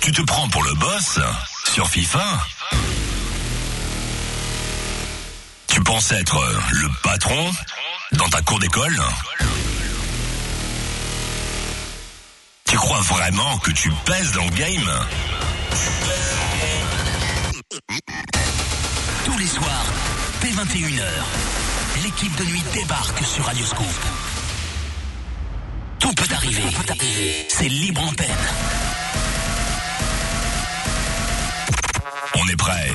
Tu te prends pour le boss sur FIFA? Tu penses être le patron dans ta cour d'école? Tu crois vraiment que tu pèses dans le game? Tous les soirs, dès 21h, l'équipe de nuit débarque sur Radio Scoop. Tout peut arriver. C'est libre antenne. On est prêt.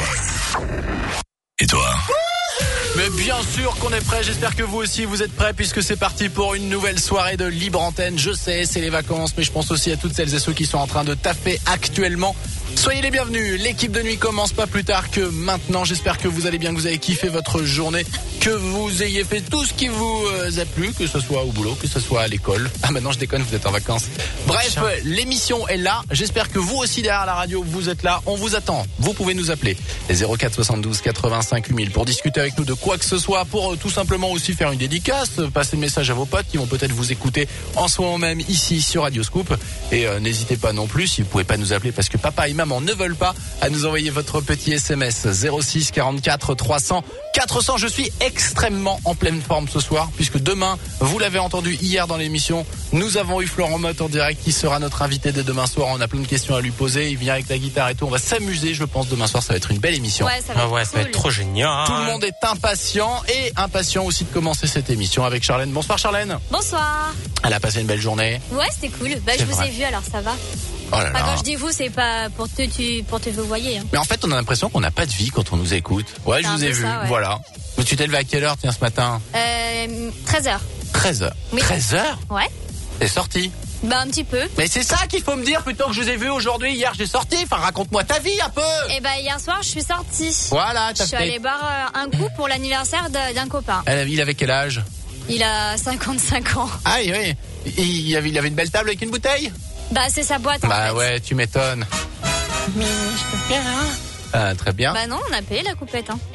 Et toi? Mais bien sûr qu'on est prêt, j'espère que vous aussi vous êtes prêts puisque c'est parti pour une nouvelle soirée de libre antenne. Je sais, c'est les vacances, mais je pense aussi à toutes celles et ceux qui sont en train de taffer actuellement. Soyez les bienvenus, l'équipe de nuit commence pas plus tard que maintenant. J'espère que vous allez bien, que vous avez kiffé votre journée, que vous ayez fait tout ce qui vous a plu, que ce soit au boulot, que ce soit à l'école. Ah maintenant je déconne, vous êtes en vacances. Bref, l'émission est là, j'espère que vous aussi derrière la radio, vous êtes là, on vous attend. Vous pouvez nous appeler les 04 72 85 8000 pour discuter avec nous de quoi que ce soit, pour tout simplement aussi faire une dédicace, passer le message à vos potes qui vont peut-être vous écouter en ce moment même ici sur Radio Scoop. Et n'hésitez pas non plus, si vous pouvez pas nous appeler parce que papa et maman ne veulent pas, à nous envoyer votre petit SMS 06 44 300 400. Je suis extrêmement en pleine forme ce soir puisque demain, vous l'avez entendu hier dans l'émission, nous avons eu Florent Motte en direct qui sera notre invité dès demain soir. On a plein de questions à lui poser, il vient avec la guitare et tout, on va s'amuser, je pense demain soir ça va être une belle émission. Ouais, ça va être trop génial. Tout le monde est impatient aussi de commencer cette émission avec Charlène. Bonsoir Charlène. Bonsoir. Elle a passé une belle journée. Ouais, c'était cool. Je vous ai vu alors ça va. Oh là là. Quand je dis vous, c'est pas pour te vous voyez. Hein. Mais en fait, on a l'impression qu'on n'a pas de vie quand on nous écoute. Ouais, je vous ai vu. Ça, ouais. Voilà. Mais tu t'es levé à quelle heure, tiens, ce matin? 13h. 13h. Oui. 13h? Ouais. T'es sorti? Bah, un petit peu. Mais c'est ça qu'il faut me dire plutôt que je vous ai vu aujourd'hui. Hier, j'ai sorti. Enfin, raconte-moi ta vie un peu. Et bah, hier soir, je suis sortie. Voilà, Je suis allée boire un coup pour l'anniversaire d'un copain. Il avait quel âge? Il a 55 ans. Ah oui. Il avait une belle table avec une bouteille? Bah, c'est sa boîte en fait. Bah ouais, tu m'étonnes. Mais je peux faire très bien. Bah non, on a payé la coupette. Hein.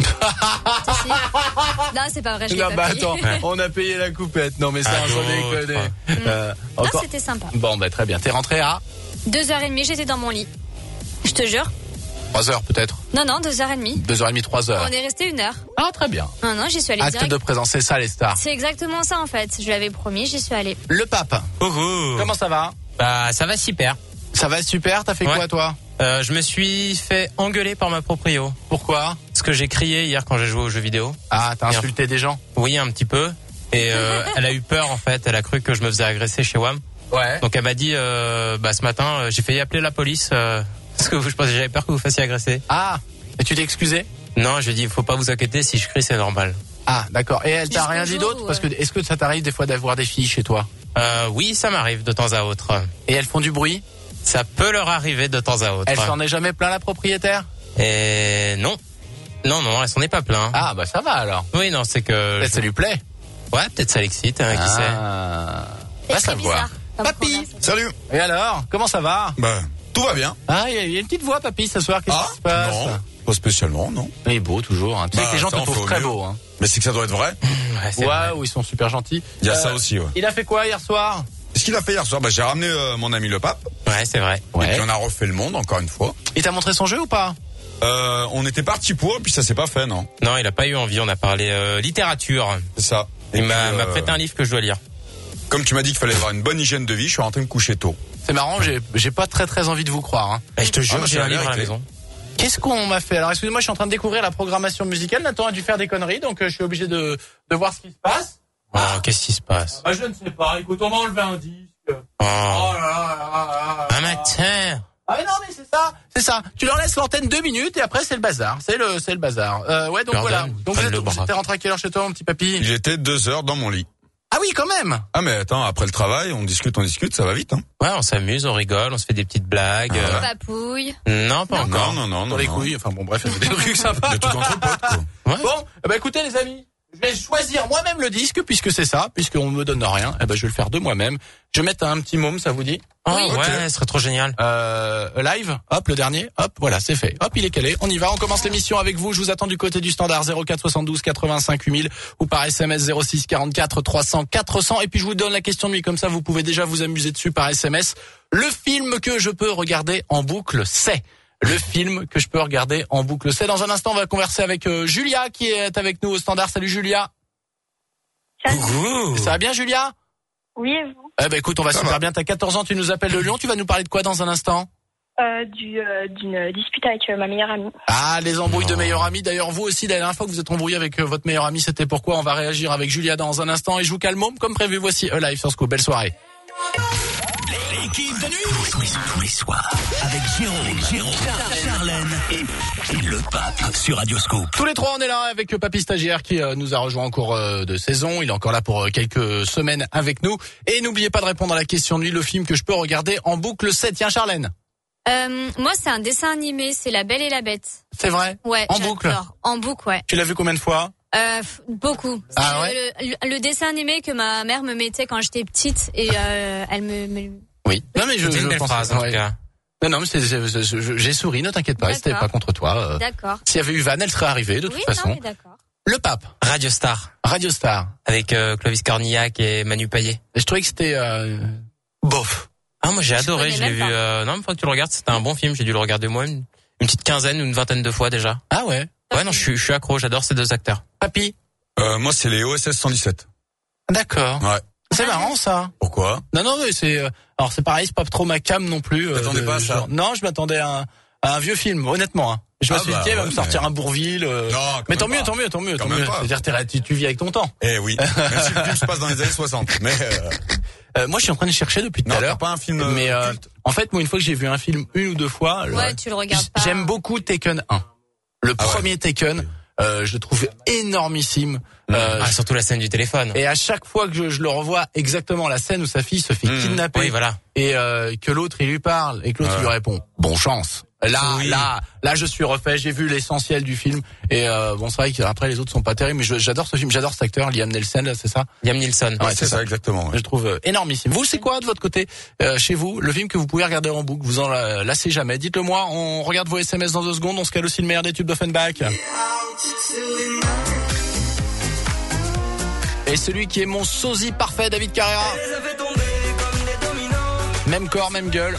Non, c'est pas vrai, je l'ai pas payé. Attends, on a payé la coupette. Non, mais ça, on déconne. Non, c'était sympa. Bon, bah très bien. T'es rentré à 2h30, j'étais dans mon lit. Je te jure. 3h peut-être? Non, 2h30. 2h30, 3h. On est resté 1 heure. Ah, très bien. Non, j'y suis allée Acte direct. de présence, c'est ça les stars. C'est exactement ça en fait. Je l'avais promis, j'y suis allée. Le pape. Comment ça va? Bah, ça va super. Ça va super, t'as fait quoi toi? Je me suis fait engueuler par ma proprio. Pourquoi? Parce que j'ai crié hier quand j'ai joué aux jeux vidéo. Ah, t'as insulté des gens? Oui, un petit peu. Et elle a eu peur en fait, elle a cru que je me faisais agresser chez WAM. Ouais. Donc elle m'a dit, ce matin, j'ai failli appeler la police parce que je pensais j'avais peur que vous fassiez agresser. Ah, et tu t'es excusé? Non, je lui ai dit, faut pas vous inquiéter, si je crie c'est normal. Ah, d'accord. Et elle t'a rien dit d'autre? Parce que est-ce que ça t'arrive des fois d'avoir des filles chez toi? Oui, ça m'arrive de temps à autre. Et elles font du bruit? Ça peut leur arriver de temps à autre. Elle s'en est jamais plaint la propriétaire? Et non, elle s'en est pas plaint. Ah bah ça va alors. Oui, non, c'est que peut-être ça lui plaît. Ouais, peut-être ça l'excite, qui sait. Va savoir. Papy, salut. Et alors, comment ça va? Bah, tout va bien. Ah, il y a une petite voix, papy, ce soir. Qu'est-ce qui se passe? Non, pas spécialement, non. Il est beau toujours. Hein. Tu sais que les gens te trouvent très beau. Hein. Mais c'est que ça doit être vrai. Ouais, ils sont super gentils. Il y a ça aussi, ouais. Il a fait quoi hier soir? Qu'est-ce qu'il a fait hier soir? Bah, j'ai ramené mon ami le pape. Ouais, c'est vrai. Et puis on a refait le monde encore une fois. Il t'a montré son jeu ou pas? On était parti pour, et puis ça s'est pas fait, non. Non, il a pas eu envie. On a parlé littérature. C'est ça. Il m'a prêté un livre que je dois lire. Comme tu m'as dit qu'il fallait avoir une bonne hygiène de vie, je suis rentré me coucher tôt. C'est marrant, j'ai pas très envie de vous croire. Hein. Je te jure, j'ai un livre à la maison. Qu'est-ce qu'on m'a fait? Alors excusez-moi, je suis en train de découvrir la programmation musicale. Nathan a dû faire des conneries, donc je suis obligé de voir ce qui se passe. Oh, qu'est-ce qui se passe? Je ne sais pas. Écoute, on m'a enlevé un disque. Oh là là. Amateur. Ah mais non, mais c'est ça. Tu leur laisses l'antenne 2 minutes et après c'est le bazar. C'est le bazar. Ouais, donc voilà. Donc t'es rentré à quelle heure chez toi, mon petit papy? Il était 2 heures dans mon lit. Ah oui, quand même. Ah mais attends, après le travail, on discute, ça va vite, hein. Ouais, on s'amuse, on rigole, on se fait des petites blagues. Des papouilles. Non, pas encore. Non. Dans les couilles, enfin bon, bref, il y a des trucs sympas. Il y a tout entre potes, quoi. Ouais. Bon, écoutez les amis, Je vais choisir moi-même le disque, puisque c'est ça, puisqu'on me donne rien. Eh ben, je vais le faire de moi-même. Je vais mettre un petit môme, ça vous dit? Oh, Oui. ouais, ce serait trop génial. Live, hop, le dernier, hop, voilà, c'est fait. Hop, il est calé, on y va, on commence l'émission avec vous. Je vous attends du côté du standard 04 72 85 8000 ou par SMS 06 44 300 400. Et puis je vous donne la question de nuit, comme ça vous pouvez déjà vous amuser dessus par SMS. Le film que je peux regarder en boucle, c'est... Le film que je peux regarder en boucle, c'est... Dans un instant, on va converser avec Julia qui est avec nous au standard. Salut Julia. Ouh. Ça va bien Julia? Oui, et vous? Eh ben écoute, on va super bien. T'as 14 ans, tu nous appelles de Lyon. Tu vas nous parler de quoi dans un instant? D'une dispute avec ma meilleure amie. Ah, les embrouilles de meilleurs amis. D'ailleurs, vous aussi, la dernière fois que vous êtes embrouillé avec votre meilleur ami, c'était pourquoi? On va réagir avec Julia dans un instant. Et je vous calme comme prévu. Voici Live sur Scoop. Belle soirée. L'équipe de nuit tous les soirs avec Jérôme, Charlène et le Pape sur Radio Scoop. Tous les trois, on est là avec Papy Stagiaire qui nous a rejoint en cours de saison. Il est encore là pour quelques semaines avec nous. Et n'oubliez pas de répondre à la question de nuit. Le film que je peux regarder en boucle, c'est... Tiens, Charlène. Moi, c'est un dessin animé, c'est La Belle et la Bête. C'est vrai? Ouais. En boucle? En boucle, ouais. Tu l'as vu combien de fois? Beaucoup. Ah C'est le dessin animé que ma mère me mettait quand j'étais petite et elle me... Oui. Non, mais C'était une belle pense, phrase, en ouais. tout cas. Non, mais j'ai souri, ne t'inquiète pas, D'accord. c'était pas contre toi. D'accord. S'il y avait eu Van, elle serait arrivée, de toute Oui, façon. non, mais d'accord. Le Pape, Radio Star. Radio Star. Avec Clovis Cornillac et Manu Payet. Et je trouvais que c'était bof. Ah, moi j'ai adoré, connais je l'ai même vu. Non, mais faut que tu le regardes, c'était un bon film, j'ai dû le regarder moi une petite quinzaine ou une vingtaine de fois déjà. Ah ouais. Ouais, non, je suis accro, j'adore ces deux acteurs. Papy. Moi, c'est les OSS 117. D'accord. Ouais. C'est marrant ça. Pourquoi? Non, mais c'est alors c'est pareil, c'est pas trop ma cam non plus. T'attendais pas à ça? Non, je m'attendais à un vieux film, honnêtement. Hein. Je me suis dit, il va me sortir un Bourvil. Non, mais tant même mieux, pas. tant mieux. Quand même pas. C'est-à-dire, tu vis avec ton temps. Eh oui. Même si le film se passe dans les années 60. Mais Moi, je suis en train de chercher depuis tout à non, l'heure. t'as pas un film Mais culte. en fait, moi, une fois que j'ai vu un film une ou deux fois, Ouais, tu le regardes pas. j'aime beaucoup Taken 1. Le premier Taken, je le trouve énormissime. Surtout la scène du téléphone. Et à chaque fois que je le revois, exactement la scène où sa fille se fait kidnapper, Oui, voilà. et que l'autre il lui parle et que l'autre il lui répond bonne chance. Là, je suis refait. J'ai vu l'essentiel du film et bon, c'est vrai qu'après les autres sont pas terribles, mais j'adore ce film, j'adore cet acteur, Liam Neeson, là, c'est ça? Liam Neeson. Ouais, C'est ça, exactement. Ouais. Je trouve énormissime. Vous, c'est quoi de votre côté, chez vous, le film que vous pouvez regarder en boucle, vous en lassez jamais? Dites-le moi. On regarde vos SMS dans 2 secondes. On se cale aussi le meilleur des tubes d'Offenbach. Et celui qui est mon sosie parfait, David Carrera. Même corps, même gueule.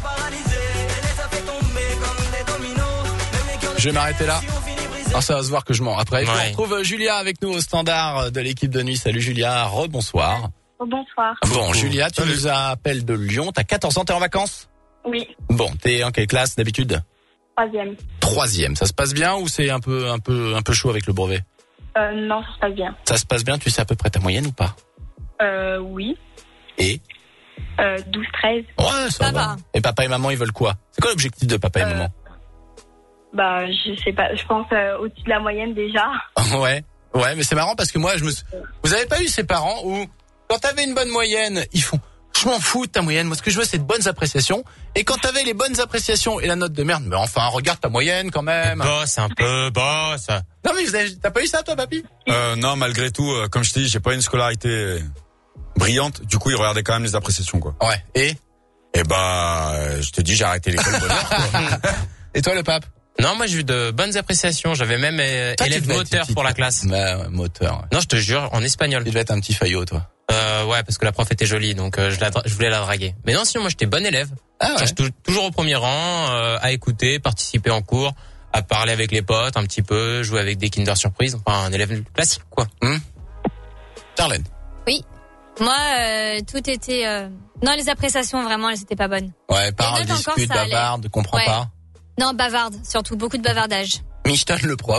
Je vais m'arrêter là. Alors ça va se voir que je mens après. Ouais. On retrouve Julia avec nous au standard de l'équipe de nuit. Salut Julia, rebonsoir. Bonsoir. Bon, Julia, tu nous appelles de Lyon. T'as 14 ans, t'es en vacances? Oui, Bon, t'es en quelle classe d'habitude? 3e. 3e. Ça se passe bien ou c'est un peu chaud avec le brevet? Non, ça se passe bien. Ça se passe bien, tu sais à peu près ta moyenne ou pas? Oui. Et 12-13. ouais, ça va. Et papa et maman, ils veulent quoi? C'est quoi l'objectif de papa et maman? Bah, je sais pas, je pense au-dessus de la moyenne déjà. Ouais, mais c'est marrant parce que moi, vous avez pas eu ces parents où, quand t'avais une bonne moyenne, ils font, je m'en fous de ta moyenne, moi ce que je veux c'est de bonnes appréciations, et quand t'avais les bonnes appréciations et la note de merde, mais enfin, regarde ta moyenne quand même. Boss, un peu, boss. Non mais t'as pas eu ça toi, papy? Non, malgré tout, comme je t'ai dit, j'ai pas une scolarité brillante. Du coup, ils regardaient quand même les appréciations, quoi. Ouais, et je te dis, j'ai arrêté l'école bonheur, quoi. Et toi le pape? Non, moi j'ai eu de bonnes appréciations. J'avais même élève moteur pour la classe. Bah, moteur. Ouais. Non, je te jure, en espagnol. Tu devais être un petit faillot, toi. Ouais, parce que la prof était jolie, donc je voulais la draguer. Mais non, sinon moi j'étais bon élève. Ah ouais. J'étais toujours au premier rang, à écouter, participer en cours, à parler avec les potes un petit peu, jouer avec des Kinder Surprise, enfin un élève classique, quoi. Charlène. Oui. Moi, tout était... Non, les appréciations, vraiment, elles étaient pas bonnes. Ouais, parle, notes encore, discute, ça allait. bavarde, comprends Ouais. pas. Non, bavarde, surtout beaucoup de bavardage. Michel le prof.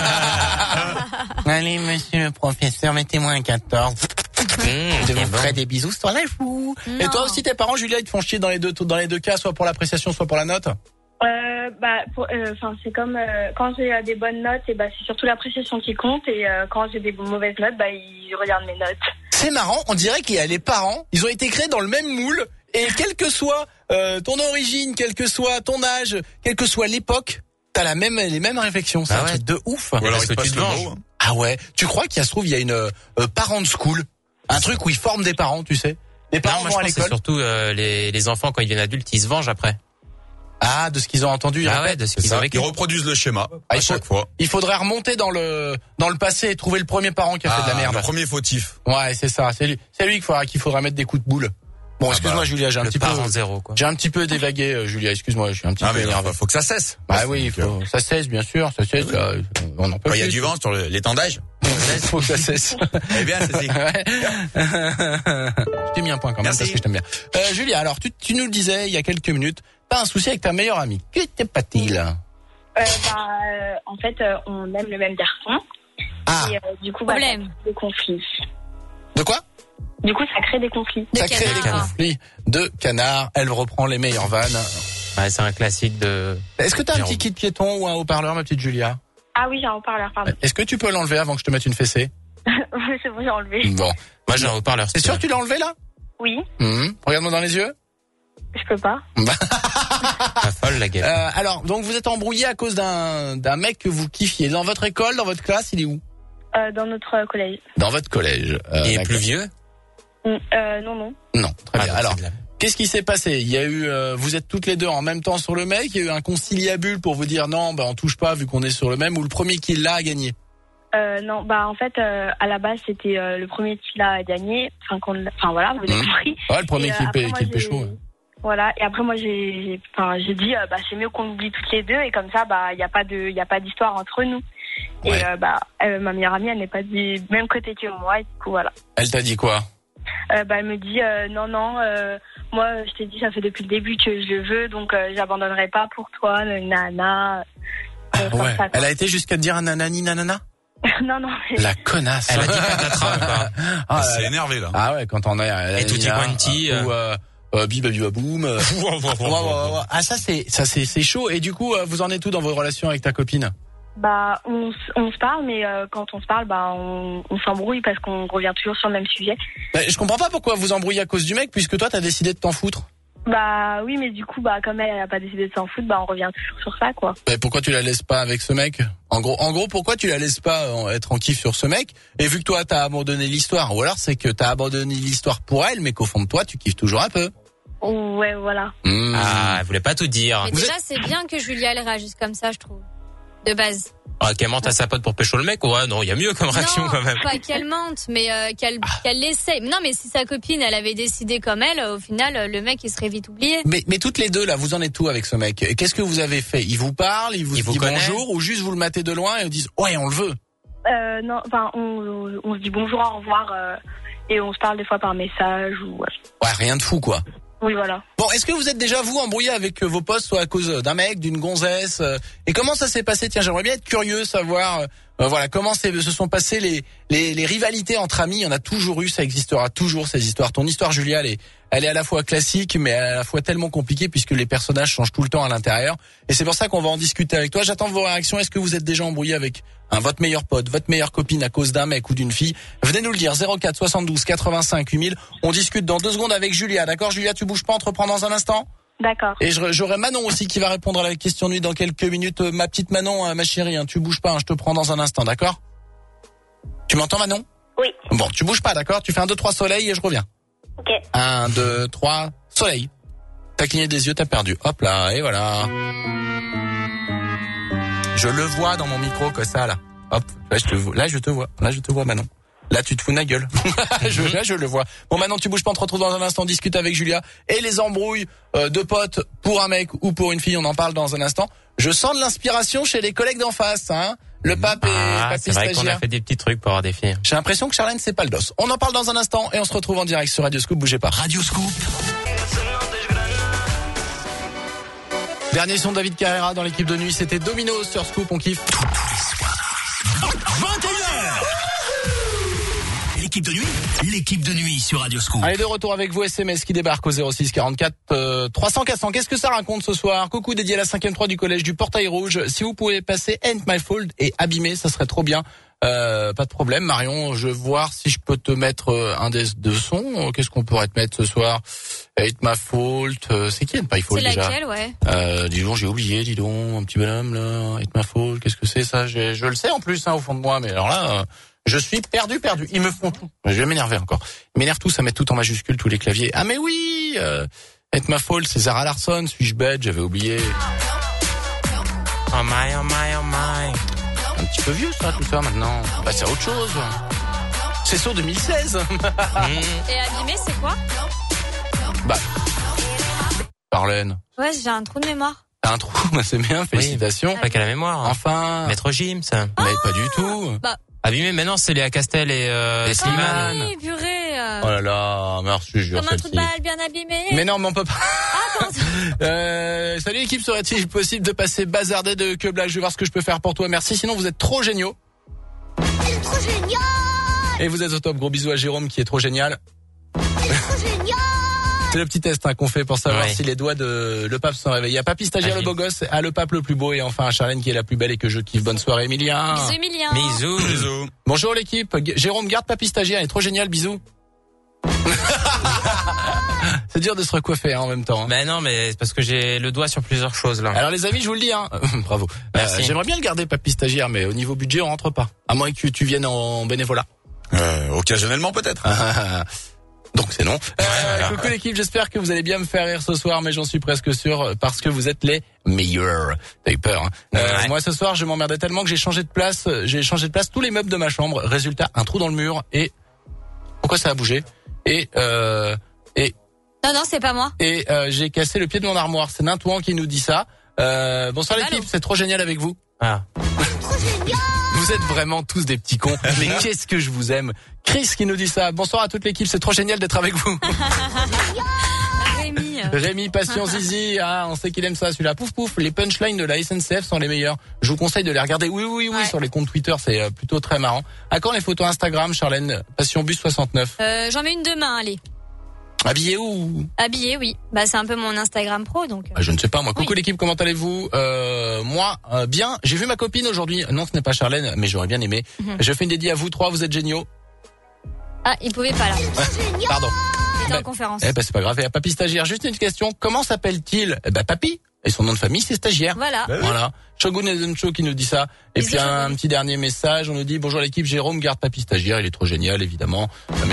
Allez, monsieur le professeur, mettez-moi un 14. Je vous ferai des bisous sur la joue. Et Non. toi aussi, tes parents, Julia, ils te font chier dans les deux cas, soit pour l'appréciation, soit pour la note? C'est comme quand j'ai des bonnes notes, et c'est surtout l'appréciation qui compte, et quand j'ai des mauvaises notes, ils regardent mes notes. C'est marrant, on dirait qu'il y a les parents, ils ont été créés dans le même moule, et quelle que soit ton origine, quel que soit ton âge, quelle que soit l'époque, t'as les mêmes réflexions. C'est Ah un ouais. truc de ouf. Ou alors, Parce ils que te tu passent te le venges. mot, hein. Ah ouais. Tu crois qu'il y a, se trouve, il y a une parent school, un truc où ils forment des parents, tu sais. Les parents moi, vont je à pense que l'école. c'est surtout les enfants quand ils deviennent adultes, ils se vengent après. Ah, de ce qu'ils ont entendu. Ah ouais, de ce qu'ils ont vécu. Ils reproduisent le schéma à chaque fois. Il faudrait remonter dans le passé et trouver le premier parent qui a fait de la merde. Le premier fautif. Ouais, c'est ça. C'est lui qu'il faudra mettre des coups de boule. Bon, excuse-moi, Julia, j'ai un petit peu. Zéro, quoi. J'ai un petit peu dévagué, Julia. Excuse-moi, je suis un petit peu énervé. Faut que ça cesse. Bah oui, ça cesse, bien sûr, ça cesse. On en peut plus. Il y a du vent sur l'étendage. Faut que ça cesse. Eh bien, c'est Je t'ai mis un point quand même parce que je t'aime bien. Julia, alors tu nous le disais il y a quelques minutes, t'as un souci avec ta meilleure amie. Que t'es pas-t-il? En fait, on aime le même garçon. Ah. Et du coup, Problème. ça crée des conflits. De quoi? Du coup, ça crée des conflits. De Ça crée des canard. conflits de canard. Elle reprend les meilleures vannes. Ouais, c'est un classique de... Est-ce que t'as un Jérôme. petit kit piéton ou un haut-parleur, ma petite Julia? Ah oui, j'ai un haut-parleur, pardon. Est-ce que tu peux l'enlever avant que je te mette une fessée? Oui, c'est bon, j'ai enlevé. Bon. Moi, j'ai un haut-parleur. C'est sûr que tu l'as enlevé là? Oui, Regarde-moi dans les yeux. je peux pas. Pas folle, la gueule. Alors, donc vous êtes embrouillé à cause d'un mec que vous kiffiez. Dans votre école, dans votre classe, il est où? Dans notre collège. Dans votre collège. Il est d'accord. plus vieux? Non. Non, très bien. donc Alors, c'est de la- qu'est-ce qui s'est passé? Il y a eu, vous êtes toutes les deux en même temps sur le mec. Il y a eu un conciliabule pour vous dire non, on touche pas vu qu'on est sur le même. Ou le premier qui l'a a gagné. Non, en fait, à la base, c'était le premier qui l'a gagné. Enfin, voilà, vous avez compris. Ouais, le premier Et, qui après, moi, le pécho. Ouais. Voilà, et après moi j'ai dit c'est mieux qu'on oublie toutes les deux et comme ça il y a pas d'histoire entre nous. Ouais. Et ma meilleure amie, elle n'est pas du même côté que moi et du coup voilà. Elle t'a dit quoi? Elle me dit non, moi je t'ai dit ça fait depuis le début que je le veux donc j'abandonnerai pas pour toi, nana. Ouais. Ça, Elle a été jusqu'à te dire un nanani nanana? non. Mais... La connasse. Elle a dit patatras, quoi. Ah, c'est énervé là. Ah ouais, quand on a Et tutti quanti, ou bibabibaboum. Ah ça c'est chaud. Et du coup, vous en êtes où dans vos relations avec ta copine? On se parle, mais quand on se parle, on s'embrouille parce qu'on revient toujours sur le même sujet. Je comprends pas pourquoi vous embrouillez à cause du mec, puisque toi t'as décidé de t'en foutre. Oui, mais du coup, comme elle a pas décidé de s'en foutre, on revient toujours sur ça, quoi. Pourquoi tu la laisses pas avec ce mec? En gros, pourquoi tu la laisses pas être en kiff sur ce mec? Et vu que toi t'as abandonné l'histoire, ou alors c'est que t'as abandonné l'histoire pour elle, mais qu'au fond de toi tu kiffes toujours un peu. Ouais, voilà. Ah, elle voulait pas tout dire. Mais déjà, c'est bien que Julia elle réagisse comme ça, je trouve. De base. Ah, qu'elle mente à sa pote pour pécho le mec, ouais, non, il y a mieux comme réaction non, quand même. Pas qu'elle mente, mais qu'elle l'essaie. Non, mais si sa copine, elle avait décidé comme elle, au final, le mec, il serait vite oublié. Mais toutes les deux, là, vous en êtes où avec ce mec? Qu'est-ce que vous avez fait? Il vous parle, il vous dit connaît bonjour, ou juste vous le matez de loin et vous dites, ouais, on le veut? Non, on se dit bonjour, au revoir, et on se parle des fois par message ou. Ouais, rien de fou, quoi. Oui, voilà. Bon, est-ce que vous êtes déjà, vous, embrouillé avec vos potes, soit à cause d'un mec, d'une gonzesse, et comment ça s'est passé? Tiens, j'aimerais bien être curieux, savoir, comment se sont passées les rivalités entre amis. Il y en a toujours eu, ça existera toujours, ces histoires. Ton histoire, Julia, elle est à la fois classique, mais à la fois tellement compliquée, puisque les personnages changent tout le temps à l'intérieur. Et c'est pour ça qu'on va en discuter avec toi. J'attends vos réactions. Est-ce que vous êtes déjà embrouillé avec votre meilleur pote, votre meilleure copine à cause d'un mec ou d'une fille? Venez nous le dire, 04 72 85 8000. On discute dans 2 secondes avec Julia. D'accord, Julia, tu bouges pas, on te reprend dans un instant? D'accord. Et j'aurai Manon aussi qui va répondre à la question de nuit dans quelques minutes. Ma petite Manon, ma chérie, tu bouges pas, je te prends dans un instant, d'accord? Tu m'entends, Manon? Oui. Bon, tu bouges pas, d'accord? Tu fais 1, 2, 3 soleil et je reviens. Ok. 1, 2, 3 soleil. T'as cligné des yeux, t'as perdu. Hop là, et voilà. Je le vois dans mon micro que ça, là. Hop, là je te vois, Manon. Là, tu te fous de ma gueule. Là, je le vois. Bon, maintenant, tu bouges pas, on te retrouve dans un instant, discute avec Julia. Et les embrouilles de potes pour un mec ou pour une fille, on en parle dans un instant. Je sens de l'inspiration chez les collègues d'en face, hein. Le pape et papy c'est vrai qu'on a stagiaire. fait des petits trucs pour avoir des filles. J'ai l'impression que Charlène, c'est pas le dos. On en parle dans un instant et on se retrouve en direct sur Radio Scoop. Bougez pas. Radio Scoop. Dernier son de David Carrera dans l'équipe de nuit, c'était Domino sur Scoop, on kiffe. Tous les soirs. 21h. L'équipe de nuit sur Radio Scoop. Allez, de retour avec vos SMS qui débarquent au 06 44 300 400. Qu'est-ce que ça raconte ce soir? Coucou dédié à la 5e 3 du collège du Portail Rouge. Si vous pouvez passer Ain't My Fault et Abîmé, ça serait trop bien. Pas de problème. Marion, je vais voir si je peux te mettre un des 2 sons. Qu'est-ce qu'on pourrait te mettre ce soir? Ain't My Fault. C'est qui Ain't My Fault C'est déjà? laquelle, ouais. Dis donc, j'ai oublié, dis donc, un petit bonhomme là. Ain't My Fault, qu'est-ce que c'est ça? Je le sais en plus, au fond de moi, mais alors là, je suis perdu. Ils me font tout. Je vais m'énerver encore. Ils m'énervent tous, ça met tout en majuscule, tous les claviers. Ah mais oui, Ain't My Fault, c'est Zara Larsson. Suis-je bête? J'avais oublié. Oh my. Un petit peu vieux ça, tout ça maintenant. Bah c'est autre chose. C'est sur 2016. Et Abîmé, c'est quoi? Bah, Charlène. Ouais, j'ai un trou de mémoire. T'as un trou, bah c'est bien, félicitations. Pas qu'à la mémoire. Enfin. Maître Jim, ça. Mais pas du tout. Bah. Abîmé, maintenant c'est Léa Castel et Slimane. Oui, purée. Oh là là, merci, je jure, Comme un trou de celle-ci. balle bien abîmé. Mais non, mais on peut pas. Ah, pardon. Salut l'équipe, serait-il possible de passer bazarder de que blague? Je vais voir ce que je peux faire pour toi, merci. Sinon, vous êtes trop géniaux. C'est trop génial. Et vous êtes au top. Gros bisous à Jérôme qui est trop génial. C'est génial. C'est le petit test qu'on fait pour savoir Ouais. si les doigts de le pape sont réveillés. Il y a Papy Stagiaire le beau gosse, à le pape le plus beau et enfin à Charlène qui est la plus belle et que je kiffe. Bonne soirée Emilien. Bisous, Emilien. Bisous. Bonjour l'équipe. Jérôme, garde Papy Stagiaire, il est trop génial, bisous. C'est dur de se recoiffer en même temps. Ben non, mais c'est parce que j'ai le doigt sur plusieurs choses là. Alors les amis, je vous le dis, bravo. Merci. J'aimerais bien le garder Papy Stagiaire, mais au niveau budget, on rentre pas. À moins que tu viennes en bénévolat. Occasionnellement peut-être. Donc c'est non. voilà. Coucou l'équipe, j'espère que vous allez bien me faire rire ce soir, mais j'en suis presque sûr parce que vous êtes les meilleurs. T'as eu peur, hein. Ouais. Moi ce soir, je m'emmerdais tellement que j'ai changé de place. J'ai changé de place tous les meubles de ma chambre. Résultat, un trou dans le mur et pourquoi ça a bougé Non, c'est pas moi. et j'ai cassé le pied de mon armoire. C'est Nintouan qui nous dit ça. Bonsoir l'équipe, c'est trop génial avec vous. Ah. Vous êtes vraiment tous des petits cons, mais qu'est-ce que je vous aime. Chris qui nous dit ça. Bonsoir à toute l'équipe, c'est trop génial d'être avec vous. Rémi. Rémi, Passion, Zizi, on sait qu'il aime ça celui-là. Pouf pouf, les punchlines de la SNCF sont les meilleurs. Je vous conseille de les regarder. Oui, Ouais. sur les comptes Twitter, c'est plutôt très marrant. À quand les photos Instagram, Charlène? Passion Bus 69. J'en mets une demain, allez. Habillé où? Habillé, oui. Bah, c'est un peu mon Instagram pro, donc. Je ne sais pas moi. Coucou Oui. l'équipe, comment allez-vous? Moi, bien. J'ai vu ma copine aujourd'hui. Non, ce n'est pas Charlène, mais j'aurais bien aimé. Je fais une dédie à vous trois, vous êtes géniaux. Ah, il pouvait pas, là. Pardon. Il était Bah, en conférence. C'est pas grave. Et à Papy Stagiaire, juste une question. Comment s'appelle-t-il? Papy. Et son nom de famille, c'est Stagiaire. Voilà. Voilà. Shogun Ezencho qui nous dit ça. Et Bisous, puis un Shogun. petit dernier message. On nous dit bonjour l'équipe. Jérôme garde Papy Stagiaire. Il est trop génial, évidemment. Mais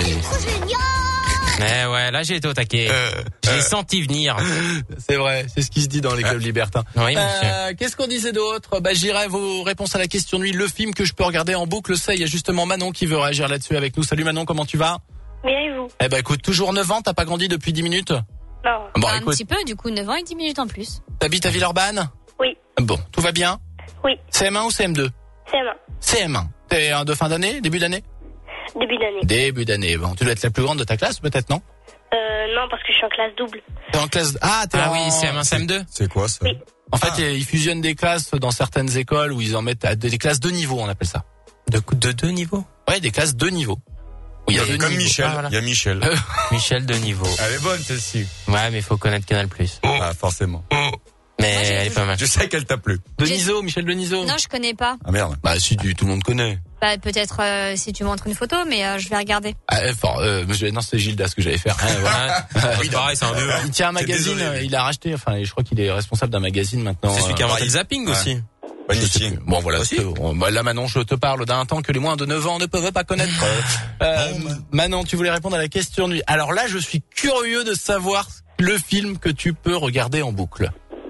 Mais ouais, là j'ai été au taquet. Je l'ai senti venir. c'est vrai. C'est ce qui se dit dans les clubs libertins. Oui, monsieur. Qu'est-ce qu'on disait d'autre? J'irai vos réponses à la question nuit. Le film que je peux regarder en boucle, c'est il y a justement Manon qui veut réagir là-dessus avec nous. Salut Manon, comment tu vas? Bien et vous? Écoute, toujours 9 ans. T'as pas grandi depuis 10 minutes? Non. Bon, Un écoute, petit peu, du coup, 9 ans et 10 minutes en plus. t'habites à Villeurbanne? Oui. Bon, tout va bien? Oui. CM1 ou CM2? CM1. CM1. T'es de fin d'année? Début d'année? Début d'année. Début d'année. Bon, tu dois être la plus grande de ta classe, peut-être, non? Non, parce que je suis en classe double. T'es en classe... t'es Ah en... oui, CM1, CM2. C'est quoi ça? Oui. En fait, ils fusionnent des classes dans certaines écoles où ils en mettent des classes de niveau, on appelle ça. De deux niveaux. Ouais, des classes de niveau. Où il y a deux Comme niveaux. Michel, Ah, voilà. il y a Michel. Michel de niveau. Elle est bonne celle-ci. Ouais, mais il faut connaître Canal+. Ah, forcément. Mais Moi, j'ai- elle est pas mal. Je sais qu'elle t'a plu. Deniso, Michel Deniso. Non, je connais pas. Ah merde. Bah si, tout le monde connaît. Bah, peut-être si tu montres une photo, mais je vais regarder. Non, c'est Gildas que j'allais faire. Voilà. Oui, pareil, c'est un deux. Il tient un magazine, désolé. il a racheté, je crois qu'il est responsable d'un magazine maintenant. C'est celui qui a inventé bah, le zapping ouais. aussi. Je sais plus. Bon voilà, Aussi. là Manon, je te parle d'un temps que les moins de 9 ans ne peuvent pas connaître. Manon, tu voulais répondre à la question nuit. Alors là, je suis curieux de savoir le film que tu peux regarder en boucle.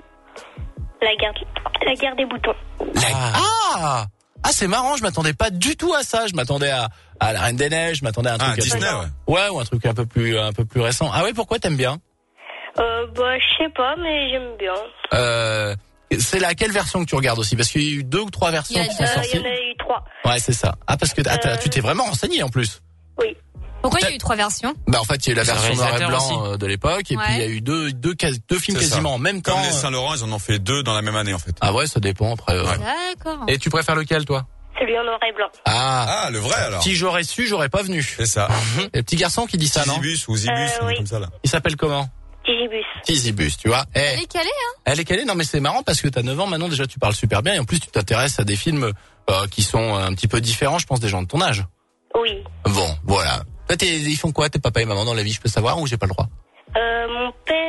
La guerre des boutons. C'est marrant, je m'attendais pas du tout à ça. Je m'attendais à La Reine des Neiges, je m'attendais à un truc Disney, ouais. Ouais, ou un truc un peu plus récent. Ah ouais, pourquoi t'aimes bien? Je sais pas, mais j'aime bien. C'est laquelle version que tu regardes aussi? Parce qu'il y a eu 2 ou 3 versions qui sont Il sorties. y en a eu 3. Ouais, c'est ça. Ah, parce que tu t'es vraiment renseigné en plus. Oui. Pourquoi il y a eu 3 versions? Bah en fait, il y a eu la C'est version le noir et réalisateur blanc de l'époque, et Ouais. puis il y a eu deux films C'est ça. quasiment en même temps. Comme les Saint-Laurent, ils en ont fait 2 dans la même année en fait. Ah ouais, ça dépend après. Ouais. D'accord. Et tu préfères lequel, toi? Celui en noir et blanc. Ah, le vrai alors. Si j'aurais su, j'aurais pas venu. C'est ça. Le petit garçon qui dit ça, non? Zibus ou Zibus, ou oui. comme ça là. Il s'appelle comment? Digibus. Tizibus, tu vois. Elle est calée, hein? Elle est calée. Non, mais c'est marrant parce que t'as 9 ans maintenant. Déjà, tu parles super bien. Et en plus, tu t'intéresses à des films qui sont un petit peu différents, je pense, des gens de ton âge. Oui. Bon, voilà. Toi, ils font quoi, tes papa et maman dans la vie, je peux savoir, ou j'ai pas le droit? Mon père,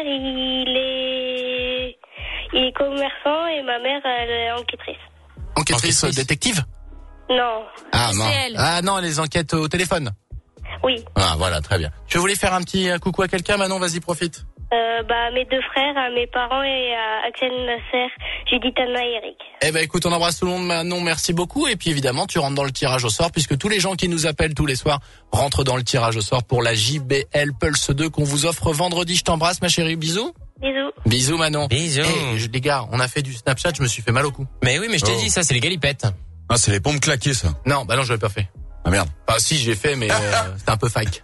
il est commerçant et ma mère, elle est enquêtrice. Enquêtrice détective? Non. Ah non. C'est elle. Ah non, les enquêtes au téléphone. Oui. Ah voilà, très bien. Tu voulais faire un petit coucou à quelqu'un, Manon? Vas-y, profite. À mes 2 frères, à mes parents et à Axel Nasser, Judith, Anna et Eric. Eh ben écoute, on embrasse tout le monde, Manon, merci beaucoup. Et puis évidemment, tu rentres dans le tirage au sort, puisque tous les gens qui nous appellent tous les soirs rentrent dans le tirage au sort pour la JBL Pulse 2 qu'on vous offre vendredi. Je t'embrasse, ma chérie, bisous. Bisous. Bisous, Manon. Bisous. Les gars, on a fait du Snapchat, je me suis fait mal au cou. Mais oui, mais je t'ai dit, ça, c'est les galipettes. Ah, c'est les pompes claquées, ça. Non, bah non, je l'avais pas fait. Ah merde. Bah si, je l'ai fait, mais c'était un peu fake.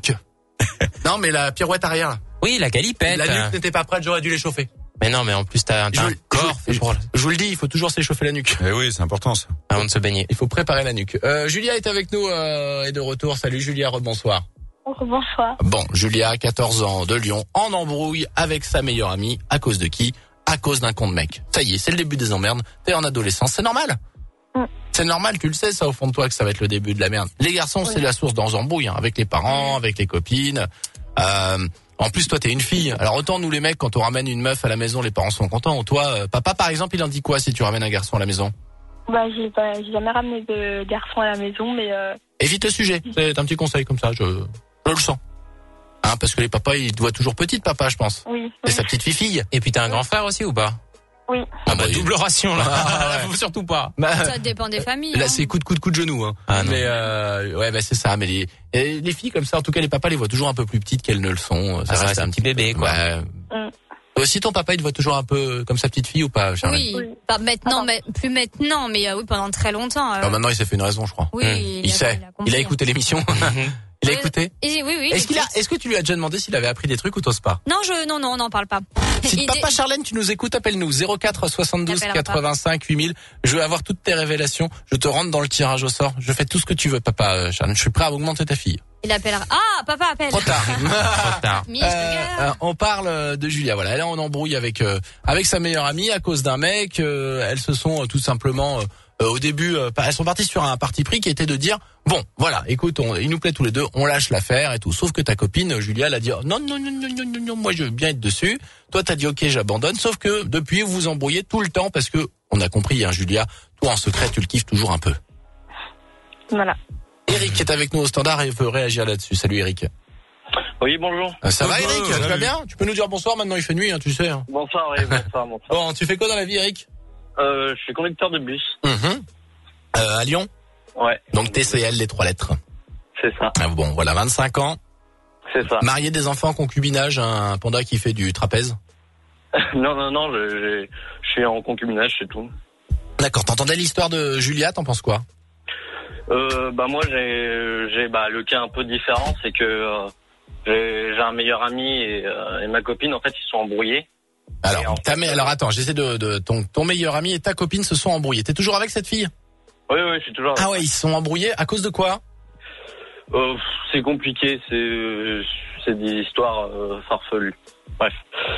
Non, mais la pirouette arrière, là. Oui, la galipette. La nuque n'était pas prête, j'aurais dû l'échauffer. Mais non, mais en plus, t'as un corps fait pour Je vous le dis, il faut toujours s'échauffer la nuque. Eh oui, c'est important, ça. avant de se baigner. Il faut préparer la nuque. Julia est avec nous et de retour. Salut Julia, rebonsoir. Bonsoir. Bon, Julia, 14 ans, de Lyon, en embrouille avec sa meilleure amie. À cause de qui? À cause d'un con de mec. Ça y est, c'est le début des emmerdes. T'es en adolescence, c'est normal. C'est normal, tu le sais, ça, au fond de toi, que ça va être le début de la merde. Les garçons, c'est la source d'embrouille, hein, avec les parents, avec les copines. En plus, toi, t'es une fille. Alors, autant nous, les mecs, quand on ramène une meuf à la maison, les parents sont contents. Toi, papa, par exemple, il en dit quoi si tu ramènes un garçon à la maison? J'ai jamais ramené de garçon à la maison, mais Évite le sujet. C'est un petit conseil comme ça, je le sens. Hein, parce que les papas, ils te voient toujours petite, papa, je pense. oui. C'est sa petite fille. Et puis t'as un grand frère aussi ou pas? Oui. Ah bah double ration là. Ah, ouais. Faut surtout pas. Ça dépend des familles. Là, hein. c'est coup de genou. Hein. Ah, non. Mais ouais, bah c'est ça. Mais les filles comme ça, en tout cas, les papas les voient toujours un peu plus petites qu'elles ne le sont. Ça reste un petit bébé, quoi. Ouais. Aussi, ton papa, il te voit toujours un peu comme sa petite fille ou pas, Charlène? Oui, pas maintenant, mais plus maintenant, mais oui, pendant très longtemps. Alors maintenant, il s'est fait une raison, je crois. Oui, Il sait. Il a écouté l'émission. Il a écouté. Oui. Est-ce que tu lui as déjà demandé s'il avait appris des trucs ou t'oses pas? Non, on n'en parle pas. Si papa Charlène, tu nous écoutes, appelle-nous 04 72 85 8000. Je veux avoir toutes tes révélations. Je te rentre dans le tirage au sort. Je fais tout ce que tu veux, papa Charlène. Je suis prêt à augmenter ta fille. Il appellera. Ah, papa appelle. Trop tard. Trop tard. On parle de Julia. Voilà, elle est en embrouille avec sa meilleure amie à cause d'un mec. Elles se sont tout simplement au début, elles sont parties sur un parti pris qui était de dire bon, voilà, écoute, il nous plaît tous les deux, on lâche l'affaire et tout. Sauf que ta copine Julia, elle a dit non, moi je veux bien être dessus. Toi, t'as dit ok, j'abandonne. Sauf que depuis, vous vous embrouillez tout le temps parce que on a compris, hein, Julia, toi en secret, tu le kiffes toujours un peu. Voilà. Eric est avec nous au standard et veut réagir là-dessus. Salut Eric. Oui, bonjour. Ça va Eric? Tu vas bien? Tu peux nous dire bonsoir maintenant, il fait nuit, hein, tu sais. Hein. Bonsoir, oui, bonsoir. Bon, tu fais quoi dans la vie, Eric? Je suis conducteur de bus. À Lyon? Ouais. Donc TCL, les 3 lettres. C'est ça. Ah, bon, voilà, 25 ans. C'est ça. Marié, des enfants, concubinage, un panda qui fait du trapèze? Non, je suis en concubinage, c'est tout. D'accord, t'entendais l'histoire de Julia, t'en penses quoi? Moi, j'ai le cas un peu différent, c'est que j'ai un meilleur ami et ma copine, en fait, ils sont embrouillés. Alors, alors attends, j'essaie de ton meilleur ami et ta copine se sont embrouillés. T'es toujours avec cette fille? Oui, je suis toujours avec. Ah ouais, ils se sont embrouillés à cause de quoi? C'est compliqué, c'est des histoires farfelues. Bref.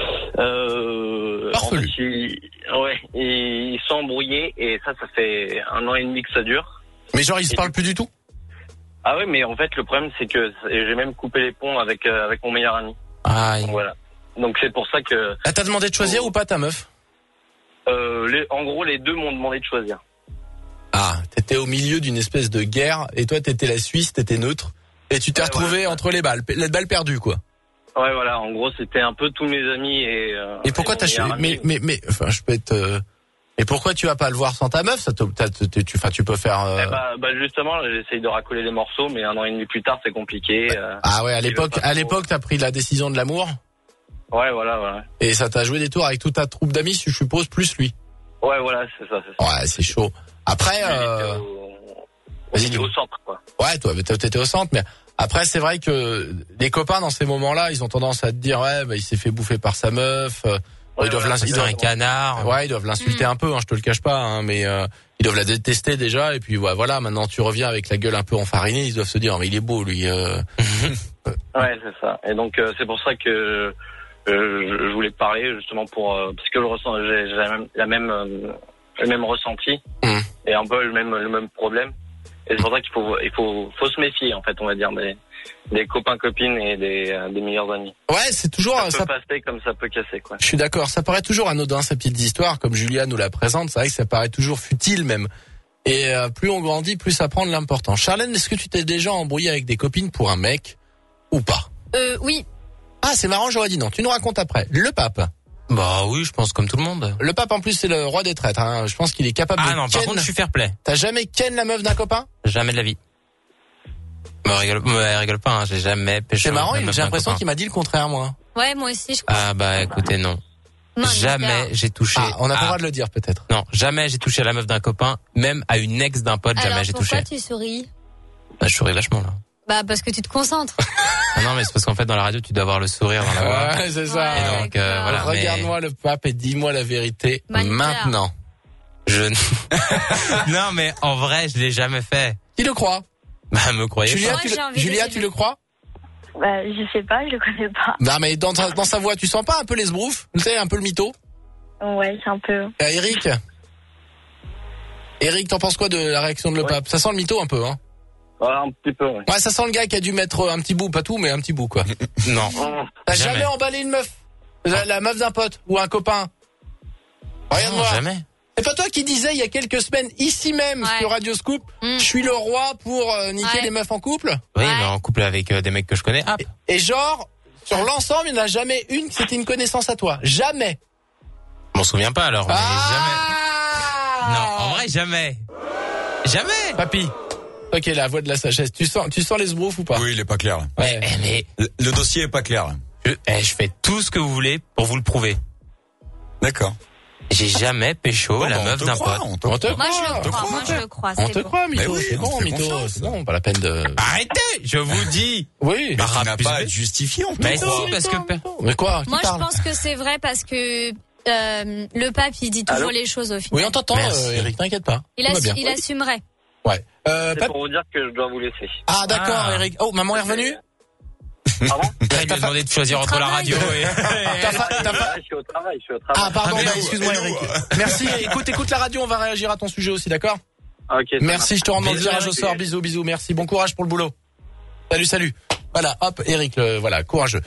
Farfelues. Et ils sont embrouillés et ça fait 1 an et demi que ça dure. Mais genre, ils se parlent plus du tout? Ah ouais, mais en fait, le problème, c'est que j'ai même coupé les ponts avec mon meilleur ami. Ah, donc, voilà. Donc c'est pour ça que... Ah, t'as demandé de choisir ou pas ta meuf? En gros, les deux m'ont demandé de choisir. Ah, t'étais au milieu d'une espèce de guerre et toi, t'étais la Suisse, t'étais neutre et tu t'es retrouvé entre les balles perdues, quoi. Ouais, voilà. En gros, c'était un peu tous mes amis et pourquoi t'as choisi? Mais enfin, je peux être... Et pourquoi tu vas pas le voir sans ta meuf? Tu peux faire. Justement, j'essaye de racoler les morceaux, mais 1 an et demi plus tard, c'est compliqué. Ah ouais, à l'époque, t'as pris la décision de l'amour. Ouais, voilà. Et ça t'a joué des tours avec toute ta troupe d'amis, je suppose, plus lui. Ouais, voilà, c'est ça. Ouais, c'est chaud. Après, vas-y, au centre, quoi. Ouais, toi, t'étais au centre, mais après, c'est vrai que les copains dans ces moments-là, ils ont tendance à te dire, ouais, il s'est fait bouffer par sa meuf. Ils doivent l'insulter, un canard. Ouais, ils doivent l'insulter un peu, hein, je te le cache pas, hein, mais ils doivent la détester déjà. Et puis voilà, maintenant tu reviens avec la gueule un peu enfarinée, ils doivent se dire, mais il est beau lui. Ouais, c'est ça. Et donc c'est pour ça que je voulais te parler justement parce que j'ai le même ressenti et un peu le même problème. Et c'est pour ça qu'il faut se méfier, en fait, on va dire, des copains-copines et des meilleurs amis. Ouais, c'est toujours... Ça peut passer comme ça peut casser, quoi. Je suis d'accord, ça paraît toujours anodin, ces petites histoires, comme Julia nous la présente, c'est vrai que ça paraît toujours futile même. Et plus on grandit, plus ça prend de l'importance. Charlène, est-ce que tu t'es déjà embrouillé avec des copines pour un mec ou pas? Oui. Ah, c'est marrant, j'aurais dit non. Tu nous racontes après. Le pape. Bah oui, je pense comme tout le monde. Le pape, en plus, c'est le roi des traîtres. Hein. Je pense qu'il est capable de Ah non, par ken. contre, je suis fair play. T'as jamais ken la meuf d'un copain? Jamais de la vie. Rigole pas, hein, j'ai jamais péché. C'est marrant, j'ai l'impression qu'il m'a dit le contraire, moi. Ouais, moi aussi, je crois. Ah bah écoutez, non. Jamais j'ai touché. Ah, on n'a pas le droit de le dire, peut-être. Non, jamais j'ai touché à la meuf d'un copain, même à une ex d'un pote, jamais j'ai touché. Alors pourquoi tu souris? Bah je souris vachement là. Bah parce que tu te concentres. Ah non, mais c'est parce qu'en fait dans la radio tu dois avoir le sourire dans la voix. Ouais, c'est ça. Et donc voilà. Regarde-moi le pape et dis-moi la vérité maintenant. Non mais en vrai, je l'ai jamais fait. Qui le croit? Bah me croyez pas. Julia, tu le crois? Bah, je sais pas, je le connais pas. Non, mais dans sa voix, tu sens pas un peu les sbroufs? Tu sais, un peu le mytho? Ouais, c'est un peu. Eric, t'en penses quoi de la réaction de le pape? Ça sent le mytho un peu, hein? Ouais, un petit peu, ouais. Ouais, ça sent le gars qui a dû mettre un petit bout, pas tout, mais un petit bout, quoi. Non. T'as jamais emballé une meuf? La meuf d'un pote ou un copain? Regarde-moi. Jamais. C'est pas toi qui disais il y a quelques semaines, ici même, sur Radio Scoop, je suis le roi pour niquer les meufs en couple? Oui, mais en couple avec des mecs que je connais. Et genre, sur l'ensemble, il n'y en a jamais une qui c'était une connaissance à toi. Jamais. Je m'en souviens pas alors, mais jamais. Non, en vrai, jamais. Jamais. Papy. Ok, la voix de la sagesse. Tu sens les sbroufs ou pas? Oui, il est pas clair. Ouais. Mais le dossier est pas clair. Je fais tout ce que vous voulez pour vous le prouver. D'accord. J'ai jamais pécho la meuf d'un pote. On te croit. Moi je le crois. On te croit, Mytho. Oui, c'est bon, Mytho. C'est bon, pas la peine de... Arrêtez, je vous dis. Oui. Mais tu n'as pas à être justifié, on te Mais croit. si, parce que... Mais quoi? Moi je pense que c'est vrai parce que le pape il dit toujours les choses au final. Oui, on t'entend, Eric, t'inquiète pas. Il assumerait. Ouais. C'est pour vous dire que je dois vous laisser. Ah d'accord, Eric. Oh, maman est revenue? Pardon? Il m'a demandé de choisir entre la radio et... Je suis au travail. Ah pardon, excuse-moi Eric. Merci, écoute la radio, on va réagir à ton sujet aussi, d'accord? Ok. Merci, je te rends dans le tirage au sort, bisous, merci, bon courage pour le boulot. Salut. Voilà, hop, Eric, voilà, courageux.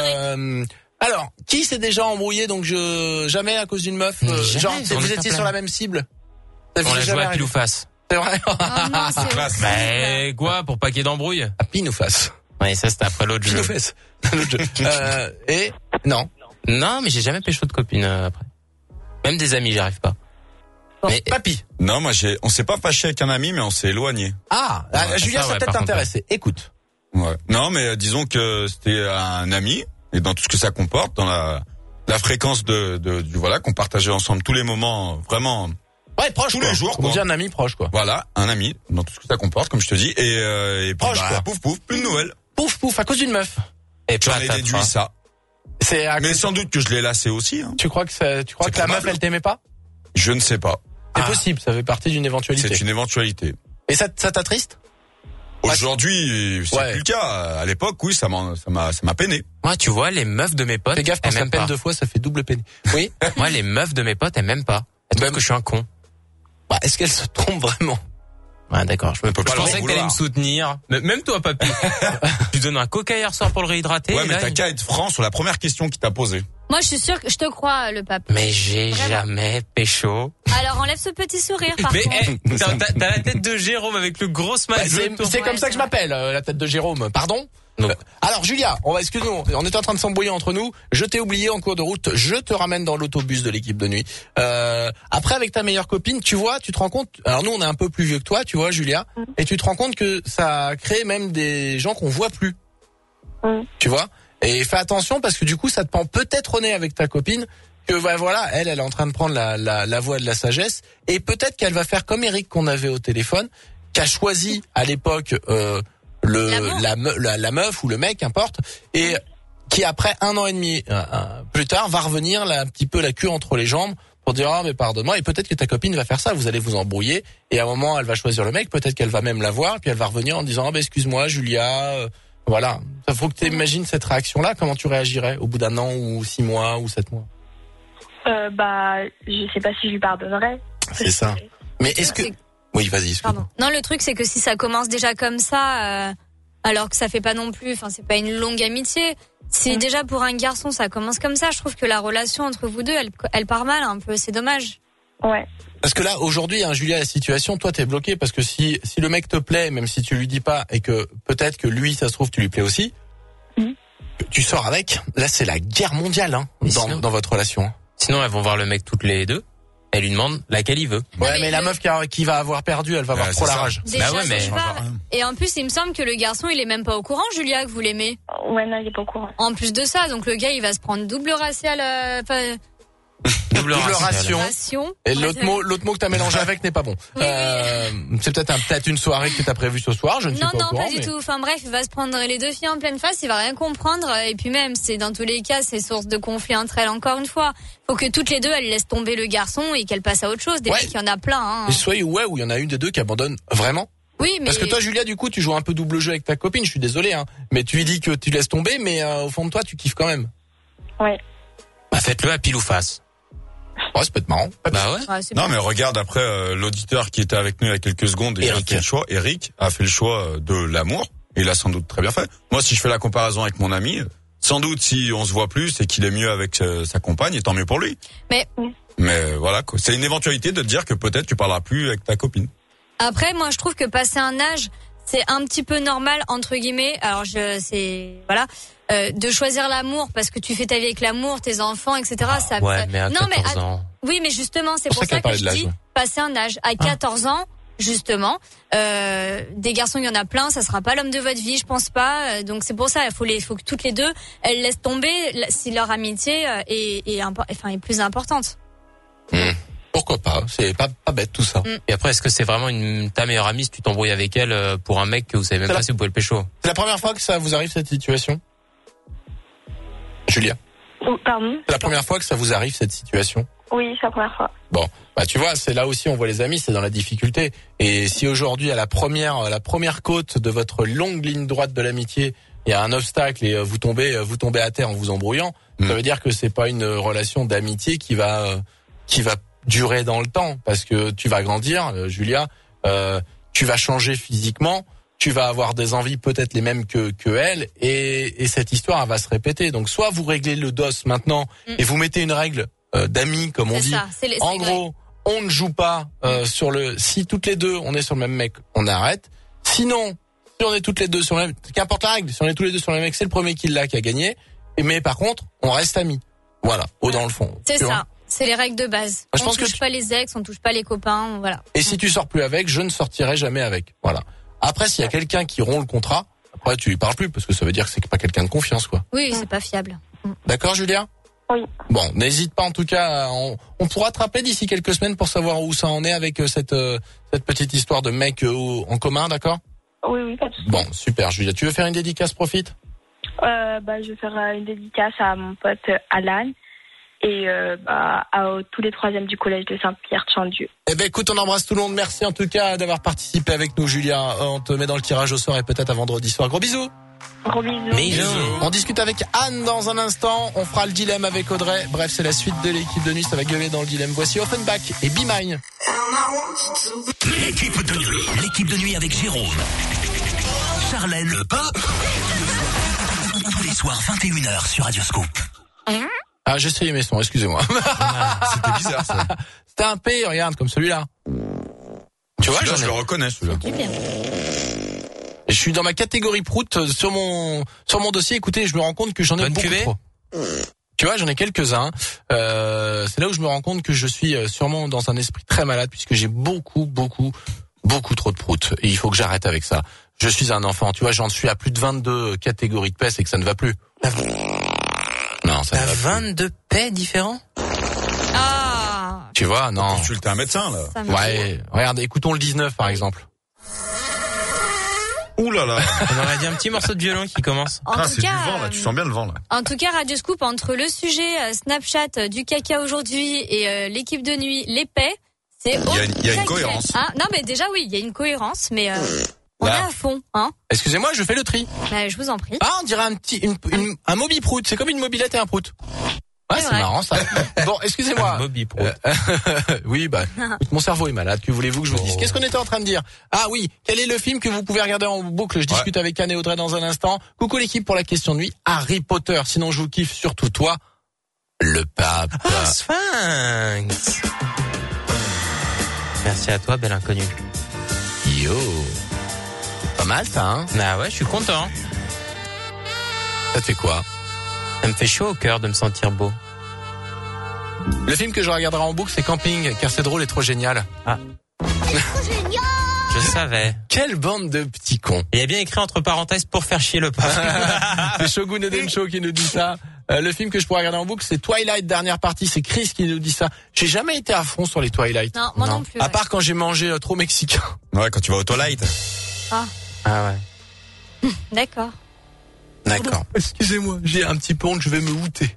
Alors, qui s'est déjà embrouillé, donc jamais à cause d'une meuf? Genre, vous étiez sur la même cible? On l'a joué à pile ou face. C'est vrai? Oh non, c'est Classe. Mais quoi, pour pas qu'il y ait d'embrouille? À pile ou face? Ouais, ça c'était après l'autre jeu. L'autre jeu. Et non. Non, mais j'ai jamais pécho de copine après. Même des amis, j'y arrive pas. Mais papy. Non, moi on s'est pas fâché avec un ami, mais on s'est éloigné. Ah, Julien, ça peut-être t'intéresser. Écoute. Ouais. Non, mais disons que c'était un ami, et dans tout ce que ça comporte, dans la fréquence du voilà, qu'on partageait ensemble tous les moments, vraiment. Ouais, proche. Tous les jours, on dit un ami proche, quoi. Voilà, un ami, dans tout ce que ça comporte, comme je te dis, et puis, proche, quoi. Pouf, plus de nouvelles. Pouf, à cause d'une meuf. Et J'en ai déduit ça. Mais sans doute que je l'ai lassé aussi. Hein. Tu crois que la meuf, elle t'aimait pas? Je ne sais pas. C'est possible, ça fait partie d'une éventualité. C'est une éventualité. Et ça t'attriste? Aujourd'hui, c'est plus le cas. À l'époque, oui, ça m'a peiné. Moi, tu vois, les meufs de mes potes, fais gaffe, quand ça me peine 2 fois, ça fait double peine. Oui. Moi, les meufs de mes potes, elles m'aiment pas. Elles trouvent que je suis un con. Bah, est-ce qu'elles se trompent vraiment? Ouais, d'accord, je pensais que t'allais me soutenir. Même toi, papy. Tu donnes un coca hier soir pour le réhydrater. Ouais, mais t'as qu'à être franc sur la première question qu'il t'a posée. Moi, je suis sûre que je te crois, le pape. Mais j'ai jamais pécho. Alors, enlève ce petit sourire, par mais contre. t'as la tête de Jérôme avec le gros smile. C'est comme ça que je m'appelle, la tête de Jérôme. Pardon? Alors Julia, excuse-nous, on était en train de s'embrouiller entre nous. Je t'ai oublié en cours de route. Je te ramène dans l'autobus de l'équipe de nuit. Après, avec ta meilleure copine, tu vois, tu te rends compte. Alors nous, on est un peu plus vieux que toi, tu vois, Julia, et tu te rends compte que ça crée même des gens qu'on voit plus. Tu vois. Et fais attention parce que du coup, ça te prend peut-être au nez avec ta copine. Que voilà, elle est en train de prendre la voie de la sagesse, et peut-être qu'elle va faire comme Eric qu'on avait au téléphone, qui a choisi à l'époque la meuf ou le mec, importe, et qui après 1 an et demi plus tard va revenir un petit peu la queue entre les jambes pour dire mais pardonne-moi, et peut-être que ta copine va faire ça, vous allez vous embrouiller, et à un moment elle va choisir le mec, peut-être qu'elle va même la voir, puis elle va revenir en disant excuse-moi Julia, voilà. Ça faut que tu imagines cette réaction-là, comment tu réagirais au bout d'1 an ou 6 mois ou 7 mois? Je sais pas si je lui pardonnerais. C'est ça. Mais est-ce que Oui, vas-y, excuse-moi. Pardon. Non, le truc, c'est que si ça commence déjà comme ça, alors que ça fait pas non plus, c'est pas une longue amitié. Si déjà pour un garçon, ça commence comme ça, je trouve que la relation entre vous deux, elle part mal un peu. C'est dommage. Ouais. Parce que là, aujourd'hui, Julia, la situation, toi, t'es bloqué parce que si le mec te plaît, même si tu lui dis pas, et que peut-être que lui, ça se trouve, tu lui plais aussi, tu sors avec. Là, c'est la guerre mondiale, dans votre relation. Sinon, elles vont voir le mec toutes les deux. Elle lui demande laquelle il veut. Ouais, mais la meuf qui va avoir perdu, elle va avoir trop la rage. Déjà, et en plus, il me semble que le garçon, il est même pas au courant, Julia, que vous l'aimez. Ouais, non, il est pas au courant. En plus de ça, donc le gars, il va se prendre double racial. Double ration. Et l'autre mot que t'as mélangé avec n'est pas bon. C'est peut-être une soirée que t'as prévue ce soir, je ne suis pas au courant. Non, pas du tout. Enfin bref, il va se prendre les deux filles en pleine face, il va rien comprendre. Et puis même, c'est dans tous les cas, c'est source de conflit entre elles. Encore une fois, faut que toutes les deux, elles laissent tomber le garçon et qu'elles passent à autre chose. Des mecs, il y en a plein. Et soit où il y en a une des deux qui abandonne vraiment. Oui, mais... Parce que toi, Julia, du coup, tu joues un peu double jeu avec ta copine. Je suis désolé, mais tu lui dis que tu laisses tomber, mais au fond de toi, tu kiffes quand même. Ouais. Bah faites-le à pile ou face. Ouais, ça peut être marrant. Bah ouais. Non, mais regarde, après, l'auditeur qui était avec nous il y a quelques secondes, Eric a fait le choix de l'amour. Et il a sans doute très bien fait. Moi, si je fais la comparaison avec mon ami, sans doute si on se voit plus, c'est qu'il est mieux avec sa compagne, et tant mieux pour lui. Mais voilà, quoi. C'est une éventualité de te dire que peut-être tu parleras plus avec ta copine. Après, moi, je trouve que passer un âge, c'est un petit peu normal, entre guillemets. Alors, de choisir l'amour parce que tu fais ta vie avec l'amour, tes enfants, etc. Mais à 14 ans. Oui, mais justement, c'est pour ça que je dis passer un âge. À 14 ans, justement, des garçons, il y en a plein, ça sera pas l'homme de votre vie, je pense pas. Donc c'est pour ça, il faut que toutes les deux, elles laissent tomber si leur amitié est plus importante. Pourquoi pas? C'est pas bête tout ça. Et après, est-ce que c'est vraiment ta meilleure amie si tu t'embrouilles avec elle pour un mec que vous savez même pas si vous pouvez le pécho? C'est la première fois que ça vous arrive cette situation? Julia? Pardon? C'est la première fois que ça vous arrive cette situation? Oui, c'est la première fois. Bon, tu vois, c'est là aussi on voit les amis, c'est dans la difficulté. Et si aujourd'hui à la première côte de votre longue ligne droite de l'amitié, il y a un obstacle et vous tombez à terre en vous embrouillant, ça veut dire que c'est pas une relation d'amitié qui va durer dans le temps, parce que tu vas grandir, Julia, tu vas changer physiquement. Tu vas avoir des envies peut-être les mêmes que elle, et cette histoire elle va se répéter. Donc soit vous réglez le dos maintenant et vous mettez une règle d'amis comme on dit. En gros, on ne joue pas si toutes les deux on est sur le même mec, on arrête. Sinon, si on est toutes les deux sur le même, qu'importe la règle, si on est tous les deux sur le même mec, c'est le premier qui a gagné. Mais par contre, on reste amis. Voilà, dans le fond. C'est ça. C'est les règles de base. On touche pas les ex, on touche pas les copains, voilà. Et si tu sors plus avec, je ne sortirai jamais avec. Voilà. Après, s'il y a quelqu'un qui rompt le contrat, après tu lui parles plus parce que ça veut dire que c'est pas quelqu'un de confiance, quoi. Oui, c'est pas fiable. D'accord, Julia? Oui. Bon, n'hésite pas en tout cas. On pourra te rappeler d'ici quelques semaines pour savoir où ça en est avec cette petite histoire de mec en commun, d'accord? Oui, pas de souci. Bon, super, Julia. Tu veux faire une dédicace, profite? Je vais faire une dédicace à mon pote Alan. Et à tous les troisièmes du collège de Saint-Pierre-de-Chandieu. Eh ben écoute, on embrasse tout le monde. Merci en tout cas d'avoir participé avec nous, Julia. On te met dans le tirage au sort et peut-être à vendredi soir. Gros bisous. Gros bisous. On discute avec Anne dans un instant. On fera le dilemme avec Audrey. Bref, c'est la suite de l'équipe de nuit. Ça va gueuler dans le dilemme. Voici Offenbach et Be Mine. L'équipe de nuit avec Jérôme, Charlène, le pape. Tous les soirs 21h sur Radioscope. Ah, j'ai essayé mes sons, excusez-moi. C'était bizarre, ça. C'était un P, regarde, comme celui-là. Tu vois, je le reconnais, celui-là. Je suis dans ma catégorie prout sur mon dossier. Écoutez, je me rends compte que j'en ai beaucoup trop. Tu vois, j'en ai quelques-uns. C'est là où je me rends compte que je suis sûrement dans un esprit très malade puisque j'ai beaucoup trop de prout. Et il faut que j'arrête avec ça. Je suis un enfant. Tu vois, j'en suis à plus de 22 catégories de paix, c'est que ça ne va plus. Non, ça. T'as 22 paix différents? Ah. Tu vois, non. Consulter un médecin, là. Ouais. Regarde, écoutons le 19, par exemple. Ouh là là. On aurait dit un petit morceau de violon qui commence. C'est du vent, là. Tu sens bien le vent, là. En tout cas, Radio Scoop, entre le sujet Snapchat du caca aujourd'hui et l'équipe de nuit, les paix, c'est il y a une cohérence. Hein, non, mais déjà, oui, il y a une cohérence, mais on est à fond, hein. Excusez-moi, je fais le tri. Bah, je vous en prie. Ah, on dirait un Moby Prout. C'est comme une mobilette et un prout. Ouais, c'est marrant ça. Bon, excusez-moi. Bobby Pro. Oui, mon cerveau est malade. Que voulez-vous que je vous dise? Qu'est-ce qu'on était en train de dire? Ah oui, quel est le film que vous pouvez regarder en boucle? Je discute avec Anne et Audrey dans un instant. Coucou l'équipe pour la question de nuit. Harry Potter. Sinon, je vous kiffe surtout toi, le pape. Ah, Sphinx. Merci à toi, bel inconnu. Yo. Pas mal ça, hein? Ah ouais, je suis content. Ça te fait quoi? Ça me fait chaud au cœur de me sentir beau. Le film que je regarderai en boucle, c'est Camping, car c'est drôle et trop génial. Ah. Trop génial. Je savais. Quelle bande de petits cons. Il y a bien écrit entre parenthèses pour faire chier le pape. C'est Shogun Edensho qui nous dit ça. Le film que je pourrais regarder en boucle, c'est Twilight, dernière partie. C'est Chris qui nous dit ça. J'ai jamais été à fond sur les Twilight. Non, moi non plus. À part quand j'ai mangé trop mexicain. Ouais, quand tu vas au Twilight. Ah ouais. D'accord. D'accord. Excusez-moi, j'ai un petit peu honte, je vais me outer.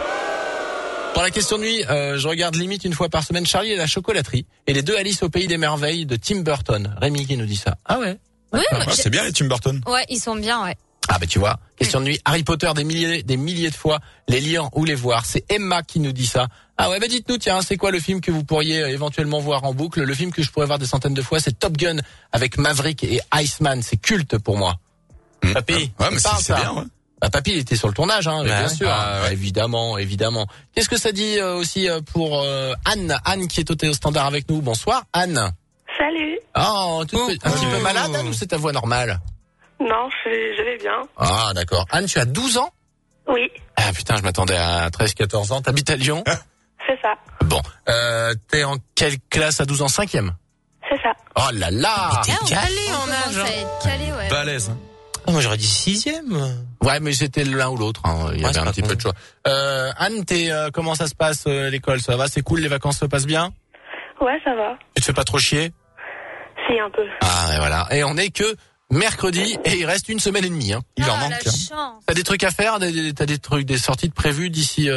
Pour la question de nuit, je regarde limite une fois par semaine Charlie et la chocolaterie et les 2 Alice au pays des merveilles de Tim Burton. Rémi qui nous dit ça. Ah ouais. Oui, c'est bien les Tim Burton. Ouais, ils sont bien, ouais. Ah tu vois, question de nuit, Harry Potter des milliers de fois, les lire ou les voir. C'est Emma qui nous dit ça. Ah ouais, dites-nous, tiens, c'est quoi le film que vous pourriez éventuellement voir en boucle? Le film que je pourrais voir des centaines de fois, c'est Top Gun avec Maverick et Iceman. C'est culte pour moi. Papy, ouais, mais c'est bien, ouais. Papy, il était sur le tournage, hein, bien sûr. Ouais. Évidemment. Qu'est-ce que ça dit aussi pour Anne? Anne qui est au standard avec nous. Bonsoir, Anne. Salut. Oh, un petit peu malade, Anne, ou c'est ta voix normale? Non, je vais bien. Ah, d'accord. Anne, tu as 12 ans? Oui. Ah putain, je m'attendais à 13-14 ans. T'habites à Lyon? C'est ça. Bon. T'es en quelle classe à 12 ans? 5e? C'est ça. Oh là là! T'es calé On en âge. commence à être calé, ouais. Balèze. Hein. Ah, moi j'aurais dit 6e. Ouais, mais c'était l'un ou l'autre. Hein. Il y avait un petit peu de choix. Anne, comment ça se passe l'école? Ça va? C'est cool? Les vacances se passent bien? Ouais, ça va. Tu te fais pas trop chier? Si, un peu. Ah, et voilà. Et on est que mercredi et il reste 1 semaine et demie. Hein. Il en manque. La chance. T'as des trucs à faire? T'as des sorties de prévues d'ici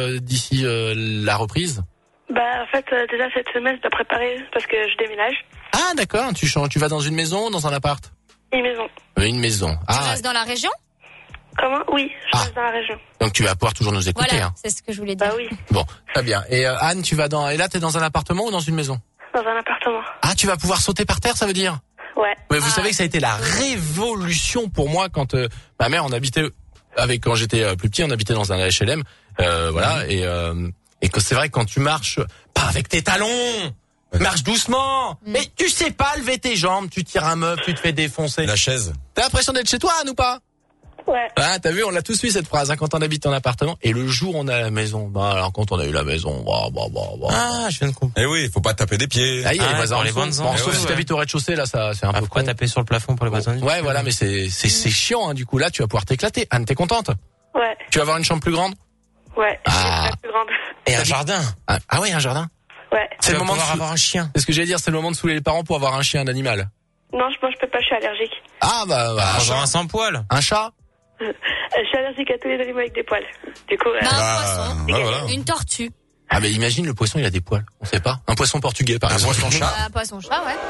la reprise? En fait, déjà cette semaine, je dois préparer parce que je déménage. Ah, d'accord. Tu vas dans une maison, dans un appart? Une maison. Une maison. Tu restes dans la région? Comment? Oui, je reste dans la région. Donc tu vas pouvoir toujours nous écouter. Voilà, hein. c'est ce que je voulais dire. Bah oui. Bon, très bien. Et Anne, et là t'es dans un appartement ou dans une maison? Dans un appartement. Ah, tu vas pouvoir sauter par terre, ça veut dire? Ouais. Mais vous savez que ça a été la révolution pour moi quand ma mère, on habitait quand j'étais plus petit, on habitait dans un HLM, voilà, et que c'est vrai que quand tu marches pas avec tes talons, marche doucement. Mais tu sais pas lever tes jambes, tu tires un meuble, tu te fais défoncer. La chaise. T'as l'impression d'être chez toi, Anne, ou pas? Ouais. Ah, t'as vu, on l'a tous vu cette phrase, hein, quand on habite en appartement. Et le jour où on a la maison, alors quand on a eu la maison, Ah, je viens de comprendre. Eh oui, faut pas taper des pieds. Ah, il y a les voisins. Bon, sauf si t'habites au rez-de-chaussée, là, ça, c'est un peu faut pas taper sur le plafond pour les voisins. Ouais, voilà, mais c'est chiant, hein, du coup, là, tu vas pouvoir t'éclater. Anne, t'es contente? Ouais. Tu vas avoir une chambre plus grande? Ouais. Ah. La plus grande. Et un jardin. Ah ouais, un jardin? Ouais. C'est le moment avoir un chien. C'est ce que j'allais dire, c'est le moment de saouler les parents pour avoir un chien, un animal. Non, je peux pas, je suis allergique. Ah, Un sans poil. un chat? Je suis allergique à tous les animaux avec des poils. Du coup, Un poisson. Voilà. Une tortue. Ah, mais imagine, le poisson, il a des poils. On sait pas. Un poisson portugais, par exemple. Poisson-chat. Un poisson-chat, ouais.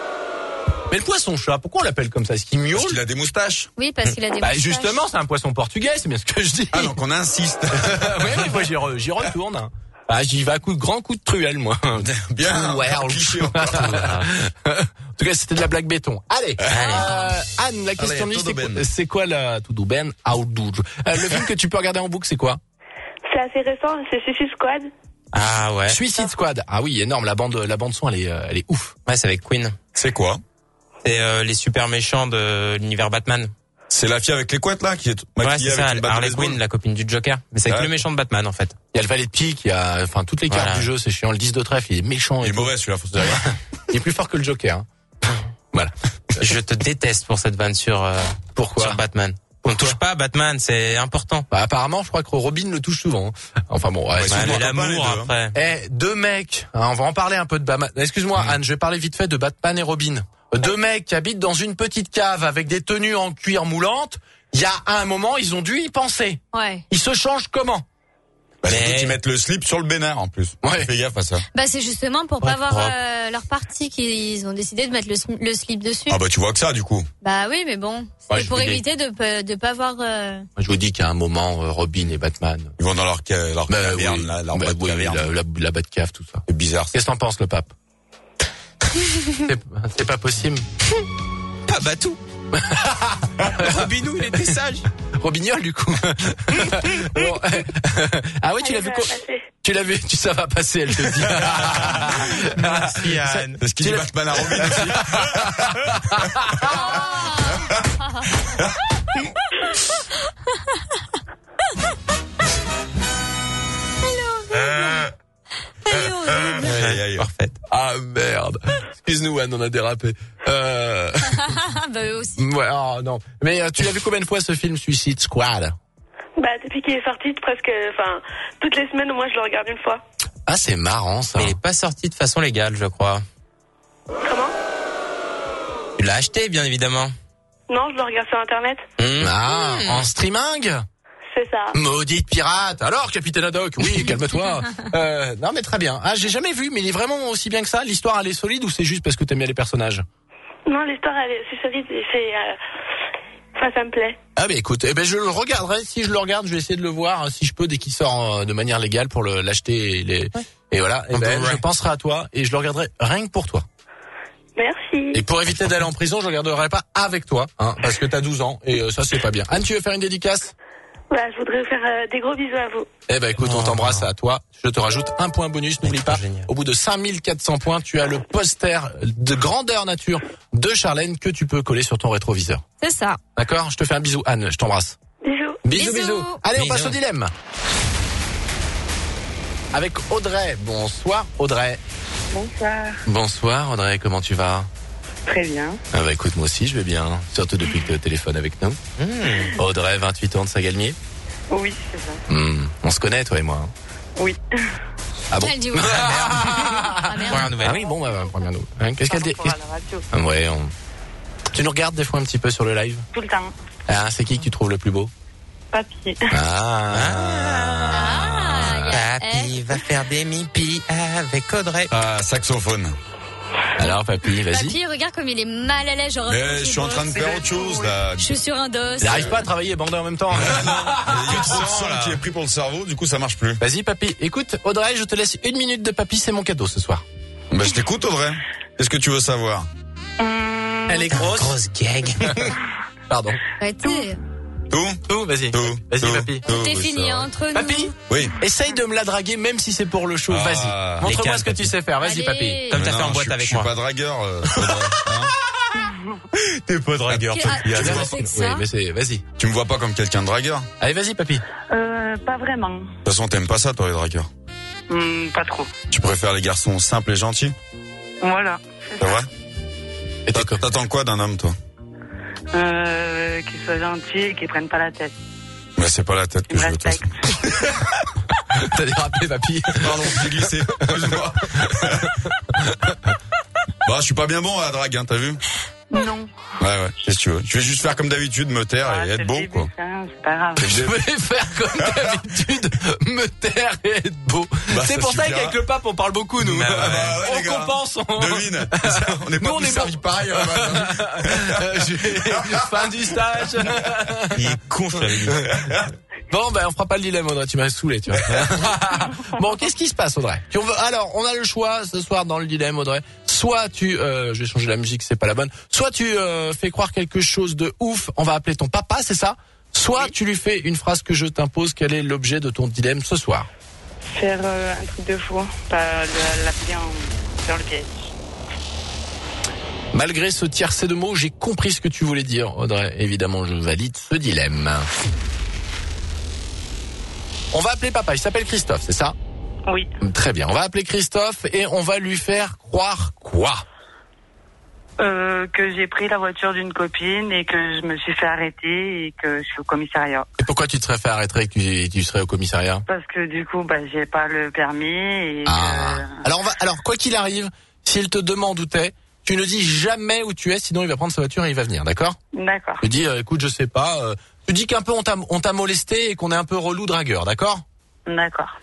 Mais le poisson-chat, pourquoi on l'appelle comme ça? Est-ce qu'il miaule? Parce qu'il a des moustaches. Oui, parce qu'il a des Bah, moustaches. justement, c'est un poisson portugais, c'est bien ce que je dis. Ah, donc on insiste. Ouais, mais moi, j'y retourne. Ah, j'y vais à grand coup de truelle, moi. Bien. Ouais, cliché encore. En tout cas, c'était de la blague béton. Allez. Anne, la question de c'est quoi la Tudo Ben Outdoor? Le film que tu peux regarder en boucle, c'est quoi? c'est assez récent, c'est Suicide Squad. Ah ouais. Suicide Squad. Ah oui, énorme. La bande son, elle est ouf. Ouais, c'est avec Queen. C'est quoi? C'est les super méchants de l'univers Batman. C'est la fille avec les couettes là qui est Ouais, maquillée c'est ça, avec une batte de Harley baseball. Quinn, la copine du Joker. Mais c'est avec le méchant de Batman en fait. Il y a le valet de pique, il y a toutes les cartes Voilà. du jeu, c'est chiant. Le 10 de trèfle, il est méchant. Il est mauvais celui-là, faut se dire. Il est plus fort que le Joker. Hein. Voilà. Je te déteste pour cette vanne sur Pourquoi? sur Batman. On ne touche pas à Batman, c'est important. Bah, apparemment, je crois que Robin le touche souvent. Enfin bon, ouais, Ouais, Ouais, mais copains, l'amour les deux, après. deux mecs, hein, on va en parler un peu de Batman. Excuse-moi, Anne, je vais parler vite fait de Batman et Robin. Deux mecs qui habitent dans une petite cave avec des tenues en cuir moulante. Il y a un moment, ils ont dû y penser. Ouais. Ils se changent comment? Bah, mais ils mettent le slip sur le bénard en plus. Ouais. Fais gaffe à ça. Bah c'est justement pour pas voir leur partie qu'ils ont décidé de mettre le slip dessus. Ah bah tu vois que ça du coup. Bah oui, mais bon, c'est pour éviter de pas voir. Moi, je vous dis qu'à un moment, Robin et Batman. Ils vont dans leur caverne, la Batcave, tout ça. C'est bizarre. Qu'est-ce que t'en penses, le pape? C'est pas possible. Pas Batou. Robinou, il était sage. Robignol, du coup. Bon. Ah oui, tu l'as vu quoi? Tu l'as vu, ça va passer, elle te dit. Merci, Anne. C'est ce qu'il dit Batman à Robin aussi. Parfait. Ah merde. Excuse-nous Anne, on a dérapé. Bah eux aussi. Ouais, oh non. Mais tu l'as vu combien de fois ce film Suicide Squad? Bah depuis qu'il est sorti, toutes les semaines au moins je le regarde une fois. Ah c'est marrant ça. Mais il est pas sorti de façon légale, je crois. Comment? Tu l'as acheté, bien évidemment. Non, je le regarde sur internet. En streaming? C'est ça. Maudite pirate. Alors, Capitaine Haddock, oui, calme-toi. Non, mais très bien. Ah, j'ai jamais vu, mais il est vraiment aussi bien que ça. L'histoire, elle est solide ou c'est juste parce que t'aimes bien les personnages? Non, l'histoire, c'est solide et ça me plaît. Ah, mais écoute, je le regarderai. Si je le regarde, je vais essayer de le voir, si je peux, dès qu'il sort de manière légale pour l'acheter. Et voilà. Je penserai à toi et je le regarderai rien que pour toi. Merci. Et pour éviter d'aller en prison, je le regarderai pas avec toi, parce que t'as 12 ans et ça, c'est pas bien. Anne, tu veux faire une dédicace? Voilà, je voudrais vous faire des gros bisous à vous. Écoute, on t'embrasse à toi. Je te rajoute un point bonus, n'oublie pas. Génial. Au bout de 5400 points, tu as le poster de grandeur nature de Charlène que tu peux coller sur ton rétroviseur. C'est ça. D'accord? Je te fais un bisou, Anne, je t'embrasse. Bisous. Allez, on passe au dilemme. Avec Audrey. Bonsoir, Audrey. Bonsoir, Audrey, comment tu vas? Très bien. Ah bah écoute, moi aussi je vais bien, surtout depuis que tu es au téléphone avec nous. Audrey, 28 ans de Sagalmier. Oui, c'est ça. On se connaît, toi et moi. Oui. Ah bon? Elle dit oui. Première nouvelle. Ah oui, bon, première nouvelle. Qu'est-ce qu'elle dit? À la radio. Ouais, tu nous regardes des fois un petit peu sur le live? Tout le temps. Ah, c'est qui que tu trouves le plus beau? Papier. Papy va faire des mipis avec Audrey. Ah, saxophone. Alors, papy, vas-y. Papy, regarde comme il est mal à l'aise. Mais je suis en train de faire autre chose, là. Je suis sur un dos. Il n'arrive pas à travailler et bander en même temps. Il y a trop de sang qui est pris pour le cerveau, du coup ça marche plus. Vas-y, papy. Écoute, Audrey, je te laisse 1 minute de papy, c'est mon cadeau ce soir. Bah, je t'écoute, Audrey. Qu'est-ce que tu veux savoir? Elle est grosse. Grosse gag. Pardon. Arrêtez. Tout, vas-y. Vas-y, papy. T'es fini entre nous. Papy, oui. Essaye de me la draguer même si c'est pour le show. Vas-y. Montre-moi ce que tu sais faire. Vas-y, papy. Comme t'as fait en boîte avec moi. Je suis pas dragueur. T'es pas dragueur, papy. Vas-y. Tu me vois pas comme quelqu'un de dragueur? Allez, vas-y, papy. Pas vraiment. De toute façon, t'aimes pas ça, toi, les dragueurs? Pas trop. Tu préfères les garçons simples et gentils? Voilà. C'est vrai? Et t'attends quoi d'un homme, toi? Qu'il soit gentil et qu'il prenne pas la tête. Mais c'est pas la tête que je veux, toi. T'as dérapé, papy. Pardon, j'ai glissé. Excuse-moi. Bah, je suis pas bien bon à la drague, t'as vu? Non. Ouais, qu'est-ce que tu veux? Je vais juste faire comme d'habitude, me taire et être beau, quoi. C'est pas grave. Je vais faire comme d'habitude, me taire et être beau. C'est pour ça qu'avec le pape, on parle beaucoup, nous. On compense. Devine. On n'est pas tous servis pareil. Fin du stage. Il est con, je t'avais dit. Bon, on fera pas le dilemme, Audrey. Tu m'as saoulé, tu vois. Bon, qu'est-ce qui se passe, Audrey? Alors, on a le choix ce soir dans le dilemme, Audrey. Soit je vais changer la musique, c'est pas la bonne. Soit tu fais croire quelque chose de ouf, on va appeler ton papa, c'est ça? Soit tu lui fais une phrase que je t'impose. Quel est l'objet de ton dilemme ce soir? Faire un truc de fou, pas l'appeler dans le piège. Malgré ce tiercé de mots, j'ai compris ce que tu voulais dire, Audrey. Évidemment, je valide ce dilemme. On va appeler papa, il s'appelle Christophe, c'est ça? Oui. Très bien, on va appeler Christophe et on va lui faire croire quoi? Que j'ai pris la voiture d'une copine et que je me suis fait arrêter et que je suis au commissariat. Et pourquoi tu te serais fait arrêter et que tu serais au commissariat? Parce que du coup, j'ai pas le permis et Alors quoi qu'il arrive, s'il te demande où t'es, tu ne dis jamais où tu es, sinon il va prendre sa voiture et il va venir, d'accord? D'accord. Tu dis, écoute, je sais pas, tu dis qu'un peu on t'a molesté et qu'on est un peu relou dragueur, d'accord? D'accord.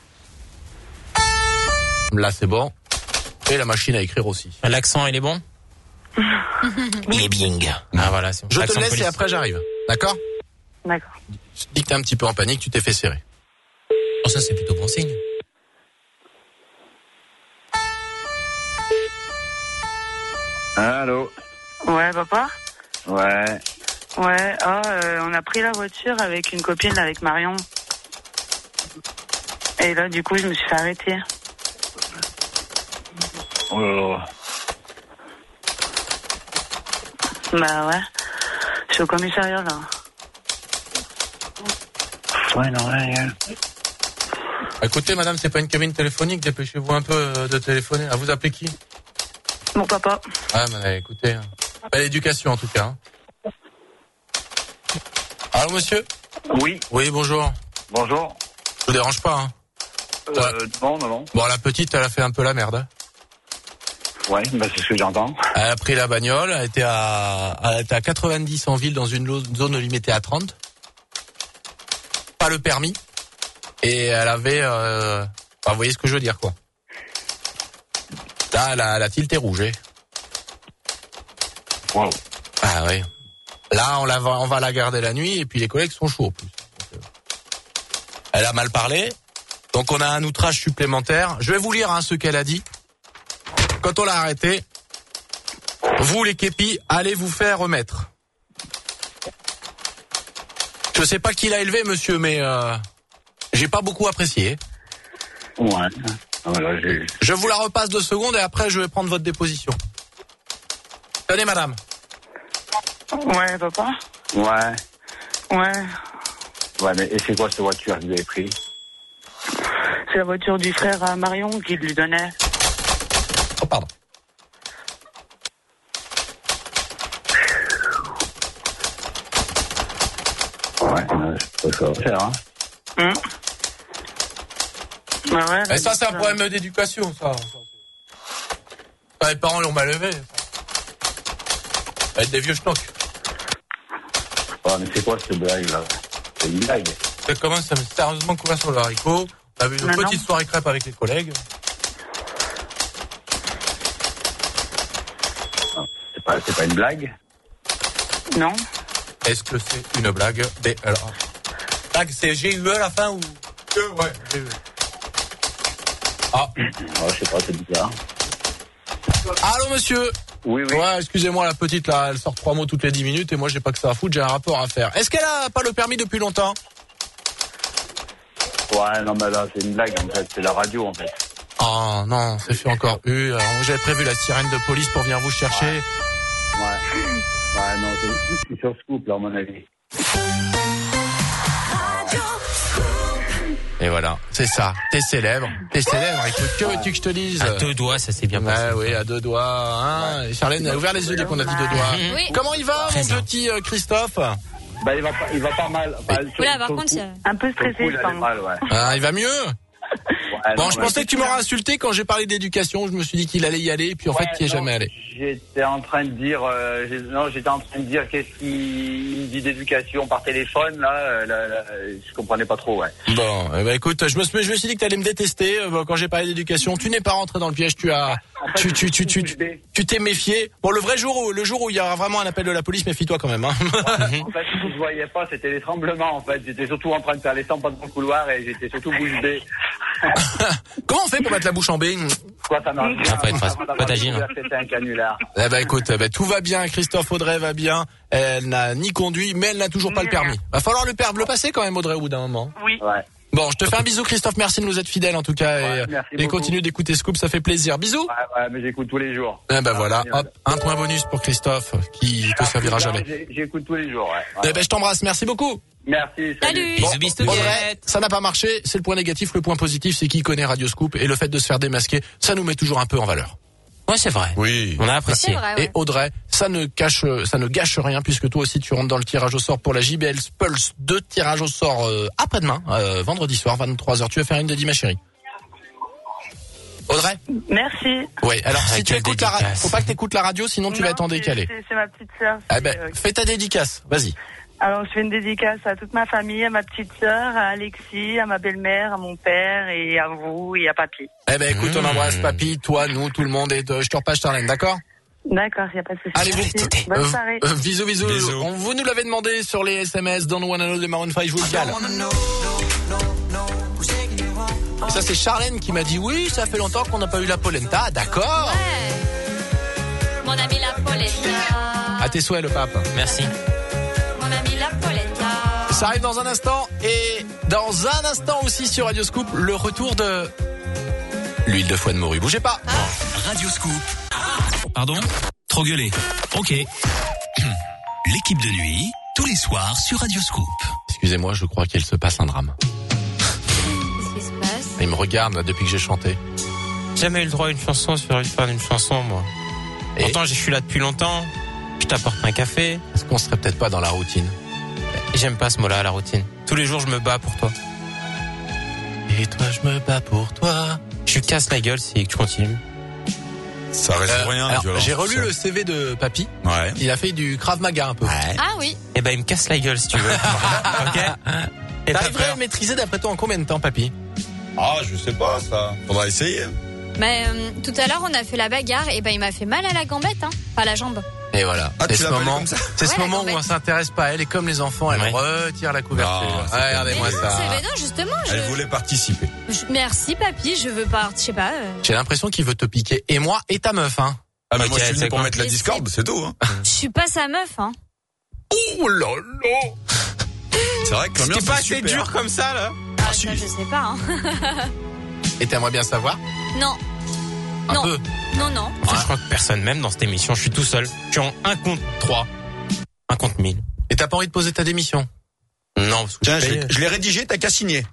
Là, c'est bon. Et la machine à écrire aussi. L'accent, il est bon? Il est bing. Ah voilà. Je te laisse et après j'arrive. D'accord? D'accord. Je te dis que t'es un petit peu en panique, tu t'es fait serrer. Oh, ça, c'est plutôt bon signe. Allô? Ouais, papa? Ouais. Ouais, on a pris la voiture avec une copine, avec Marion. Et là, du coup, je me suis fait arrêter. Oh là là. Bah ouais. Je suis au commissariat, là. Ouais, non, rien. Écoutez, madame, c'est pas une cabine téléphonique, dépêchez-vous un peu de téléphoner. À vous appelez qui? Mon papa. Ah, mais écoutez, belle éducation en tout cas. Allô, monsieur? Oui. Oui, bonjour. Bonjour. Je vous dérange pas, hein? Non. Bon, la petite, elle a fait un peu la merde. Ouais, bah c'est ce que j'entends. Elle a pris la bagnole, elle était à 90 en ville dans une zone limitée à 30. Pas le permis. Et elle avait... vous voyez ce que je veux dire, quoi. Là, la tilt est rouge. Wow. Ah oui. Là, on va la garder la nuit et puis les collègues sont chauds en plus. Donc, elle a mal parlé. Donc on a un outrage supplémentaire. Je vais vous lire ce qu'elle a dit. Quand on l'a arrêtée, vous les képis, allez vous faire remettre. Je sais pas qui l'a élevé, monsieur, mais j'ai pas beaucoup apprécié. Ouais. Voilà, je vous la repasse 2 secondes et après je vais prendre votre déposition. Tenez, madame. Ouais, papa. Ouais. Ouais. Ouais, mais et c'est quoi cette voiture que vous avez pris? C'est la voiture du frère à Marion qui lui donnait. Oh, pardon. Ouais, je peux ça faire, hein. Bah ouais, et ça, c'est un problème d'éducation, ça. Les parents l'ont mal élevé. Ça va être des vieux schnocks. Ouais, mais c'est quoi cette blague, là? C'est une blague. Ça commence à me sérieusement couvert sur le haricot. On a vu une petite soirée crêpe avec les collègues. C'est pas une blague? Non. Est-ce que c'est une blague? Alors, blague, c'est GUE à la fin ou? Ouais, GUE. Ah. Oh, je sais pas, c'est bizarre. Allô, monsieur? Oui. Ouais, excusez-moi, la petite, là, elle sort 3 mots toutes les 10 minutes et moi, j'ai pas que ça à foutre, j'ai un rapport à faire. Est-ce qu'elle a pas le permis depuis longtemps? Ouais, non, mais là, c'est une blague, en fait. C'est la radio, en fait. Oh, non, c'est fait encore eu. J'avais prévu la sirène de police pour venir vous chercher. Ouais, non, je suis sur Scoop, là, à mon avis. Et voilà, c'est ça. T'es célèbre, écoute, que veux-tu que je te dise? À 2 doigts, ça s'est bien passé. Oui, à 2 doigts, hein. Ouais. Charlène a ouvert les yeux dès qu'on a dit 2 doigts. Oui. Comment il va, mon petit Christophe? Bah, il va pas mal. Oula, par contre, un peu stressé, je pense. Ah, il va mieux? Ouais, bon, je pensais que tu m'aurais insulté quand j'ai parlé d'éducation. Je me suis dit qu'il allait y aller, et puis en fait, il n'y est jamais allé. J'étais en train de dire, qu'est-ce qu'il me dit d'éducation par téléphone, là, je comprenais pas trop, ouais. Bon, écoute, je me suis dit que tu allais me détester quand j'ai parlé d'éducation. Tu n'es pas rentré dans le piège, tu t'es méfié. Bon, le jour où il y aura vraiment un appel de la police, méfie-toi quand même, hein. Ouais, en fait, ce que je voyais pas, c'était les tremblements, en fait. J'étais surtout en train de faire les 100 pas dans le couloir et j'étais surtout bouche bée. Comment on fait pour mettre la bouche en bée? Quoi, ça marche bien. Pas d'agir. C'était un canular. Écoute, tout va bien. Christophe Audrey va bien. Elle n'a ni conduit, mais elle n'a toujours pas le permis. Va falloir le passer quand même, Audrey, au bout d'un moment. Oui. Ouais. Bon, je te fais un bisou, Christophe. Merci de nous être fidèles, en tout cas. Et continue d'écouter Scoop, ça fait plaisir. Bisous. Ouais, mais j'écoute tous les jours. Voilà. Hop, un point bonus pour Christophe, qui te servira jamais. J'écoute tous les jours, ouais. Je t'embrasse. Merci beaucoup. Merci. Salut. Bisous, Audrey, ça n'a pas marché. C'est le point négatif. Le point positif, c'est qu'il connaît Radio Scoop. Et le fait de se faire démasquer, ça nous met toujours un peu en valeur. Ouais, c'est vrai. Oui. On a apprécié. C'est vrai, ouais. Et Audrey, ça ne gâche rien puisque toi aussi tu rentres dans le tirage au sort pour la JBL Pulse 2, tirage au sort après-demain, vendredi soir, 23h. Tu vas faire une de 10, ma chérie. Audrey? Merci. Oui, alors si tu écoutes la radio, faut pas que tu écoutes la radio, sinon tu vas être en décalé. C'est ma petite sœur. Fais ta dédicace, vas-y. Alors, je fais une dédicace à toute ma famille, à ma petite sœur, à Alexis, à ma belle-mère, à mon père et à vous et à papy. Eh ben écoute, on embrasse papy, toi, nous, tout le monde et je te repasse Charlène, d'accord? D'accord, il n'y a pas de souci. Allez, bonne soirée. Bisous. Vous nous l'avez demandé sur les SMS, Don't Wanna Know de Maroon 5, je vous le cale. Et ça, c'est Charlène qui m'a dit, oui, ça fait longtemps qu'on n'a pas eu la polenta, d'accord? Ouais. Mon ami la polenta. À tes souhaits, le pape. Merci. Mon ami la polenta. Ça arrive dans un instant et dans un instant aussi sur Radio Scoop, le retour de l'huile de foie de morue. Bougez pas. Radio Scoop. Pardon? Trop gueulé. Ok. L'équipe de nuit, tous les soirs sur Radio Scoop. Excusez-moi, je crois qu'il se passe un drame. Qu'est-ce qui se passe? Il me regarde là, depuis que j'ai chanté. Jamais eu le droit à une chanson sur une fin d'une chanson, moi. Et pourtant, je suis là depuis longtemps. Je t'apporte un café. Est-ce qu'on serait peut-être pas dans la routine? J'aime pas ce mot-là, la routine. Tous les jours, je me bats pour toi. Et toi, je me bats pour toi. Je lui casse la gueule si tu continues. Ça reste rien. Alors, j'ai relu le CV de papy. Ouais. Il a fait du Krav Maga un peu. Ouais. Ah oui. Eh ben, il me casse la gueule si tu veux. Ok. Et t'arriverais à le maîtriser d'après toi en combien de temps, papy? Ah, je sais pas ça. Faudra essayer. Mais tout à l'heure, on a fait la bagarre et ben il m'a fait mal à la gambette, hein, pas à la jambe. Et voilà. Ah, c'est tu ce l'as moment, comme ça. c'est ce Ouais, moment où on s'intéresse pas à elle et comme les enfants, elle retire la couverture. Non, c'est regardez-moi Mais ça. non, justement. Elle voulait participer. Merci papy, je veux pas, je sais pas. J'ai l'impression qu'il veut te piquer et moi et ta meuf, hein. Ah, mais Ok, moi, je suis venu c'est pour quoi? mettre la discorde, c'est tout, hein. Je suis pas sa meuf, hein. Oh là là. C'est vrai que l'ambiance C'était pas est assez super. dur comme ça, là. Ah, ça, je sais pas, hein. Et t'aimerais bien savoir? Non. Un Non. peu. Non. Enfin, je crois que personne m'aime dans cette émission. Je suis tout seul. Je suis en 1 contre 3. 1 contre 1000. Et t'as pas envie de poser ta démission? Non, parce que Tiens, je l'ai rédigé, t'as qu'à signer.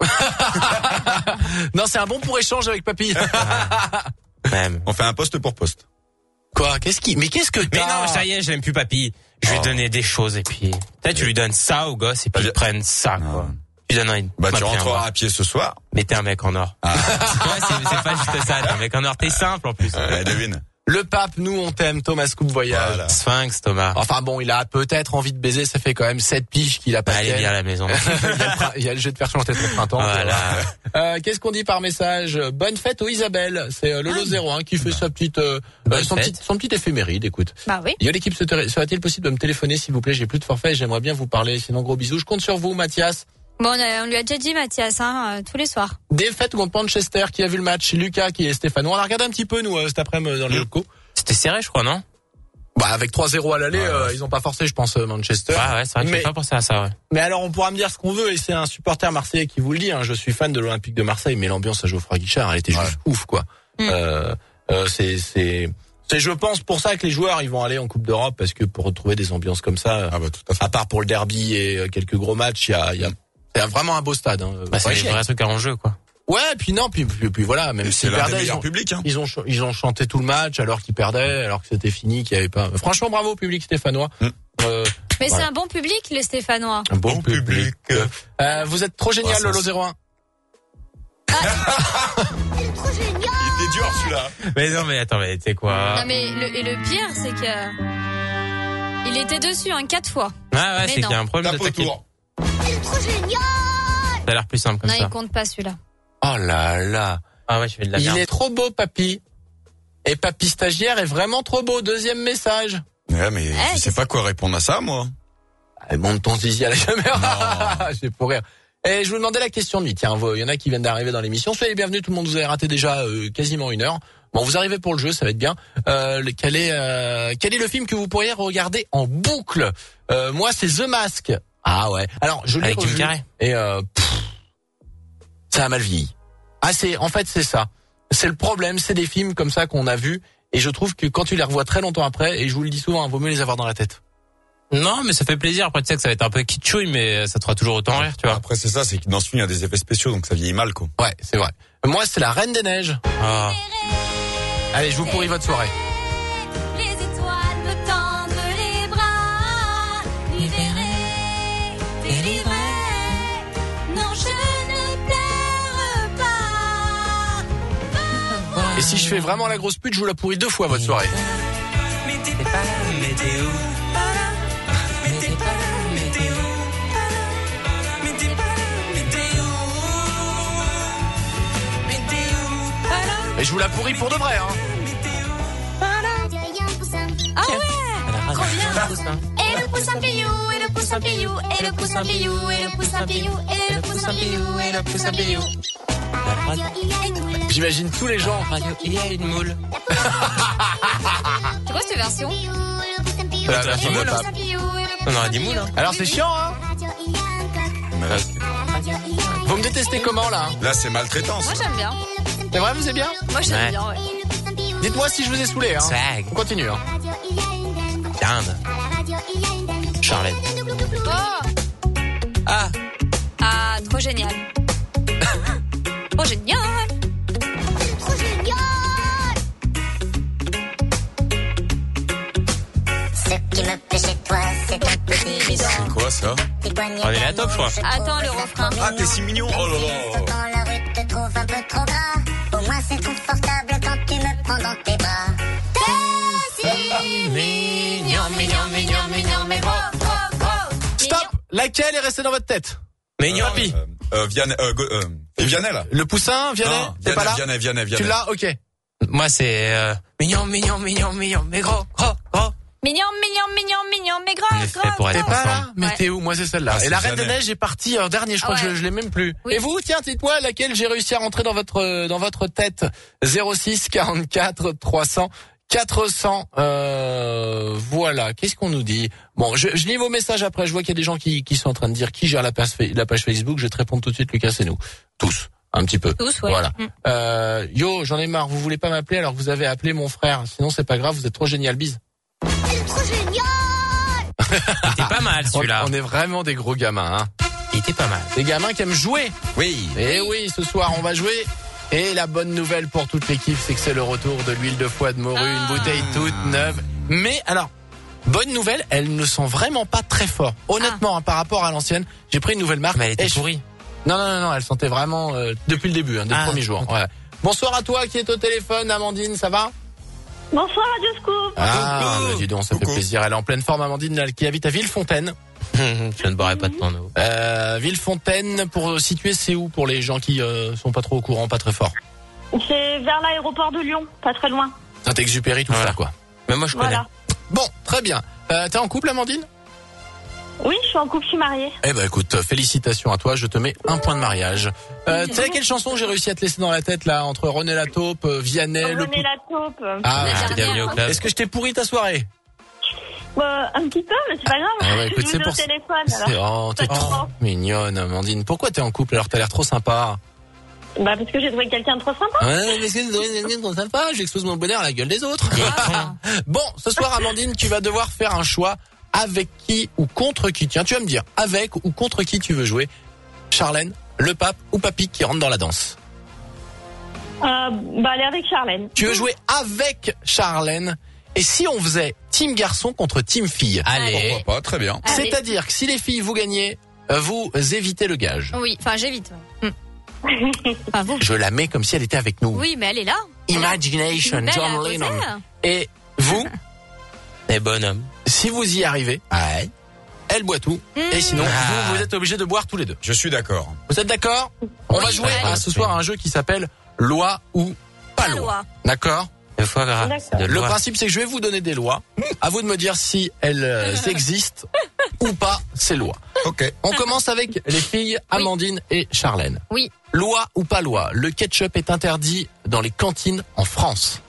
Non, c'est un bon pour échange avec papy. Même. On fait un poste pour poste. Quoi? Mais qu'est-ce que Mais t'as? non, ça y est, je l'aime plus papy. Je lui ai donné des choses et puis peut-être tu lui donnes ça au gosse et puis ils prennent ça, quoi. Tu donnes une. Bah, tu rentreras à pied ce soir. Mais t'es un mec en or. Ah. C'est pas juste ça, t'es un mec en or. T'es simple en plus. Devine. Le pape, nous on t'aime, Thomas Coupe Voyage. Voilà. Sphinx, Thomas. Enfin bon, il a peut-être envie de baiser, ça fait quand même 7 piges qu'il a pas Allez, viens à la maison. Il y a le jeu de faire chanter ton printemps. Voilà. Qu'est-ce qu'on dit par message? Bonne fête aux Isabelle. C'est Lolo01 qui fait sa petite, son petit éphéméride, écoute. Bah oui. Yo l'équipe, serait-il possible de me téléphoner s'il vous plaît? J'ai plus de forfait, j'aimerais bien vous parler. Sinon gros bisous, je compte sur vous Mathias. Bon, on lui a déjà dit Mathias, hein, tous les soirs. Défaite contre Manchester, qui a vu le match? Lucas qui est Stéphanois. On a regardé un petit peu nous cet après-midi dans les locaux. C'était serré, je crois, non? Bah avec 3-0 à l'aller, ils ont pas forcé, je pense, Manchester. Ouais, c'est vrai que j'ai pas pensé à ça, ouais. Mais alors on pourra me dire ce qu'on veut, et c'est un supporter marseillais qui vous le dit, hein, je suis fan de l'Olympique de Marseille, mais l'ambiance à Geoffroy Guichard, elle était juste ouf, quoi. C'est je pense pour ça que les joueurs ils vont aller en Coupe d'Europe, parce que pour retrouver des ambiances comme ça, tout à part pour le derby et quelques gros matchs, il y a vraiment un beau stade. Hein. Bah, c'est les vrais trucs à enjeu, quoi. Ouais, puis voilà, même s'ils perdaient, ils ont chanté tout le match alors qu'ils perdaient, alors que c'était fini, qu'il y avait pas. Franchement, bravo au public stéphanois. Mais c'est un bon public, les Stéphanois. Un bon public. Vous êtes trop génial, Lolo 01. Trop génial. Il était dur celui-là. Mais non, mais attends, mais tu sais quoi? Non, mais le pire, c'est que il était dessus 4 fois. Ah ouais, c'est qu'il y a un problème de taquet. Trop génial. Ça a l'air plus simple comme ça. Non, il compte pas celui-là. Oh là là. Ah ouais, je fais de la merde. Il est trop beau, papy. Et papy stagiaire est vraiment trop beau. Deuxième message. Ouais, mais je sais pas quoi répondre à ça, moi. Monte ton zizi à la caméra. J'ai pour rire. Et je vous demandais la question de nuit. Tiens, il y en a qui viennent d'arriver dans l'émission. Soyez les bienvenus, tout le monde. Vous avez raté déjà quasiment 1 heure. Bon, vous arrivez pour le jeu, ça va être bien. Quel est le film que vous pourriez regarder en boucle? Moi, c'est The Mask. Ah ouais. Alors, je l'ai revu. Et ça a mal vieilli. Ah, c'est ça. C'est le problème, c'est des films comme ça qu'on a vus, et je trouve que quand tu les revois très longtemps après, et je vous le dis souvent, vaut mieux les avoir dans la tête. Non, mais ça fait plaisir. Après, tu sais que ça va être un peu kitschouille, mais ça te fera toujours autant rire, tu vois. Après, c'est ça, c'est que dans ce film, il y a des effets spéciaux, donc ça vieillit mal, quoi. Ouais, c'est vrai. Moi, c'est La Reine des Neiges. Ah. Allez, je vous pourris votre soirée. Les étoiles me tendent les bras, libéré, délivré. Non, je ne pleure pas. Et si je fais vraiment la grosse pute, je vous la pourris 2 fois votre soirée. Mais t'es pas la météo. Mais t'es pas la météo. Et je vous la pourris pour de vrai, hein. Ah ouais. Trop bien. Et le poussin pillou, et le poussin pillou, et le poussin pillou, et le poussin pillou, et le poussin pillou, et le poussin pillou. J'imagine tous les gens. Radio, il y a une moule. C'est quoi cette version? La version de Pape. On aurait dit moule, hein. Alors c'est chiant, hein. Vous me détestez comment, là? Là, c'est maltraitance. Moi j'aime bien. C'est vrai, vous êtes bien? Moi j'aime Ouais. bien, ouais. Dites-moi si je vous ai saoulé, hein. Swag. On continue, hein. Dinde. Charlène. Oh. Ah. Ah, trop génial. Trop génial. Trop génial. Ce qui me plaît chez toi, c'est ton petit bidon. C'est quoi ça? On est la top, je crois. Attends le refrain. Ah, t'es si mignon. Oh là là. Quand la rue te trouve un peu trop gras, au moins c'est confortable quand tu me prends dans tes bras. T'es si Mignon, mignon, mignon, mignon, mais gros, gros, gros. Stop. Laquelle est restée dans votre tête? Mignon. Papy. Vianney, là. Le poussin, Vianney? Non, T'es pas là? Vianney. Tu l'as? Ok. Moi, c'est mignon, mignon, mignon, mignon, mais gros, gros, gros. Mignon, mignon, mignon, mignon, mais On gros, est fait gros. pour être T'es pas là? ensemble. Mais Ouais. t'es où? Moi, c'est celle-là. Ah, Et c'est la Reine des Vianney. Neiges est partie en dernier. Je crois Ah ouais. que je l'ai même plus. Oui. Et vous, tiens, dites-moi laquelle j'ai réussi à rentrer dans votre tête. 06 44 300 400. Voilà. Qu'est-ce qu'on nous dit? Bon, je lis vos messages après. Je vois qu'il y a des gens qui sont en train de dire qui gère la page Facebook. Je vais te répondre tout de suite, Lucas, c'est nous. Tous. Un petit peu. Tous, ouais. Voilà. Yo, j'en ai marre. Vous voulez pas m'appeler alors que vous avez appelé mon frère. Sinon, c'est pas grave. Vous êtes trop génial. Bise. trop génial. Il était pas mal, celui-là. On est vraiment des gros gamins, hein. Il était pas mal. Des gamins qui aiment jouer. Oui. Et oui, ce soir, on va jouer. Et la bonne nouvelle pour toute l'équipe, c'est que c'est le retour de l'huile de foie de morue, une bouteille toute neuve. Mais alors, bonne nouvelle, elle ne sent vraiment pas très fort. Honnêtement, hein, par rapport à l'ancienne, j'ai pris une nouvelle marque. Mais elle était et pourrie. Non, elle sentait vraiment depuis le début, dès le premier jour. ok. Ouais. Bonsoir à toi qui est au téléphone, Amandine, ça va? Bonsoir Radio Scoop. Ah, bah, dis donc, ça fait plaisir. Elle est en pleine forme, Amandine, là, qui habite à Villefontaine. Je ne boirai pas de ton eau. Villefontaine, pour situer, c'est où pour les gens qui sont pas trop au courant, pas très forts? C'est vers l'aéroport de Lyon, pas très loin. Saint-Exupéry, tout Voilà. ça, quoi. Mais moi, je connais. Voilà. Bon, très bien. T'es en couple, Amandine? Oui, je suis en couple, je suis mariée. Eh ben écoute, félicitations à toi, je te mets un point de mariage. Tu sais quelle chanson j'ai réussi à te laisser dans la tête là, entre René Lataupe, Vianney, le René la taupe. Ah, La ouais. dernière, hein. Est-ce que je t'ai pourri ta soirée? Un petit peu, mais c'est pas grave. Ah ouais, écoute, je c'est vous ai pour au ça. téléphone, alors. T'es trop mignonne, Amandine. Pourquoi t'es en couple alors que t'as l'air trop sympa? Bah, parce que j'ai trouvé quelqu'un de trop sympa. Ouais, mais c'est trop sympa, j'expose mon bonheur à la gueule des autres. Ah. Bon, ce soir, Amandine, tu vas devoir faire un choix avec qui ou contre qui. Tiens, tu vas me dire avec ou contre qui tu veux jouer. Charlène, le pape ou papy qui rentre dans la danse? Bah, aller avec Charlène. Tu veux jouer avec Charlène. Et si on faisait team garçon contre team fille? Allez. Pourquoi pas, très bien. Allez. C'est-à-dire que si les filles vous gagnez, vous évitez le gage. Oui, enfin j'évite. Enfin vous. Je la mets comme si elle était avec nous. Oui, mais elle est là. Imagination, Belle à John poser. Lennon. Et vous, Et bonhomme. si vous y arrivez, elle boit tout. Et sinon, vous êtes obligés de boire tous les deux. Je suis d'accord. Vous êtes d'accord? On va jouer allez. ce soir à un jeu qui s'appelle Loi ou pas Pas loi. loi. D'accord? Le foie gras. D'accord. De Le loi. principe, c'est que je vais vous donner des lois. À vous de me dire si elles existent ou pas, ces lois. Ok. On commence avec les filles Amandine et Charlène. Oui. Loi ou pas loi, le ketchup est interdit dans les cantines en France.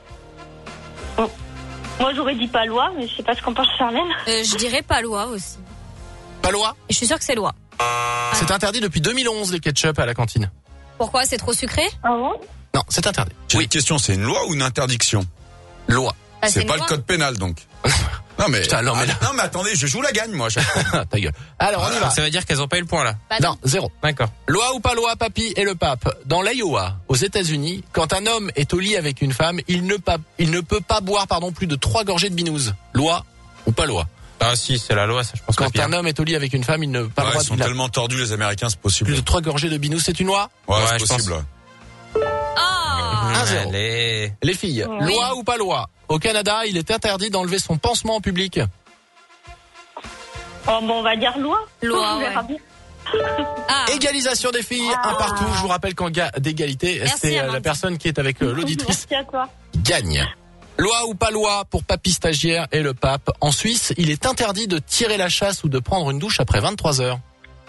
Moi, j'aurais dit pas loi, mais je sais pas ce qu'en pense Charlène. Je dirais pas loi aussi. Pas loi? Et je suis sûre que c'est loi. C'est interdit depuis 2011 les ketchup à la cantine. Pourquoi? C'est trop sucré? Ah bon? Non, c'est interdit. J'ai une question, c'est une loi ou une interdiction? Loi. Bah, C'est une pas loi. le code pénal donc. Non mais, Putain, non, mais là- non mais attendez, je joue la gagne moi à chaque fois. Ta gueule. Alors on y va. Ça veut dire qu'elles ont pas eu le point, là. Bah, Non, 0. D'accord. Loi ou pas loi, papy et le pape. Dans l'Iowa, aux États-Unis, quand un homme est au lit avec une femme, il ne peut pas boire plus de 3 gorgées de binouze. Loi ou pas loi? Ah si, c'est la loi, ça je pense Quand pas. un homme est au lit avec une femme, il ne peut pas le Ouais, droit ils sont de tellement tordus les Américains, c'est plus possible. de 3 gorgées de binouze, c'est une loi? Ouais, Ouais, c'est je possible. Ah. 1-0. Allez. Les filles, Oui. loi ou pas loi? Au Canada, il est interdit d'enlever son pansement en public. Oh, bon, on va dire loi. Loi, On verra ouais. bien. Égalisation des filles, un partout. Je vous rappelle qu'en cas d'égalité, c'est la personne qui est avec l'auditrice gagne. Loi ou pas loi pour papy stagiaire et le pape. En Suisse, il est interdit de tirer la chasse ou de prendre une douche après 23 heures.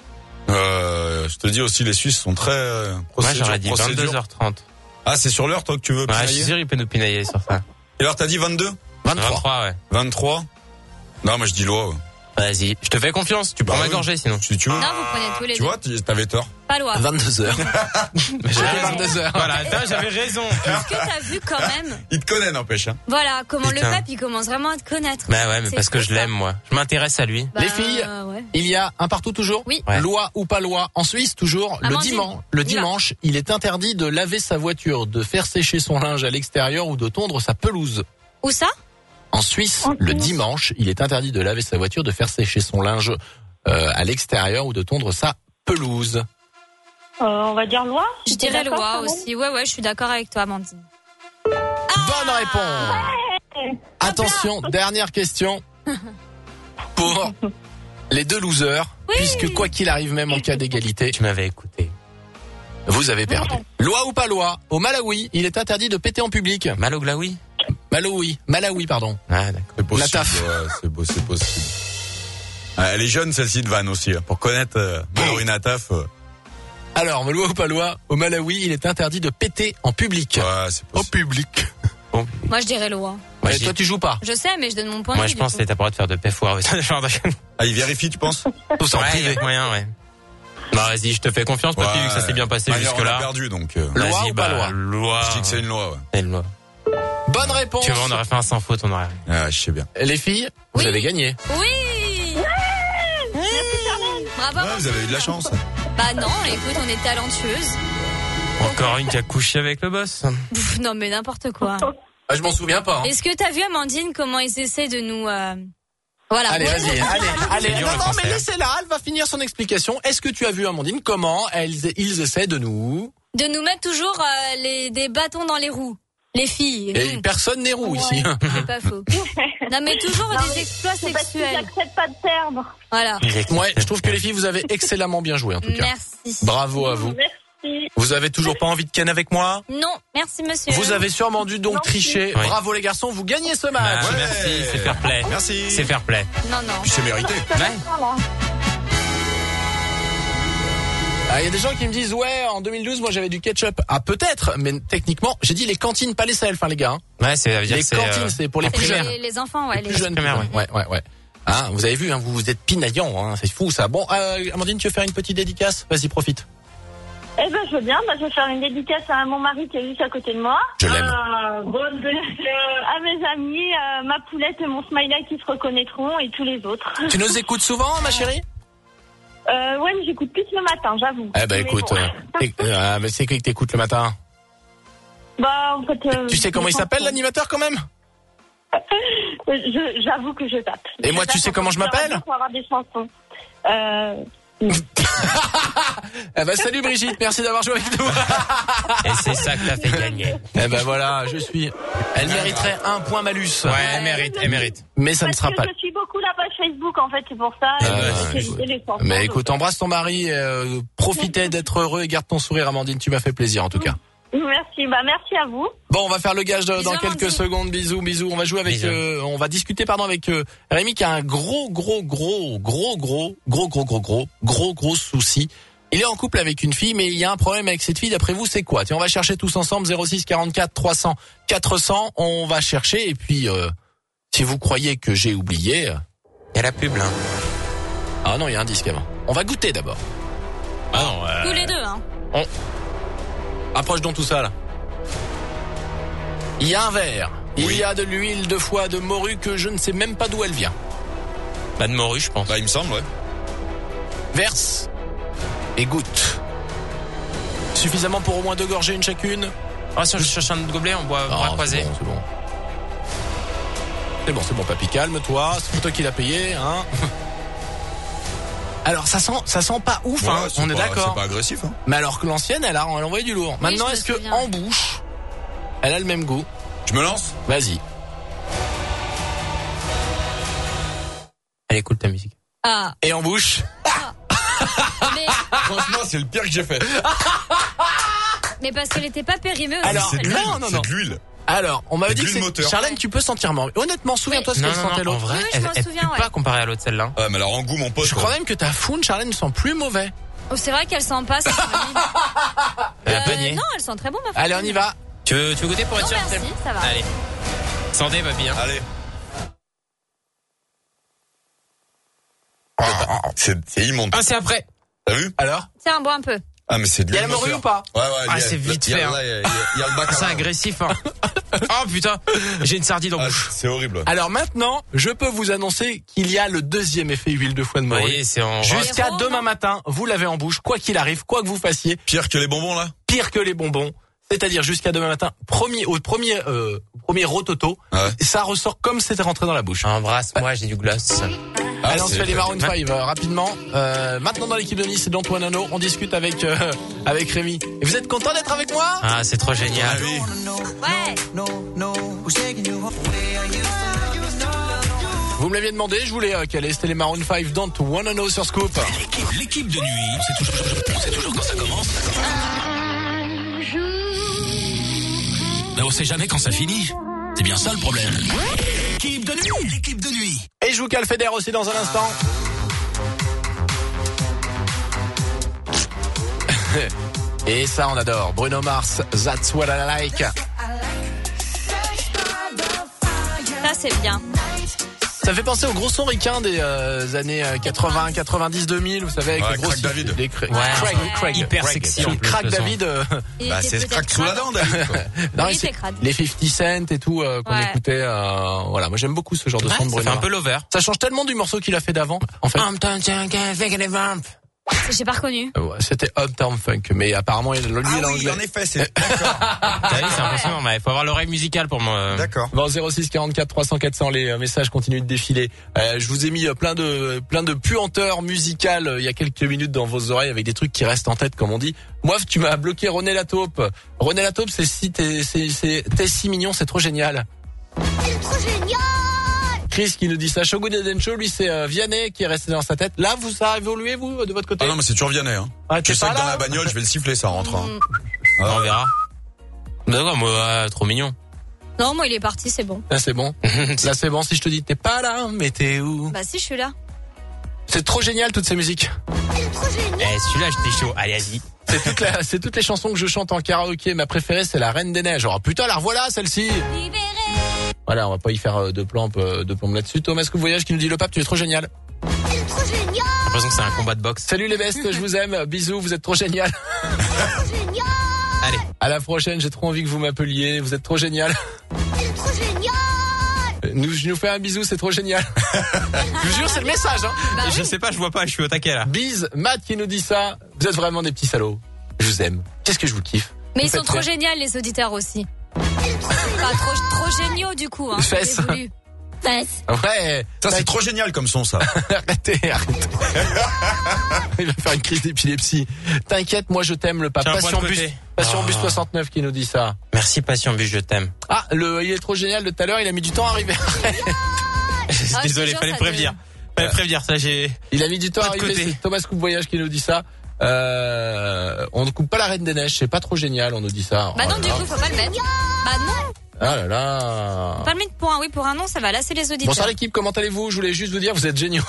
Je te dis aussi, les Suisses sont très Moi, j'aurais dit 22h30. Ah, c'est sur l'heure, toi, que tu veux pinailler? Je suis sûr, il peut nous pinailler sur ça. Et alors, t'as dit 22? 23, ouais. 23? Non, moi, je dis loi, ouais. Vas-y, je te fais confiance, tu prends ma gorgée sinon. Si tu veux. Non, vous prenez tous les Tu vois, t'avais tort. Pas loi. 22 heures. J'avais 22 heures. Voilà, j'avais raison. Est-ce que t'as vu quand même? Il te connaît, n'empêche, hein. Voilà, comment le pape, il commence vraiment à te connaître. Bah ouais, mais parce que je l'aime, moi. Je m'intéresse à lui. Les filles, il y a un partout toujours? Oui. Ouais. Loi ou pas loi? En Suisse, toujours, le dimanche, il est interdit de laver sa voiture, de faire sécher son linge à l'extérieur ou de tondre sa pelouse. Où ça? En Suisse, le dimanche, il est interdit de laver sa voiture, de faire sécher son linge à l'extérieur ou de tondre sa pelouse. On va dire loi. Je dirais loi aussi. Ouais, je suis d'accord avec toi, Amandine. Bonne réponse. Attention, dernière question pour les deux losers, puisque quoi qu'il arrive, même en cas d'égalité, tu m'avais écouté. Vous avez perdu. Loi ou pas loi? Au Malawi, il est interdit de péter en public. Malawi, pardon. Ah, d'accord. C'est possible. La taf. Ouais, c'est possible. Elle est jeune, celle-ci de Vannes aussi. Pour connaître Mallory Nataf. Alors, loi ou pas loi? Au Malawi, il est interdit de péter en public. Ouais, c'est possible. Au public. Moi, je dirais loi. Et toi, tu joues pas? Je sais, mais je donne mon point de vue. Moi, je pense que t'as pas le droit de faire de péfoire. Ah, il vérifie, tu penses? Tout ça en privé. Il y a moyen, ouais. Bah, vas-y, je te fais confiance, papy, vu que ça s'est bien passé jusque-là. On a perdu, donc. Loi ou pas loi? Loi. Je dis que c'est une loi, ouais. C'est une loi. Bonne réponse. Tu vois, on aurait fait un sans faute, on aurait. Ah, je sais bien. Les filles, vous avez gagné. Oui. Bravo. Ouais, vous avez eu de la chance. Bah non, écoute, on est talentueuses. Encore une qui a couché avec le boss. Pff, non, mais n'importe quoi. Ah, je m'en souviens pas. Hein. Est-ce que t'as vu, Amandine, comment ils essaient de nous... Voilà. Allez, vas-y, allez. dur, Non, mais laissez-la, elle va finir son explication. Est-ce que tu as vu, Amandine, comment ils essaient de nous... De nous mettre toujours des bâtons dans les roues. Les filles. Et personne n'est roux ici. C'est pas faux. Non, mais toujours des exploits sexuels. J'accepte pas de perdre. Voilà. Ouais, je trouve que les filles, vous avez excellemment bien joué, en tout cas. Merci. Bravo à vous. Merci. Vous avez toujours pas envie de ken avec moi? Non, merci monsieur. Vous avez sûrement dû donc tricher. Oui. Bravo les garçons, vous gagnez ce match. Ouais. Merci, c'est fair play. Merci. C'est fair play. Non. Puis c'est mérité. Ah, il y a des gens qui me disent ouais, en 2012 moi j'avais du ketchup. Ah peut-être, mais techniquement j'ai dit les cantines, pas les selfs, les gars. Ouais, ça veut dire les cantines, c'est pour les plus jeunes. Les enfants, ouais. Les plus jeunes. primaires, Ouais. Ah, vous avez vu, hein, vous êtes pinaillant, hein, c'est fou ça. Bon, Amandine, tu veux faire une petite dédicace? Vas-y, profite. Eh ben, je veux bien. Je vais faire une dédicace à mon mari qui est juste à côté de moi. Je l'aime. À mes amis, ma poulette et mon smiley qui se reconnaîtront et tous les autres. Tu nous écoutes souvent, ma chérie? Ouais, mais j'écoute plus le matin, j'avoue. Eh ben, écoute, mais c'est qui que t'écoutes le matin? Bah, en fait. Tu sais comment il s'appelle, l'animateur, quand même? J'avoue que je tape. Et moi, tu sais comment je m'appelle? Pour avoir des chansons. Eh ben, salut Brigitte, merci d'avoir joué avec nous. Et c'est ça que t'as fait gagner. Eh ben voilà, elle mériterait un point malus. Ouais, elle mérite. Mais ça ne sera pas. Je suis beaucoup la page Facebook, en fait, c'est pour ça. Mais écoute, embrasse ton mari, profitez d'être heureux et garde ton sourire, Amandine, tu m'as fait plaisir en tout cas. Merci, merci à vous. Bon, on va faire le gage dans quelques Amandine. secondes. Bisous. On va jouer avec, on va discuter, avec Rémi qui a un gros souci. Il est en couple avec une fille, mais il y a un problème avec cette fille. D'après vous, c'est quoi? Tiens, on va chercher tous ensemble 06 44 300 400. On va chercher et puis si vous croyez que j'ai oublié, il y a la pub là. Ah non, il y a un disque avant. On va goûter d'abord. Ah non. Tous les deux, hein. Approche donc tout ça là. Il y a un verre. Oui. Il y a de l'huile de foie de morue que je ne sais même pas d'où elle vient. Pas de morue, je pense. Bah, il me semble, ouais. Verse et goûte. Suffisamment pour au moins 2 gorgées, une chacune. Ah, si je cherche un autre gobelet, on boit croisé. C'est bon, papy, calme-toi. C'est toi qui l'as payé, hein. Alors ça sent pas ouf, hein. On est d'accord. C'est pas agressif, hein. Mais alors que l'ancienne, elle envoyé du lourd. Maintenant, est-ce que en bouche, elle a le même goût? Je me lance? Vas-y. Elle écoute ta musique. Ah. Et en bouche? Mais c'est le pire que j'ai fait. Mais parce qu'elle était pas périmée aussi. Alors, C'est de l'huile. non. C'est de l'huile. Alors, on m'avait C'est dit de l'huile que moteur. Charlène, tu peux sentir mort. Honnêtement, souviens-toi ce qu'elle sentait en l'autre. vrai, Oui, je elle, m'en elle souviens, pue ouais. pas comparé à l'autre celle-là. Ouais, mais alors en goût, mon pote. Je crois même que ta foune, Charlène, sent plus mauvais. Oh, c'est vrai qu'elle sent pas. La panier. Non, elle sent très bon ma Allez, on y va. Tu veux goûter pour être Non, sûr? merci, ça va. Allez. Santé, papy. Hein. Allez. C'est immonde. Ah, c'est après. T'as vu? Alors? Tiens, bois un peu. Ah, mais c'est de Il y a l'huile la morue moteur. ou pas? Ouais, Ah, c'est vite fait, hein. Il y a le baccarat. C'est agressif, hein. Oh putain, j'ai une sardine en Ah, bouche. c'est horrible. Alors maintenant, je peux vous annoncer qu'il y a le deuxième effet huile de foie de morue. Oui, c'est en Jusqu'à Héros, demain non matin, vous l'avez en bouche, quoi qu'il arrive, quoi que vous fassiez, Pire que les bonbons, là? pire que les bonbons. C'est-à-dire jusqu'à demain matin, premier rototo, Ouais. ça ressort comme c'était rentré dans la bouche. Embrasse-moi, j'ai du gloss. Allez, on se c'est- fait les Maroon 5 rapidement. Maintenant dans l'équipe de Nice, c'est Don't Wanna Know. On discute avec Rémi. Et vous êtes content d'être avec moi? Ah, c'est trop génial. Ah oui. Ouais. Vous me l'aviez demandé, je voulais caler. C'était les Maroon 5 Don't Wanna Know sur Scoop. L'équipe de nuit, c'est toujours quand ça commence. Mais on sait jamais quand ça finit. C'est bien ça le problème. L'équipe de nuit. Et je vous cale Feder aussi dans un instant. Et ça, on adore. Bruno Mars, That's What I Like. Ça, c'est bien. Ça fait penser au gros son ricain des années 80, 90, 2000, vous savez, avec Ouais, le gros Craig David. des Craig. Hyper sexy, en plus, Craig le son. David. Il Bah, était c'est peut-être crack sous la crade. dent, David, quoi. Non, Il c'est était crade. les 50 Cent et tout qu'on Ouais. écoutait. Voilà, moi j'aime beaucoup ce genre de son de Ça Bruno fait un Mars. peu l'over. Ça change tellement du morceau qu'il a fait d'avant. En fait, J'ai pas reconnu. Ouais, c'était Uptown Funk, mais apparemment lui Ah il est oui, anglais. en effet, c'est. D'accord. T'as vu, c'est impressionnant, mais il faut avoir l'oreille musicale pour moi. D'accord. Bon, 06 44 300 400, les messages continuent de défiler. Je vous ai mis plein de puanteurs musicales il y a quelques minutes dans vos oreilles avec des trucs qui restent en tête, comme on dit. Moi, tu m'as bloqué René Lataupe. René Lataupe, t'es si mignon, c'est trop génial. C'est trop génial. Chris qui nous dit ça. Shogun Edencho, lui, c'est Vianney qui est resté dans sa tête. Là, ça a évolué, vous, de votre côté? Ah non, mais c'est toujours Vianney, hein. Ah, t'es Je sais pas que dans là la bagnole, je vais le siffler, ça rentre, hein. On verra. D'accord, moi, trop mignon. Non, moi, il est parti, c'est bon. Là, c'est bon. Là, c'est bon. Si je te dis, t'es pas là, mais t'es où? Bah, si, je suis là. C'est trop génial, toutes ces musiques. C'est trop génial. Eh, celui-là, j'étais chaud. Allez, vas-y. C'est toutes les chansons que je chante en karaoké. Ma préférée, c'est La Reine des Neiges. Oh putain, la revoilà, celle-ci. Voilà, on va pas y faire de plomb là-dessus. Thomas Voyage qui nous dit le pape, tu es trop génial. C'est trop génial. J'ai l'impression que c'est un combat de boxe. Salut les bestes, je vous aime. Bisous, vous êtes trop génial. C'est trop génial. Allez. À la prochaine, j'ai trop envie que vous m'appeliez. Vous êtes trop génial. C'est trop génial. Je nous fais un bisou, c'est trop génial. Je vous jure, c'est le message, hein. Bah oui. Je sais pas, je vois pas, je suis au taquet là. Bise, Matt qui nous dit ça. Vous êtes vraiment des petits salauds. Je vous aime. Qu'est-ce que je vous kiffe. Mais Vous ils sont faites trop rire. géniaux, les auditeurs aussi. Enfin, trop géniaux, du coup, hein. Fesses. J'ai voulu. Fesses. Ouais. Ça, c'est trop génial comme son, ça. Arrêtez. Il va faire une crise d'épilepsie. T'inquiète, moi je t'aime, le pape. Tiens, un point de Passion côté. Bus 69 qui nous dit ça. Merci, Passion Bus, je t'aime. Ah, il est trop génial de tout à l'heure, il a mis du temps à arriver. Ah, Désolé, je te fallait jure, prévenir. Fallait prévenir, ça j'ai. Il a mis du temps Pas à de arriver. côté. C'est Thomas Coupe Voyage qui nous dit ça. On ne coupe pas la Reine des Neiges, c'est pas trop génial, on nous dit ça. Bah Oh non, là du là. coup, faut pas le mettre. Bah non. Ah là là. Faut pas le mettre pour un oui, pour un non, ça va lasser les auditeurs. Bonsoir l'équipe, comment allez-vous? Je voulais juste vous dire, vous êtes géniaux.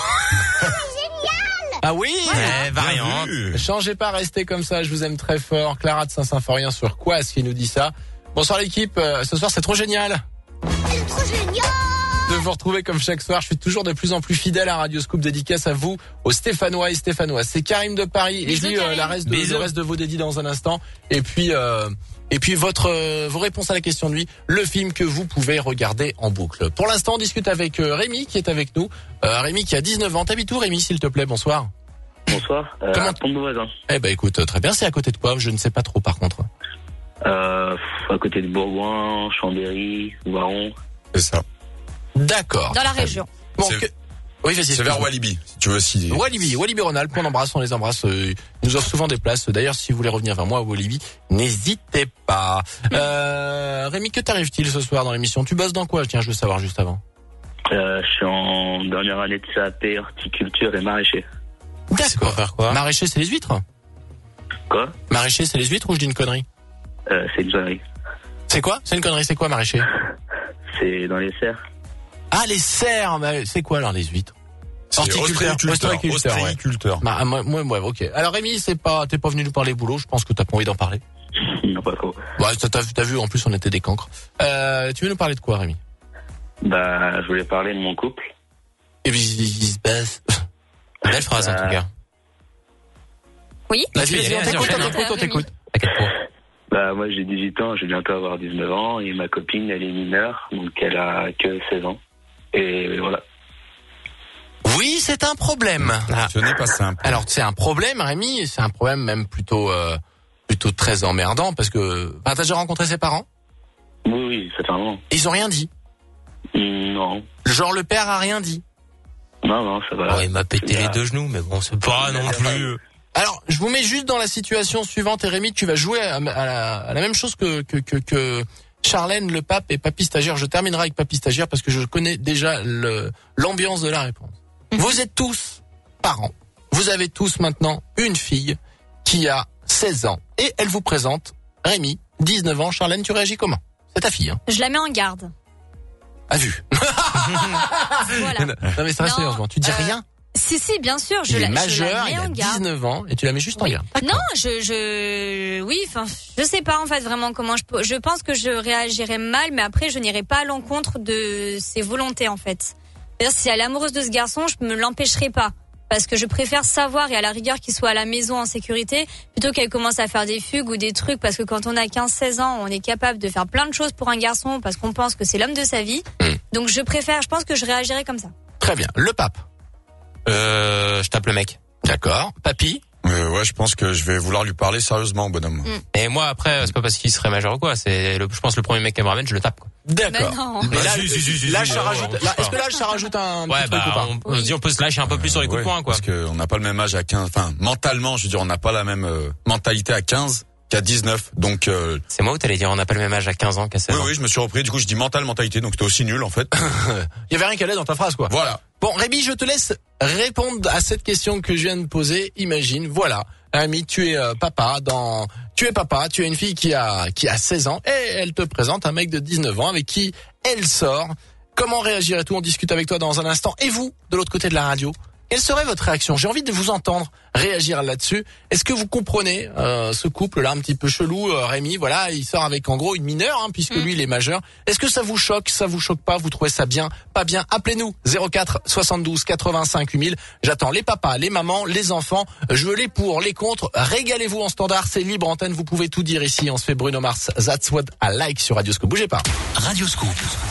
Ah oui? Ouais, variante. Changez pas, restez comme ça, je vous aime très fort. Clara de Saint-Symphorien sur quoi qui nous dit ça. Bonsoir l'équipe, ce soir c'est trop génial C'est trop génial. de vous retrouver comme chaque soir. Je suis toujours de plus en plus fidèle à Radio Scoop. Dédicace à vous, aux Stéphanois et Stéphanoises. C'est Karim de Paris. Et je Bisous, lis Karim. le reste de vos dédits dans un instant. Et puis vos réponses à la question de lui, le film que vous pouvez regarder en boucle. Pour l'instant, on discute avec Rémi qui est avec nous. Rémi qui a 19 ans. T'habites où, Rémi, s'il te plaît? Bonsoir. Bonsoir. Comment- À Pont-de-Voisin. Eh ben écoute, très bien. C'est à côté de quoi? Je ne sais pas trop par contre. À côté de Bourgoin, Chambéry, Varon. C'est ça. D'accord. Dans la Très région. bien. Bon, C'est- oui, vas-y. C'est vers Walibi, si tu veux aussi. Walibi Rhône-Alpes, on les embrasse. Ils nous offrent souvent des places. D'ailleurs, si vous voulez revenir vers moi à Walibi, n'hésitez pas. Rémi, que t'arrive-t-il ce soir dans l'émission? Tu bosses dans quoi? Tiens, je veux savoir juste avant. Je suis en dernière année de CAP, horticulture et maraîcher. D'accord. Faire quoi? Maraîcher, c'est les huîtres? Quoi? Maraîcher, c'est les huîtres ou je dis une connerie? C'est une connerie. C'est quoi? C'est une connerie, c'est quoi maraîcher? C'est dans les serres. Ah, les serres, bah, c'est quoi alors les huîtres? Ostréiculteur. Bah, moi, ok. Alors Rémi, t'es pas venu nous parler boulot, je pense que t'as pas envie d'en parler. Non, pas trop. Ouais, t'as vu, en plus on était des cancres. Tu veux nous parler de quoi, Rémi? Bah, je voulais parler de mon couple. Et puis, il se passe. Belle phrase en tout cas. Oui. Vas-y, on t'écoute. À quel point? Bah, moi j'ai 18 ans, je vais bientôt avoir 19 ans et ma copine elle est mineure, donc elle a que 16 ans. Et voilà. Oui, c'est un problème. Ce n'est pas simple. Alors, c'est un problème, Rémi, c'est un problème même plutôt très emmerdant parce que, t'as déjà rencontré ses parents? Oui, c'est un moment. Ils ont rien dit? Non. Genre le père a rien dit? Non, ça va. Oh, il m'a pété les deux genoux, mais bon, c'est pas non plus. Alors, je vous mets juste dans la situation suivante, et Rémi, tu vas jouer à la même chose que Charlène, le pape et Papy Stagiaire. Je terminerai avec Papy Stagiaire parce que je connais déjà l'ambiance de la réponse. Vous êtes tous parents. Vous avez tous maintenant une fille qui a 16 ans et elle vous présente Rémi, 19 ans. Charlène, tu réagis comment? C'est ta fille, hein? Je la mets en garde. À vue. Voilà. Non mais ça reste sérieusement. Tu dis rien? Si, bien sûr, il est majeur, il a 19 ans et tu la mets juste en garde. Non, oui, enfin, je sais pas en fait vraiment comment je pense que je réagirais mal, mais après je n'irai pas à l'encontre de ses volontés en fait. C'est-à-dire si elle est amoureuse de ce garçon, je me l'empêcherai pas. Parce que je préfère savoir et à la rigueur qu'il soit à la maison en sécurité plutôt qu'elle commence à faire des fugues ou des trucs parce que quand on a 15-16 ans, on est capable de faire plein de choses pour un garçon parce qu'on pense que c'est l'homme de sa vie. Donc je pense que je réagirais comme ça. Très bien. Le pape. Je tape le mec. D'accord. Papy? Ouais, je pense que je vais vouloir lui parler sérieusement, bonhomme. Et moi, après, c'est pas parce qu'il serait majeur ou quoi. Je pense le premier mec qui me ramène, je le tape, quoi. D'accord. Mais l'âge, ça rajoute. Est-ce que l'âge, ça rajoute un petit truc ou pas? On peut se lâcher un peu plus sur les coups de poing, quoi. Parce qu'on n'a pas le même âge à 15. Enfin, mentalement, je veux dire, on n'a pas la même mentalité à 15 qu'à 19. Donc, c'est moi où t'allais dire, on n'a pas le même âge à 15 ans qu'à 16 ans. Oui, je me suis repris. Du coup, je dis mentalité. Donc, c'était aussi nul, en fait. Il y avait rien qu'à aller dans ta phrase, quoi. Voilà. Bon, Rémi, je te laisse répondre à cette question que je viens de poser. Imagine, voilà. Rémi, tu es papa, tu as une fille qui a 16 ans et elle te présente un mec de 19 ans avec qui elle sort. Comment réagirais-tu? On discute avec toi dans un instant. Et vous, de l'autre côté de la radio, quelle serait votre réaction? J'ai envie de vous entendre réagir là-dessus. Est-ce que vous comprenez ce couple-là un petit peu chelou? Rémi, voilà, il sort avec en gros une mineure, hein, puisque lui il est majeur. Est-ce que ça vous choque? Ça vous choque pas? Vous trouvez ça bien? Pas bien? Appelez-nous 04 72 85 8000. J'attends les papas, les mamans, les enfants. Je veux les pour, les contre. Régalez-vous en standard, c'est libre antenne. Vous pouvez tout dire ici. On se fait Bruno Mars. That's what I like sur Radio Scoop. Bougez pas. Radio Scoop.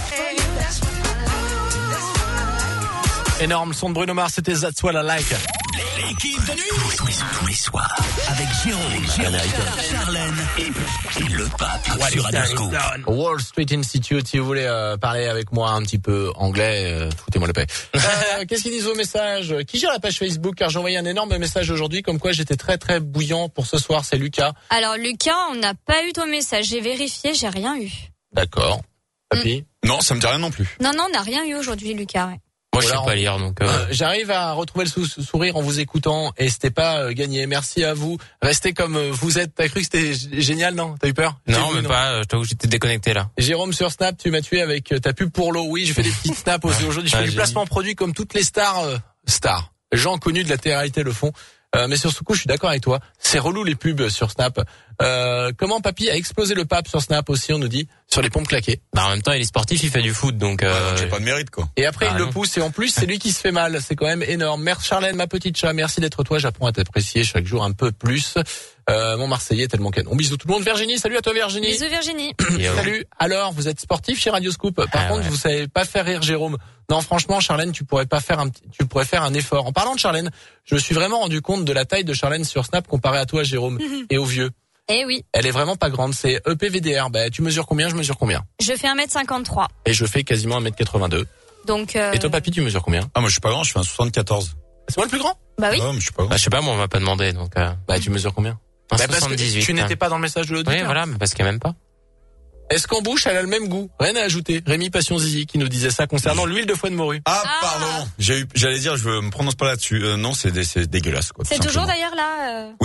Énorme son de Bruno Mars, c'était That's What I Like. L'équipe de nuit tous les soirs avec Jérôme, Charlène et le pape sur Radio Scoop. Wall Street Institute, si vous voulez parler avec moi un petit peu anglais, foutez-moi le paix. Qu'est-ce qu'ils disent vos messages? Qui gère la page Facebook? Car j'ai envoyé un énorme message aujourd'hui comme quoi j'étais très très bouillant pour ce soir, c'est Lucas. Alors Lucas, on n'a pas eu ton message, j'ai vérifié, j'ai rien eu. D'accord. Papy? Non, ça me dit rien non plus. Non, on n'a rien eu aujourd'hui Lucas, ouais. Moi, je sais pas lire, donc. J'arrive à retrouver le sourire en vous écoutant et c'était pas gagné. Merci à vous. Restez comme vous êtes. T'as cru que c'était génial, non? T'as eu peur? Non, même pas. Je t'avoue que j'étais déconnecté là. Jérôme sur Snap, tu m'as tué avec ta pub pour l'eau. Oui, je fais des petites snaps aussi aujourd'hui. Je fais du placement produit comme toutes les stars. Gens connus de la télé-réalité le font. Mais sur ce coup, je suis d'accord avec toi. C'est relou les pubs sur Snap. Comment Papy a explosé le pape sur Snap aussi, on nous dit, sur les pompes claquées. Bah, en même temps, il est sportif, il fait du foot, donc j'ai pas de mérite, quoi. Et après, il le pousse, et en plus, c'est lui qui se fait mal. C'est quand même énorme. Merci Charlène, ma petite chat. Merci d'être toi. J'apprends à t'apprécier chaque jour un peu plus. Mon Marseillais est tellement canon. Bisous tout le monde. Virginie, salut à toi Virginie. Bisous Virginie. Salut. Alors, vous êtes sportif chez Radio Scoop. Par contre, vous savez pas faire rire Jérôme. Non, franchement, Charlène, tu pourrais faire un effort. En parlant de Charlène, je me suis vraiment rendu compte de la taille de Charlène sur Snap comparée à toi, Jérôme, et au vieux. Eh oui. Elle est vraiment pas grande. C'est EPVDR. Bah, tu mesures combien? Je mesure combien? Je fais 1m53. Et je fais quasiment 1m82. Donc, Et toi, Papy, tu mesures combien? Ah, moi, je suis pas grand, je fais un 74. C'est moi le plus grand? Bah oui. Ah, mais je suis pas grand. Bah, je sais pas, moi, on m'a pas demandé, donc, Bah, tu mesures combien? Un parce 78. Que tu n'étais pas dans le message de l'auditeur. Oui, voilà, mais parce qu'il y a même pas. Est-ce qu'en bouche, elle a le même goût? Rien à ajouter. Rémi Passion Zizi qui nous disait ça concernant l'huile de foie de morue. Ah, pardon. J'allais dire, je me prononce pas là-dessus. Non, c'est dégueulasse, quoi. C'est toujours d'ailleurs là. Oui.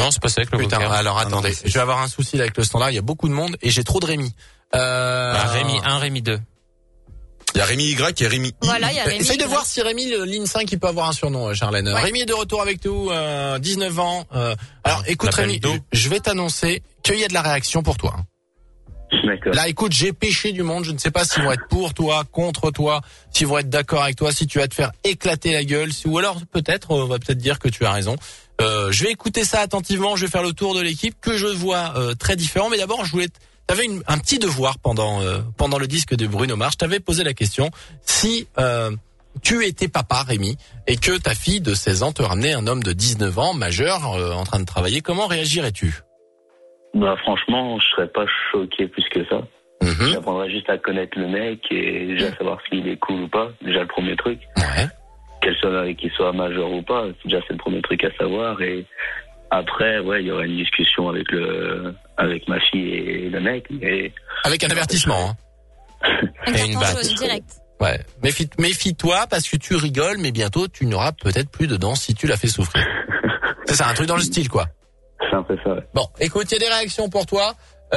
Non, c'est pas ça avec le Putain, poker. alors attendez, non, je vais avoir un souci là avec le standard, il y a beaucoup de monde et j'ai trop de Rémi. Rémi 1, Rémi 2. Il y a Rémi Y et Rémi I. Voilà, il y a Rémi. Essaye de voir si Rémi, ligne 5, il peut avoir un surnom, Charlène. Ouais. Rémi est de retour avec nous, 19 ans. Alors écoute Rémi, je vais t'annoncer qu'il y a de la réaction pour toi. D'accord. Là, écoute, j'ai pêché du monde. Je ne sais pas s'ils vont être pour toi, contre toi, s'ils vont être d'accord avec toi, si tu vas te faire éclater la gueule, ou alors peut-être, on va peut-être dire que tu as raison. Je vais écouter ça attentivement. Je vais faire le tour de l'équipe que je vois très différent. Mais d'abord, t'avais un petit devoir pendant le disque de Bruno Mars. Je t'avais posé la question si tu étais papa, Rémi, et que ta fille de 16 ans te ramenait un homme de 19 ans, majeur, en train de travailler. Comment réagirais-tu? Bah franchement, je serais pas choqué plus que ça. J'apprendrais juste à connaître le mec et déjà savoir s'il est cool ou pas. Déjà le premier truc. Ouais. Qu'il soit majeur ou pas, déjà c'est le premier truc à savoir. Et après, ouais, il y aurait une discussion avec ma fille et le mec. Et avec un avertissement. Un Et une carton batte. jaune direct. Ouais. Méfie-toi parce que tu rigoles, mais bientôt tu n'auras peut-être plus de dents si tu l'as fait souffrir. C'est ça, un truc dans le style, quoi. C'est un peu ça, ouais. Bon, écoute, il y a des réactions pour toi.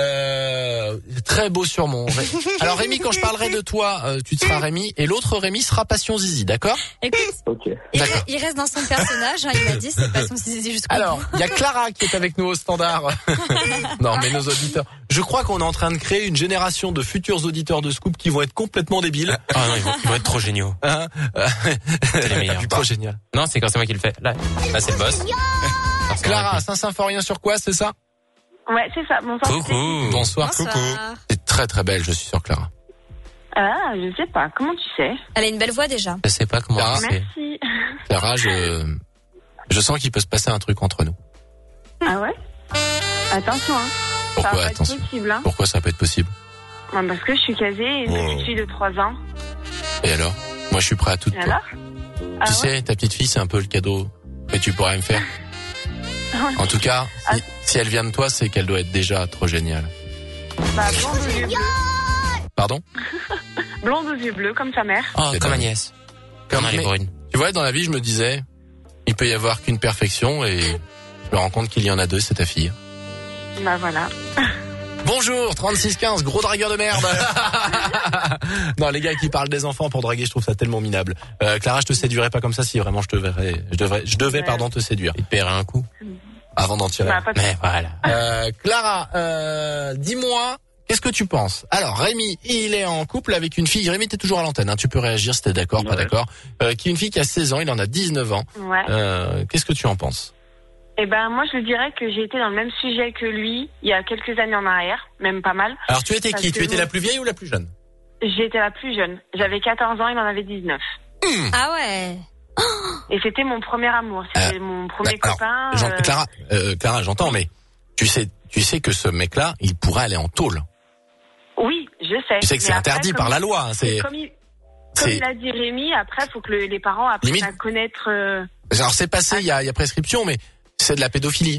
Très beau surnom. Alors Rémi, quand je parlerai de toi, tu seras Rémi et l'autre Rémi sera Passion Zizi, d'accord? Écoute, Ok. il reste dans son personnage, hein, il m'a dit, c'est pas son zizi jusqu'au Alors, bout. il y a Clara qui est avec nous au standard. Non, mais nos auditeurs. Je crois qu'on est en train de créer une génération de futurs auditeurs de Scoop qui vont être complètement débiles. Ah non, ils vont être trop géniaux. Hein C'est les meilleurs. Trop génial. Non, c'est quand c'est moi qui le fais. Là c'est le boss. Clara, Saint-Symphorien sur quoi, c'est ça? Ouais, c'est ça. Bonsoir. Coucou. Bonsoir. Bonsoir. Coucou. C'est très très belle, je suis sur Clara. Ah, je sais pas. Comment tu sais? Elle a une belle voix déjà. Je sais pas comment Ah. c'est. Merci. Clara, je sens qu'il peut se passer un truc entre nous. Ah ouais? Attention, hein. Ça Pourquoi, va pas être attention? possible, hein. Pourquoi ça peut être possible? Parce que je suis casée et une petite fille de 3 ans. Et alors? Moi, je suis prêt à tout. Et alors? Ah Tu ouais? sais, ta petite fille, c'est un peu le cadeau que tu pourrais me faire. En tout cas, si elle vient de toi, c'est qu'elle doit être déjà trop géniale. Bah, blonde aux yeux bleus. Pardon? Blonde aux yeux bleus, comme sa mère. Oh, C'est comme dingue. Agnès. Comme elle est Mais, brune. tu vois, dans la vie, je me disais, il peut y avoir qu'une perfection et je me rends compte qu'il y en a deux, c'est ta fille. Bah, voilà. Bonjour, 3615, gros dragueur de merde. Non, les gars qui parlent des enfants pour draguer, je trouve ça tellement minable. Clara, je te séduirais pas comme ça si vraiment je devais pardon, te séduire. Il paierait un coup. Avant d'en tirer. Bah, pas de- Mais voilà. Clara, dis-moi, qu'est-ce que tu penses? Alors, Rémi, il est en couple avec une fille. Rémi, t'es toujours à l'antenne, hein, tu peux réagir si t'es d'accord, pas Ouais. d'accord. Qui est une fille qui a 16 ans, il en a 19 ans. Ouais. Qu'est-ce que tu en penses? Eh ben, moi, je dirais que j'ai été dans le même sujet que lui il y a quelques années en arrière, même pas mal. Alors, tu étais Parce qui? que Tu étais moi- la plus vieille ou la plus jeune? J'étais la plus jeune. J'avais 14 ans, il en avait 19. Ah ouais. Et c'était mon premier amour. C'était mon premier Alors, copain. Clara, j'entends, mais tu sais que ce mec-là, il pourrait aller en tôle. Oui, je sais. Tu sais que c'est Mais après, interdit comme par la il- loi. Hein, c'est. Comme il c'est- a dit Rémi, après, il faut que les parents apprennent Limite- à connaître... Alors, c'est passé, il y a prescription, mais c'est de la pédophilie.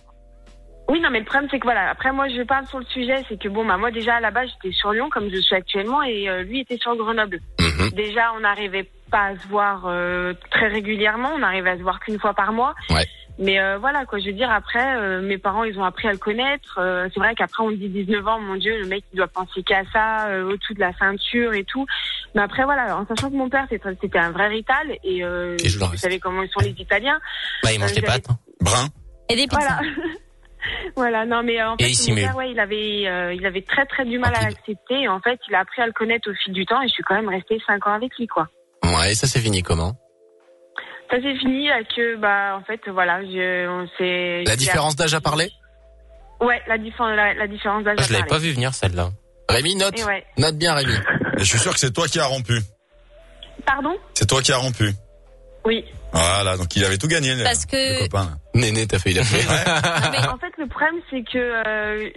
Oui, non, mais le problème, c'est que voilà, après, moi, je parle sur le sujet, c'est que bon, bah, moi, déjà, à la base, j'étais sur Lyon, comme je suis actuellement, et lui était sur Grenoble. Mhm. Déjà, on n'arrivait pas à se voir très régulièrement, on n'arrivait à se voir qu'une fois par mois. Ouais. Mais voilà, quoi, je veux dire, après, mes parents, ils ont appris à le connaître. C'est vrai qu'après, on dit 19 ans, mon Dieu, le mec, il doit penser qu'à ça, au-dessus de la ceinture et tout. Mais après, voilà, en sachant que mon père, c'était un vrai rital, et je le vous savez comment ils sont les Italiens. Bah, il mange des pâtes. Hein. Brun. Et des pizzas. Voilà. Voilà, non, mais en Et fait, il mon simule. père, ouais, il avait très très du mal à l'accepter, et en fait, il a appris à le connaître au fil du temps, et je suis quand même restée 5 ans avec lui, quoi. Ouais, ça s'est fini comment? Ça s'est fini que, bah, en fait, voilà, on s'est... La différence d'âge à parler? Ouais, la différence d'âge Ah, à je l'avais parler. pas vu venir celle-là. Rémi, note. Et ouais. Note bien, Rémi. Et je suis sûr que c'est toi qui as rompu. Pardon? C'est toi qui as rompu. Oui. Voilà, donc il avait tout gagné, le, Parce que- le copain. là. Néné, t'as fait, il a fait. Non, mais en fait, le problème, c'est que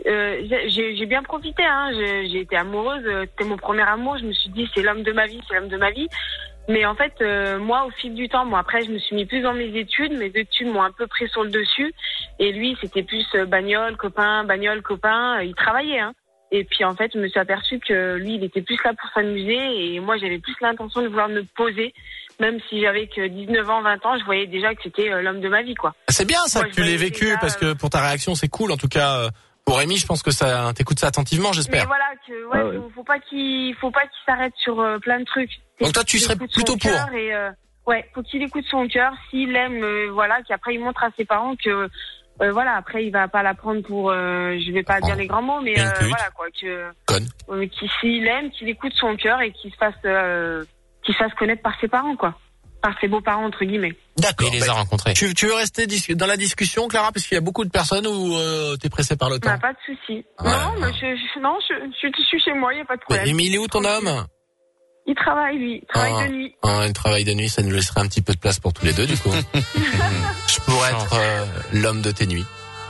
j'ai bien profité. Hein. J'ai été amoureuse. C'était mon premier amour. Je me suis dit, c'est l'homme de ma vie, c'est l'homme de ma vie. Mais en fait, moi, au fil du temps, moi, après, je me suis mis plus dans mes études. Mes études m'ont un peu pris sur le dessus. Et lui, c'était plus bagnole, copain. Il travaillait, hein. Et puis en fait, je me suis aperçue que lui, il était plus là pour s'amuser et moi, j'avais plus l'intention de vouloir me poser. Même si j'avais que 19 ans, 20 ans, je voyais déjà que c'était l'homme de ma vie, quoi. C'est bien ça que tu l'aies vécu, déjà, parce que pour ta réaction, c'est cool. En tout cas, pour Rémi, je pense que ça t'écoutes ça attentivement, j'espère. Mais voilà, faut pas qu'il s'arrête sur plein de trucs. Donc toi, tu serais plutôt pour. Faut qu'il écoute son cœur. S'il aime, qu'après il montre à ses parents que après il va pas la prendre pour je vais pas dire les grands mots, mais s'il aime, qu'il écoute son cœur et qu'il se fasse connaître par ses parents, quoi, par ses beaux-parents entre guillemets. D'accord. Il les a rencontrés. Tu veux rester dans la discussion, Clara, parce qu'il y a beaucoup de personnes où t'es pressée par le temps. Pas de souci. Ouais. Je suis chez moi, il y a pas de problème. Mais il est où ton homme? Il travaille, lui. Il travaille de nuit. Il travaille de nuit, ça nous laisserait un petit peu de place pour tous les deux, du coup. Je pourrais être l'homme de tes nuits.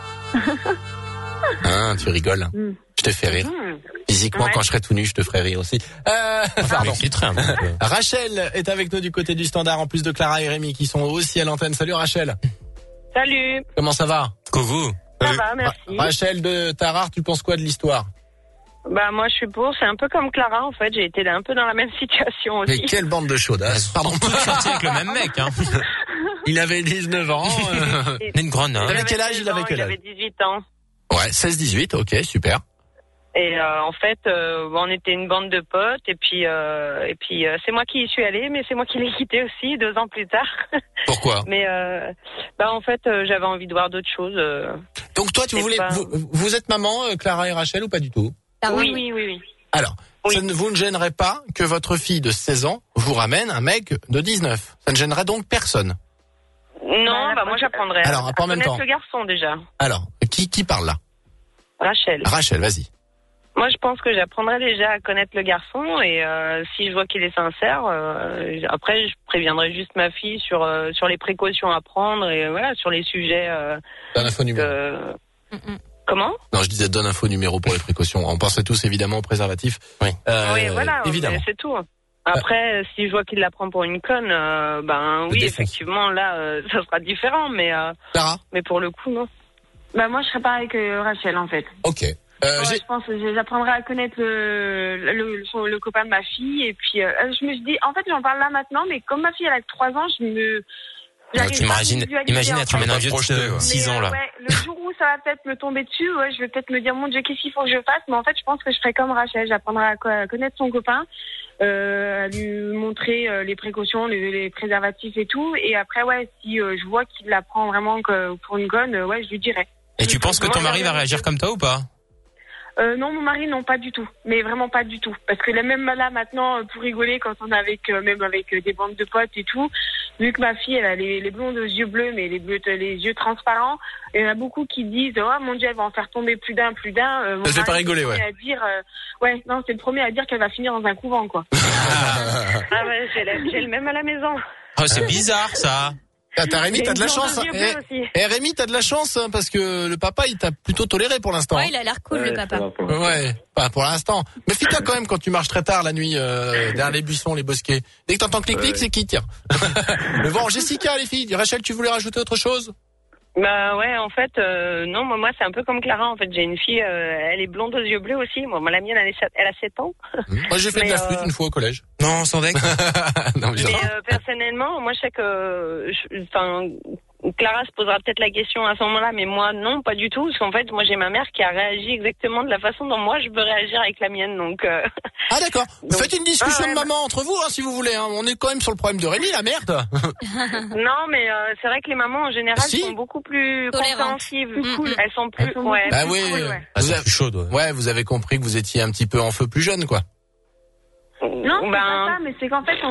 Tu rigoles. Je te fais rire. Physiquement, quand je serai tout nu, je te ferai rire aussi. Pardon. Rachel est avec nous du côté du standard, en plus de Clara et Rémi qui sont aussi à l'antenne. Salut Rachel. Salut. Comment ça va? Coucou. Ça va, merci. Rachel de Tarare, tu penses quoi de l'histoire? Bah moi je suis pour, c'est un peu comme Clara en fait, j'ai été un peu dans la même situation aussi. Mais quelle bande de chaudasses. Pardon. Tout sorti avec le même mec, hein. Il avait 19 ans. Une grenade. Il avait quel âge? Il avait 18 ans. Ouais, 16-18, ok, super. Et en fait, on était une bande de potes et puis c'est moi qui y suis allée, mais c'est moi qui l'ai quitté aussi 2 ans plus tard. Pourquoi? Mais en fait, j'avais envie de voir d'autres choses. Donc toi, vous êtes maman, Clara et Rachel, ou pas du tout? Oui. Alors, vous ne gênerait pas que votre fille de 16 ans vous ramène un mec de 19. Ça ne gênerait donc personne. Non, moi j'apprendrais. Alors, à en même temps. connaître le garçon déjà. Alors, qui parle là? Rachel. Rachel, vas-y. Moi, je pense que j'apprendrai déjà à connaître le garçon et si je vois qu'il est sincère, après je préviendrai juste ma fille sur les précautions à prendre et voilà, sur les sujets. Donne un faux numéro. Comment? Non, je disais donne un faux numéro pour les précautions. On pensait tous évidemment au préservatif. Oui, voilà, évidemment. C'est tout. Après, si je vois qu'il la prend pour une conne, oui, effectivement, là, ça sera différent, mais mais pour le coup, non. Moi, je serais pareil que Rachel, en fait. Ok. Je pense que j'apprendrai à connaître le copain de ma fille et puis je me dis, en fait, j'en parle là maintenant, mais comme ma fille elle a que 3 ans, imagine être maintenant vieux de 6 ans là. Le jour où ça va peut-être me tomber dessus, je vais peut-être me dire mon Dieu, qu'est-ce qu'il faut que je fasse, mais en fait, je pense que je ferai comme Rachel, j'apprendrai à connaître son copain, à lui montrer les précautions, les préservatifs et tout, et après si je vois qu'il la prend vraiment pour une conne, je lui dirai. Et tu penses que ton mari va réagir comme toi ou pas? Non, mon mari, non, pas du tout. Mais vraiment pas du tout. Parce que même là, maintenant, pour rigoler, quand on est même avec des bandes de potes et tout, vu que ma fille, elle a les blondes aux yeux bleus, mais les yeux transparents, il y en a beaucoup qui disent, oh mon Dieu, elle va en faire tomber plus d'un. Ça fait pas rigoler, ouais. C'est le premier à dire qu'elle va finir dans un couvent, quoi. J'ai le même à la maison. Oh, c'est bizarre, ça. Rémi, t'as de la chance. Rémi, t'as de la chance, parce que le papa, il t'a plutôt toléré pour l'instant. Ouais, il a l'air cool, le papa. Ouais, pas pour l'instant. Méfie-toi quand même quand tu marches très tard la nuit, derrière les buissons, les bosquets. Dès que t'entends clic-clic, c'est qui, tiens. Mais bon, Jessica, les filles. Rachel, tu voulais rajouter autre chose? En fait, non, moi c'est un peu comme Clara, en fait, j'ai une fille, elle est blonde aux yeux bleus aussi, moi la mienne elle a 7 ans. Moi j'ai fait de la flûte une fois au collège. Non, sans deck. Non, mais personnellement, moi je sais que, Clara se posera peut-être la question à ce moment-là, mais moi non, pas du tout, parce qu'en fait moi j'ai ma mère qui a réagi exactement de la façon dont moi je veux réagir avec la mienne, donc. Ah d'accord. Faites une discussion de maman entre vous, si vous voulez. On est quand même sur le problème de Rémi, la merde. Non, mais c'est vrai que les mamans en général sont beaucoup plus compréhensives, cool. Elles sont plus. Ah oui. Vous avez plus chaudes. Ouais, vous avez compris que vous étiez un petit peu en feu plus jeune, quoi. Non, c'est pas ça, mais c'est qu'en fait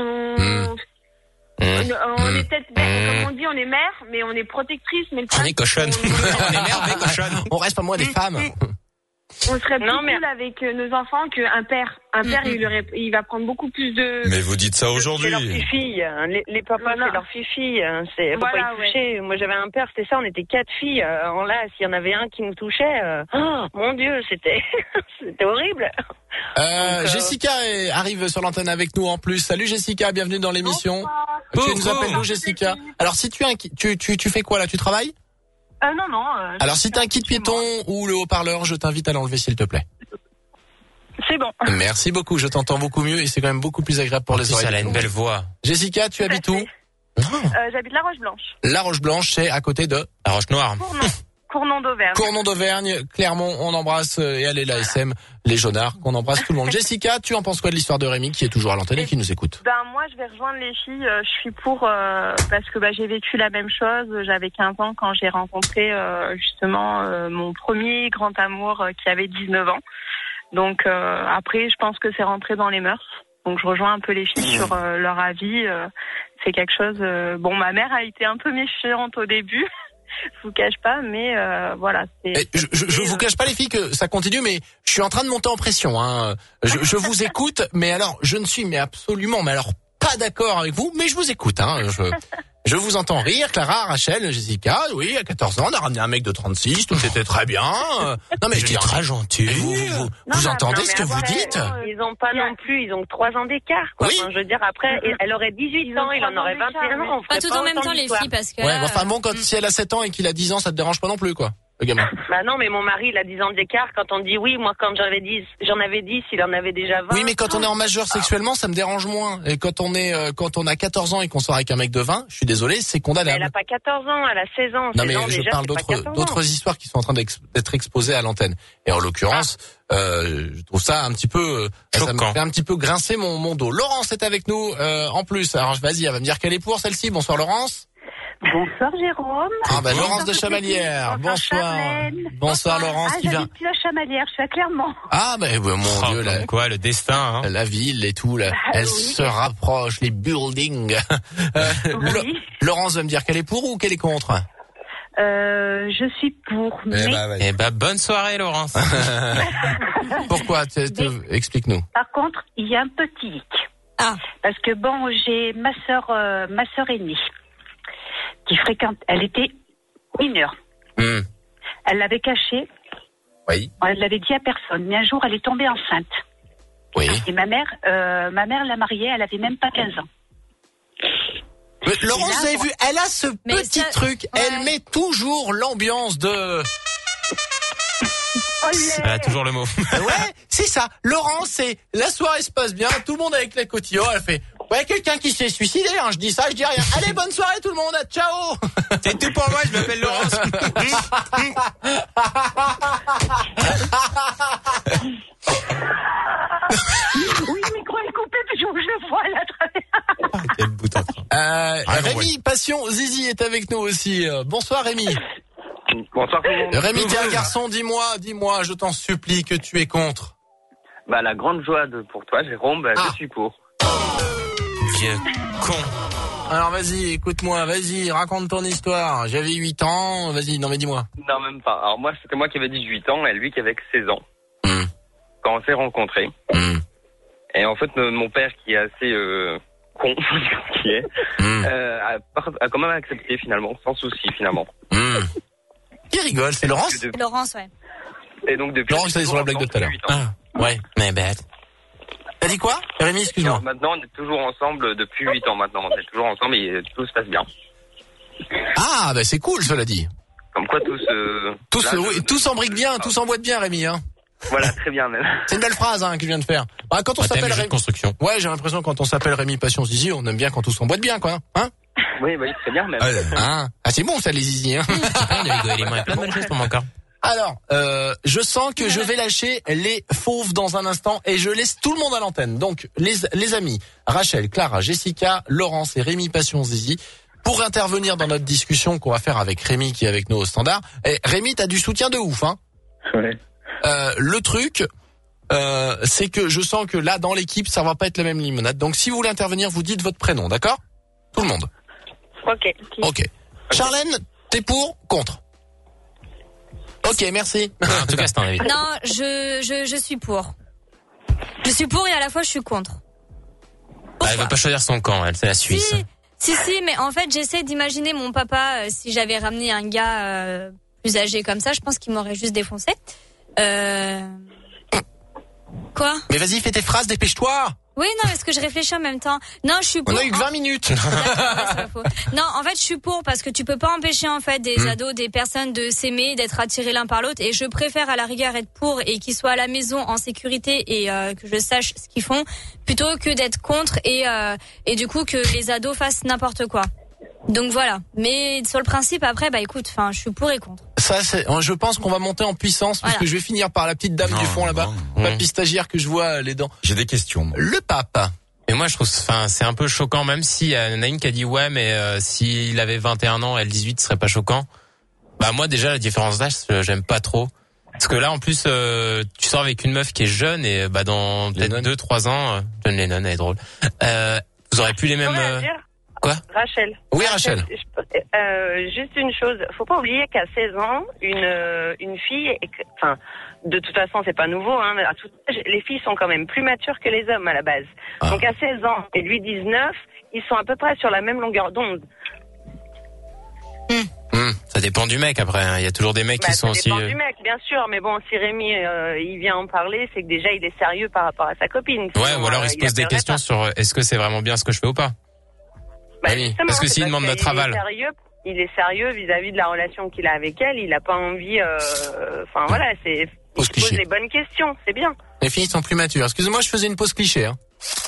on est peut-être comme on dit, on est mère, mais on est protectrice, mais on est cochonne. On est mère, mais cochonne. On reste pas moins des femmes. On serait plus cool avec nos enfants qu'un père. Un père, il va prendre beaucoup plus de... Mais vous dites ça aujourd'hui. C'est leur fille-fille. Les papas, c'est leur fille-fille. Faut pas y toucher. Moi, j'avais un père, c'était ça, on était 4 filles. Là, s'il y en avait un qui nous touchait, mon Dieu, c'était horrible. Jessica arrive sur l'antenne avec nous en plus. Salut Jessica, bienvenue dans l'émission. Tu nous appelles nous, Jessica. Alors, si tu fais quoi là? Tu travailles? Non. Alors, si t'as un kit piéton ou le haut-parleur, je t'invite à l'enlever, s'il te plaît. C'est bon. Merci beaucoup, je t'entends beaucoup mieux et c'est quand même beaucoup plus agréable pour les oreilles. Elle a une belle voix. Jessica, tu habites où? J'habite La Roche-Blanche. La Roche-Blanche, c'est à côté de La Roche-Noire. Cournon d'Auvergne. Cournon d'Auvergne, Clermont, on embrasse et allez l'ASM, les Jaunards, qu'on embrasse tout le monde. Jessica, tu en penses quoi de l'histoire de Rémi qui est toujours à l'antenne et qui nous écoute? Moi je vais rejoindre les filles, je suis pour parce que j'ai vécu la même chose, j'avais 15 ans quand j'ai rencontré justement mon premier grand amour qui avait 19 ans. Donc après je pense que c'est rentré dans les mœurs. Donc je rejoins un peu les filles sur leur avis, c'est quelque chose ma mère a été un peu méfiante au début. Je vous cache pas, mais voilà. Je vous cache pas les filles que ça continue, mais je suis en train de monter en pression. Hein. Je vous écoute, mais alors je ne suis absolument pas d'accord avec vous, mais je vous écoute. Hein. Je vous entends rire, Clara, Rachel, Jessica. Oui, à 14 ans, on a ramené un mec de 36, tout était très bien. Non mais je dis très gentil. Vous entendez ce que vous dites? Ils ont pas non plus, ils ont 3 ans d'écart. Quoi. Oui. Enfin, je veux dire, après, elle aurait 18 ans, il en aurait 21 ans. Pas tout en même temps les filles, parce que. Ouais, si elle a 7 ans et qu'il a 10 ans, ça te dérange pas non plus, quoi. Le gamin. Non, mais mon mari, il a 10 ans d'écart. Quand on dit oui, moi, quand j'en avais 10, il en avait déjà 20. Oui, mais quand on est en majeur sexuellement, ça me dérange moins. Et quand on a 14 ans et qu'on sort avec un mec de 20, je suis désolé, c'est condamnable. Elle a pas 14 ans, elle a 16 ans. Non, mais je parle d'autres histoires qui sont en train d'être exposées à l'antenne. Et en l'occurrence, je trouve ça un petit peu, ça me fait un petit peu grincer mon dos. Laurence est avec nous, en plus. Alors, vas-y, elle va me dire qu'elle est pour celle-ci. Bonsoir, Laurence. Bonsoir Jérôme. Laurence de Chamalières. Bonsoir. Bonsoir Laurence qui vient. J'habite plus à Chamalières, je suis à Clermont. Mon Dieu, le destin, hein. La ville et tout, elle se rapproche, les buildings. Laurence va me dire qu'elle est pour ou qu'elle est contre? Je suis pour. Bonne soirée Laurence. Pourquoi? Explique-nous. Par contre, il y a un petit hic. Parce que j'ai ma sœur aînée. Qui fréquente, elle était mineure. Elle l'avait cachée. Oui. Elle l'avait dit à personne. Mais un jour, elle est tombée enceinte. Oui. Et ma mère l'a mariée, elle avait même pas 15 ans. Mais Laurence, vous avez vu, elle a ce petit truc. Ouais. Elle met toujours l'ambiance de... Elle a toujours le mot. Ouais, c'est ça. Laurence, c'est la soirée se passe bien, tout le monde avec la cotillon, elle fait... Ouais, quelqu'un qui s'est suicidé, hein, je dis ça, je dis rien. Allez, bonne soirée tout le monde, ciao. C'est tout pour moi, je m'appelle Laurence. Oui, le micro est coupé, puis je le vois là. Quel bout en train. Rémi, Passion, Zizi est avec nous aussi. Bonsoir Rémi. Bonsoir tout le monde. Rémi, t'es un garçon, dis-moi, je t'en supplie que tu es contre. La grande joie pour toi, Jérôme, je suis pour. Vieux con. Alors vas-y, écoute-moi, vas-y, raconte ton histoire. J'avais 8 ans, vas-y, non mais dis-moi. Non, même pas. Alors moi, c'était moi qui avais 18 ans et lui qui avait 16 ans. Quand on s'est rencontrés. Et en fait, mon père, qui est assez con, qui est, a quand même accepté finalement, sans souci finalement. Qui rigole, c'est Laurence? Laurence, ouais. Et donc depuis... Laurence, c'est sur la blague de tout à l'heure. Ouais, mais bête. T'as dit quoi? Rémi, excuse-moi. Alors, maintenant, on est toujours ensemble depuis 8 ans maintenant. On est toujours ensemble et tout se passe bien. Ah, c'est cool, cela dit. Comme quoi tout s'embrique bien, tout s'emboîte bien, Rémi, hein. Voilà, très bien même. C'est une belle phrase, hein, que je viens de faire. Quand on s'appelle Rémi... construction. Ouais, j'ai l'impression quand on s'appelle Rémi Passion Zizi, on aime bien quand tout s'emboîte bien, quoi. Hein? Oui, très bien même. C'est bon ça, les zizi, hein. Plein de bonnes choses pour mon corps. Alors, je sens que je vais lâcher les fauves dans un instant et je laisse tout le monde à l'antenne. Donc, les amis, Rachel, Clara, Jessica, Laurence et Rémi Passion Zizi, pour intervenir dans notre discussion qu'on va faire avec Rémi qui est avec nous au standard. Et Rémi, t'as du soutien de ouf, hein. Ouais. Le truc, c'est que je sens que là, dans l'équipe, ça va pas être la même limonade. Donc, si vous voulez intervenir, vous dites votre prénom, d'accord? Tout le monde. Ok. Charlène, t'es pour? Contre? Ok, merci. En tout cas, c'est un avis. Non, je suis pour. Je suis pour et à la fois je suis contre. Elle veut pas choisir son camp, elle, c'est la Suisse. Si, mais en fait, j'essaie d'imaginer mon papa, si j'avais ramené un gars plus âgé comme ça, je pense qu'il m'aurait juste défoncé. Quoi? Mais vas-y, fais tes phrases, dépêche-toi. Oui, non, est-ce que je réfléchis en même temps? Non, je suis pour. On a eu que 20 minutes. Non, en fait, je suis pour parce que tu peux pas empêcher en fait des ados, des personnes de s'aimer, d'être attirés l'un par l'autre. Et je préfère à la rigueur être pour et qu'ils soient à la maison en sécurité et que je sache ce qu'ils font, plutôt que d'être contre et du coup que les ados fassent n'importe quoi. Donc voilà. Mais sur le principe, après, bah écoute, enfin, je suis pour et contre. Ça, je pense qu'on va monter en puissance puisque je vais finir par la petite dame du fond là-bas, papy stagiaire que je vois les dents. J'ai des questions. Le pape. Et moi, je trouve, enfin, c'est un peu choquant, même si y en a une qui a dit ouais, mais s'il avait 21 ans et elle 18, ce serait pas choquant. Bah moi, déjà, la différence d'âge, j'aime pas trop. Parce que là, en plus, tu sors avec une meuf qui est jeune et bah dans peut-être 2-3 ans, John Lennon, elle est drôle. Vous aurez plus les mêmes. Quoi? Rachel. Oui, Rachel. Juste une chose, faut pas oublier qu'à 16 ans, une fille, enfin, de toute façon, c'est pas nouveau, hein, mais à tout âge, les filles sont quand même plus matures que les hommes à la base. Donc à 16 ans et lui 19, ils sont à peu près sur la même longueur d'onde. Ça dépend du mec après, hein. Il y a toujours des mecs qui sont aussi. Ça dépend du mec, bien sûr, mais bon, si Rémi il vient en parler, c'est que déjà il est sérieux par rapport à sa copine. Ouais, ou alors il se pose des questions sur est-ce que c'est vraiment bien ce que je fais ou pas. Bah, oui, parce que s'il demande notre aval. Il est sérieux vis-à-vis de la relation qu'il a avec elle. Il a pas envie. Enfin voilà, il pose les bonnes questions. C'est bien. Les filles sont plus matures. Excusez-moi, je faisais une pause cliché. Hein.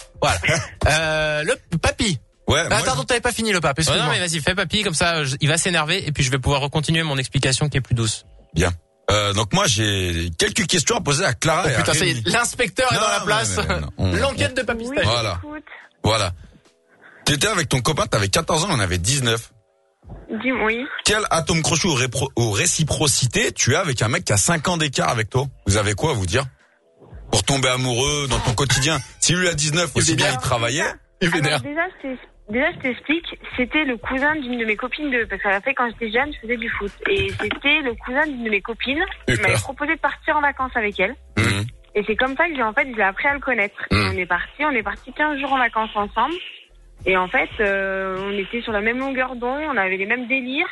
Voilà. Le papy. Ouais. Attends, t'avais pas fini le pape. Non, mais vas-y, fais papy, comme ça, il va s'énerver et puis je vais pouvoir continuer mon explication qui est plus douce. Bien. Donc moi j'ai quelques questions à poser à Clara. Oh, putain, ça y est, l'inspecteur est dans la place. L'enquête de papy Style. Voilà. T'étais avec ton copain, t'avais 14 ans, on avait 19. Dis-moi. Oui. Quel atome crochu aux réciprocités tu as avec un mec qui a 5 ans d'écart avec toi? Vous avez quoi à vous dire? Pour tomber amoureux dans ton quotidien. Si lui a 19, aussi bien il travaillait. Alors déjà, je t'explique. C'était le cousin d'une de mes copines parce qu'à la fin, quand j'étais jeune, je faisais du foot. Et c'était le cousin d'une de mes copines qui m'avait proposé de partir en vacances avec elle. Et c'est comme ça que j'ai appris à le connaître. On est parti 15 jours en vacances ensemble. Et en fait, on était sur la même longueur d'onde, on avait les mêmes délires.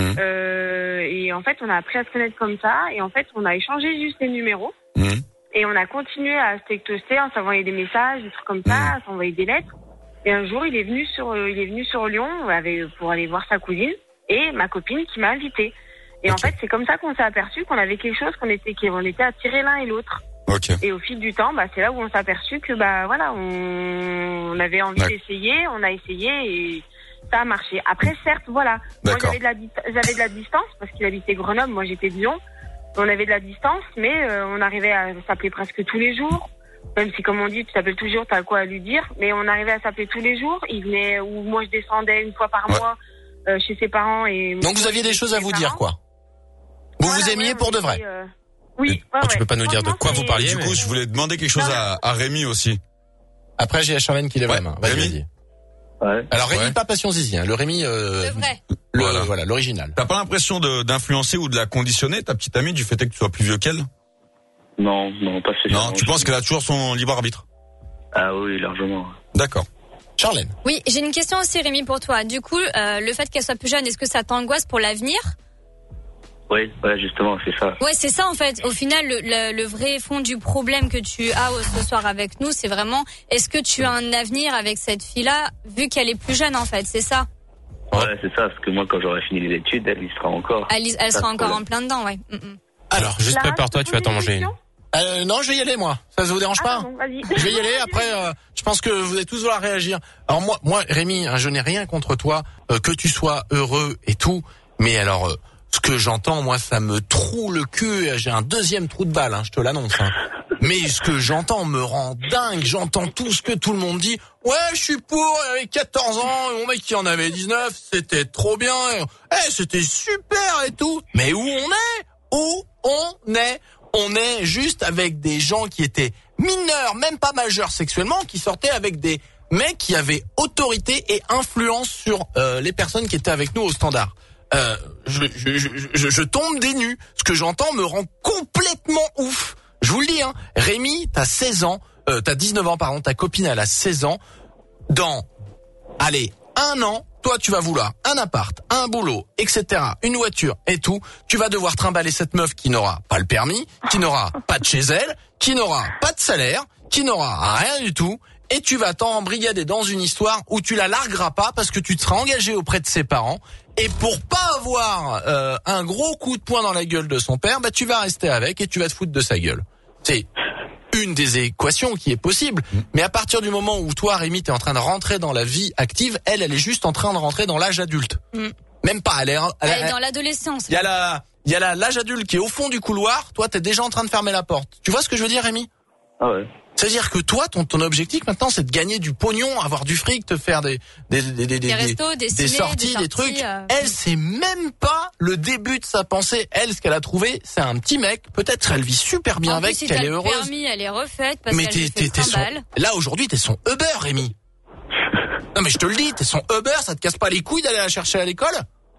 Et en fait, on a appris à se connaître comme ça. Et en fait, on a échangé juste les numéros. Et on a continué à se textoster, on s'envoyait des messages, des trucs comme ça, à s'envoyer des lettres. Et un jour, il est venu sur Lyon pour aller voir sa cousine et ma copine qui m'a invité. Et en fait, c'est comme ça qu'on s'est aperçu qu'on avait quelque chose, qu'on était attirés l'un et l'autre. Et au fil du temps, bah, c'est là où on s'est aperçu que, bah, voilà, on avait envie d'essayer, on a essayé et ça a marché. Après, certes, voilà. Moi, j'avais de la distance parce qu'il habitait Grenoble, moi j'étais de Lyon. On avait de la distance, mais on arrivait à s'appeler presque tous les jours. Même si, comme on dit, tu t'appelles toujours, t'as quoi à lui dire. Mais on arrivait à s'appeler tous les jours. Il venait, ou moi je descendais une fois par mois chez ses parents. Et donc vous aviez des choses à vous dire, quoi. Vous aimiez pour de vrai. Oui. Tu peux pas nous dire de quoi vous parliez. Du coup, je voulais demander quelque chose à Rémi aussi. Après, j'ai Charlène qui lève la main. Rémi. Alors Rémi, pas Passion Zizi, hein. Le Rémi, le vrai. Voilà, l'original. T'as pas l'impression d'influencer ou de la conditionner, ta petite amie, du fait que tu sois plus vieux qu'elle? Non, pas spécialement. Non, tu penses qu'elle a toujours son libre arbitre? Ah oui, largement. D'accord. Charlène. Oui, j'ai une question aussi, Rémi, pour toi. Du coup, le fait qu'elle soit plus jeune, est-ce que ça t'angoisse pour l'avenir? Oui, justement, c'est ça. Ouais, c'est ça en fait. Au final, le vrai fond du problème que tu as ce soir avec nous, c'est vraiment, est-ce que tu as un avenir avec cette fille-là, vu qu'elle est plus jeune en fait, c'est ça? Ouais, c'est ça, parce que moi, quand j'aurai fini les études, elle y sera encore. Elle sera encore en plein dedans, ouais. Alors, juste prépare-toi, tu vas t'en manger une. Non, je vais y aller, moi. Ça vous dérange pas? Non, vas-y. Je vais y aller. Après, je pense que vous allez tous vouloir réagir. Alors moi, Rémi, hein, je n'ai rien contre toi, que tu sois heureux et tout. Mais alors, ce que j'entends, moi, ça me troue le cul. J'ai un deuxième trou de balle, hein, je te l'annonce. Hein. Mais ce que j'entends me rend dingue. J'entends tout ce que tout le monde dit. Ouais, je suis pour. Il avait 14 ans. Mon mec qui en avait 19, c'était trop bien. C'était super et tout. Mais où on est? On est juste avec des gens qui étaient mineurs, même pas majeurs sexuellement, qui sortaient avec des mecs qui avaient autorité et influence sur les personnes qui étaient avec nous au standard. Je tombe des nues. Ce que j'entends me rend complètement ouf. Je vous le dis, hein. Rémi, t'as 16 ans, t'as 19 ans, pardon, ta copine, elle a 16 ans. Dans, un an, toi, tu vas vouloir un appart, un boulot, etc., une voiture et tout. Tu vas devoir trimballer cette meuf qui n'aura pas le permis, qui n'aura pas de chez elle, qui n'aura pas de salaire, qui n'aura rien du tout. et tu vas t'embrigader dans une histoire où tu la largueras pas parce que tu te seras engagé auprès de ses parents. Et pour pas avoir un gros coup de poing dans la gueule de son père, bah tu vas rester avec et tu vas te foutre de sa gueule. C'est une des équations qui est possible. Mais à partir du moment où toi, Rémi, t'es en train de rentrer dans la vie active, elle est juste en train de rentrer dans l'âge adulte. Même pas, elle est dans l'adolescence. Il y a l'âge adulte qui est au fond du couloir. Toi, t'es déjà en train de fermer la porte. Tu vois ce que je veux dire, Rémi? Ah ouais. C'est-à-dire que toi, ton objectif maintenant, c'est de gagner du pognon, avoir du fric, te faire des restos, des sorties, des trucs. Elle, c'est même pas le début de sa pensée. Elle, ce qu'elle a trouvé, c'est un petit mec. Peut-être elle vit super bien avec, qu'elle est heureuse. Permis, elle est refaite parce mais qu'elle fait 100 balles. Là, aujourd'hui, t'es son Uber, Rémi. Non, mais je te le dis, t'es son Uber, ça te casse pas les couilles d'aller la chercher à l'école?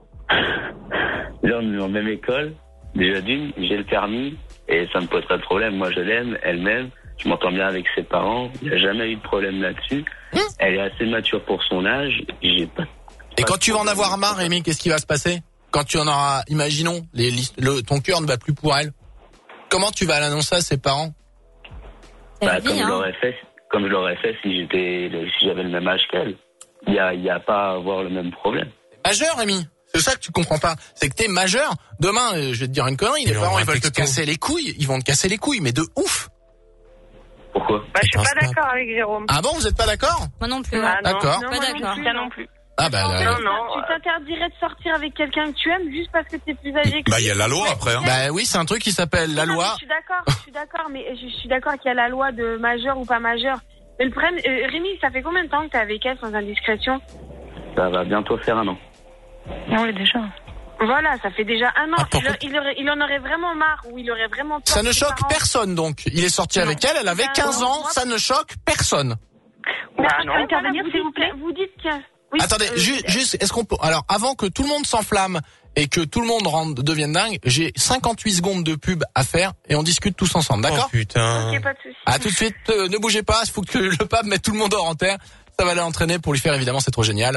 Là, on est dans la même école. Déjà d'une, j'ai le permis et ça me pose pas de problème. Moi, je l'aime, elle m'aime. Je m'entends bien avec ses parents. Il n'y a jamais eu de problème là-dessus. Elle est assez mature pour son âge. Et quand tu vas en avoir marre, Rémi, qu'est-ce qui va se passer? Quand tu en auras, imaginons, ton cœur ne bat plus pour elle. Comment tu vas l'annoncer à ses parents? Comme je l'aurais fait si j'avais le même âge qu'elle. Il y a pas à avoir le même problème. Majeur, Rémi. C'est ça que tu comprends pas. C'est que t'es majeur. Demain, je vais te dire une connerie. Les parents, ils veulent te casser les couilles. Ils vont te casser les couilles, mais de ouf. Pourquoi? Je suis pas d'accord avec Jérôme. Ah bon, vous êtes pas d'accord? Moi non plus. D'accord. Pas d'accord. Moi non plus. Ah bah là. Tu t'interdirais de sortir avec quelqu'un que tu aimes juste parce que t'es plus âgé que Bah il y a la loi après. Hein. Bah oui, c'est un truc qui s'appelle la loi. Je suis d'accord, mais je suis d'accord qu'il y a la loi de majeur ou pas majeur. Mais le problème, Rémi, ça fait combien de temps que t'es avec elle sans indiscrétion? Ça va bientôt faire 1 an. Oui, déjà. Voilà, ça fait déjà 1 an. Il en aurait vraiment marre ou il aurait vraiment peur. Ça ne choque personne donc. Il est sorti avec elle avait 15 ans, ça ne choque personne. Intervenir, s'il vous plaît. Vous dites que... Oui, attendez, juste, est-ce qu'on peut... Alors, avant que tout le monde s'enflamme et que tout le monde devienne dingue, j'ai 58 secondes de pub à faire et on discute tous ensemble, d'accord? Oh putain. Ok, pas de soucis. À tout de suite, ne bougez pas, il faut que le pape mette tout le monde hors terre. Ça va l'entraîner pour lui faire évidemment, c'est trop génial.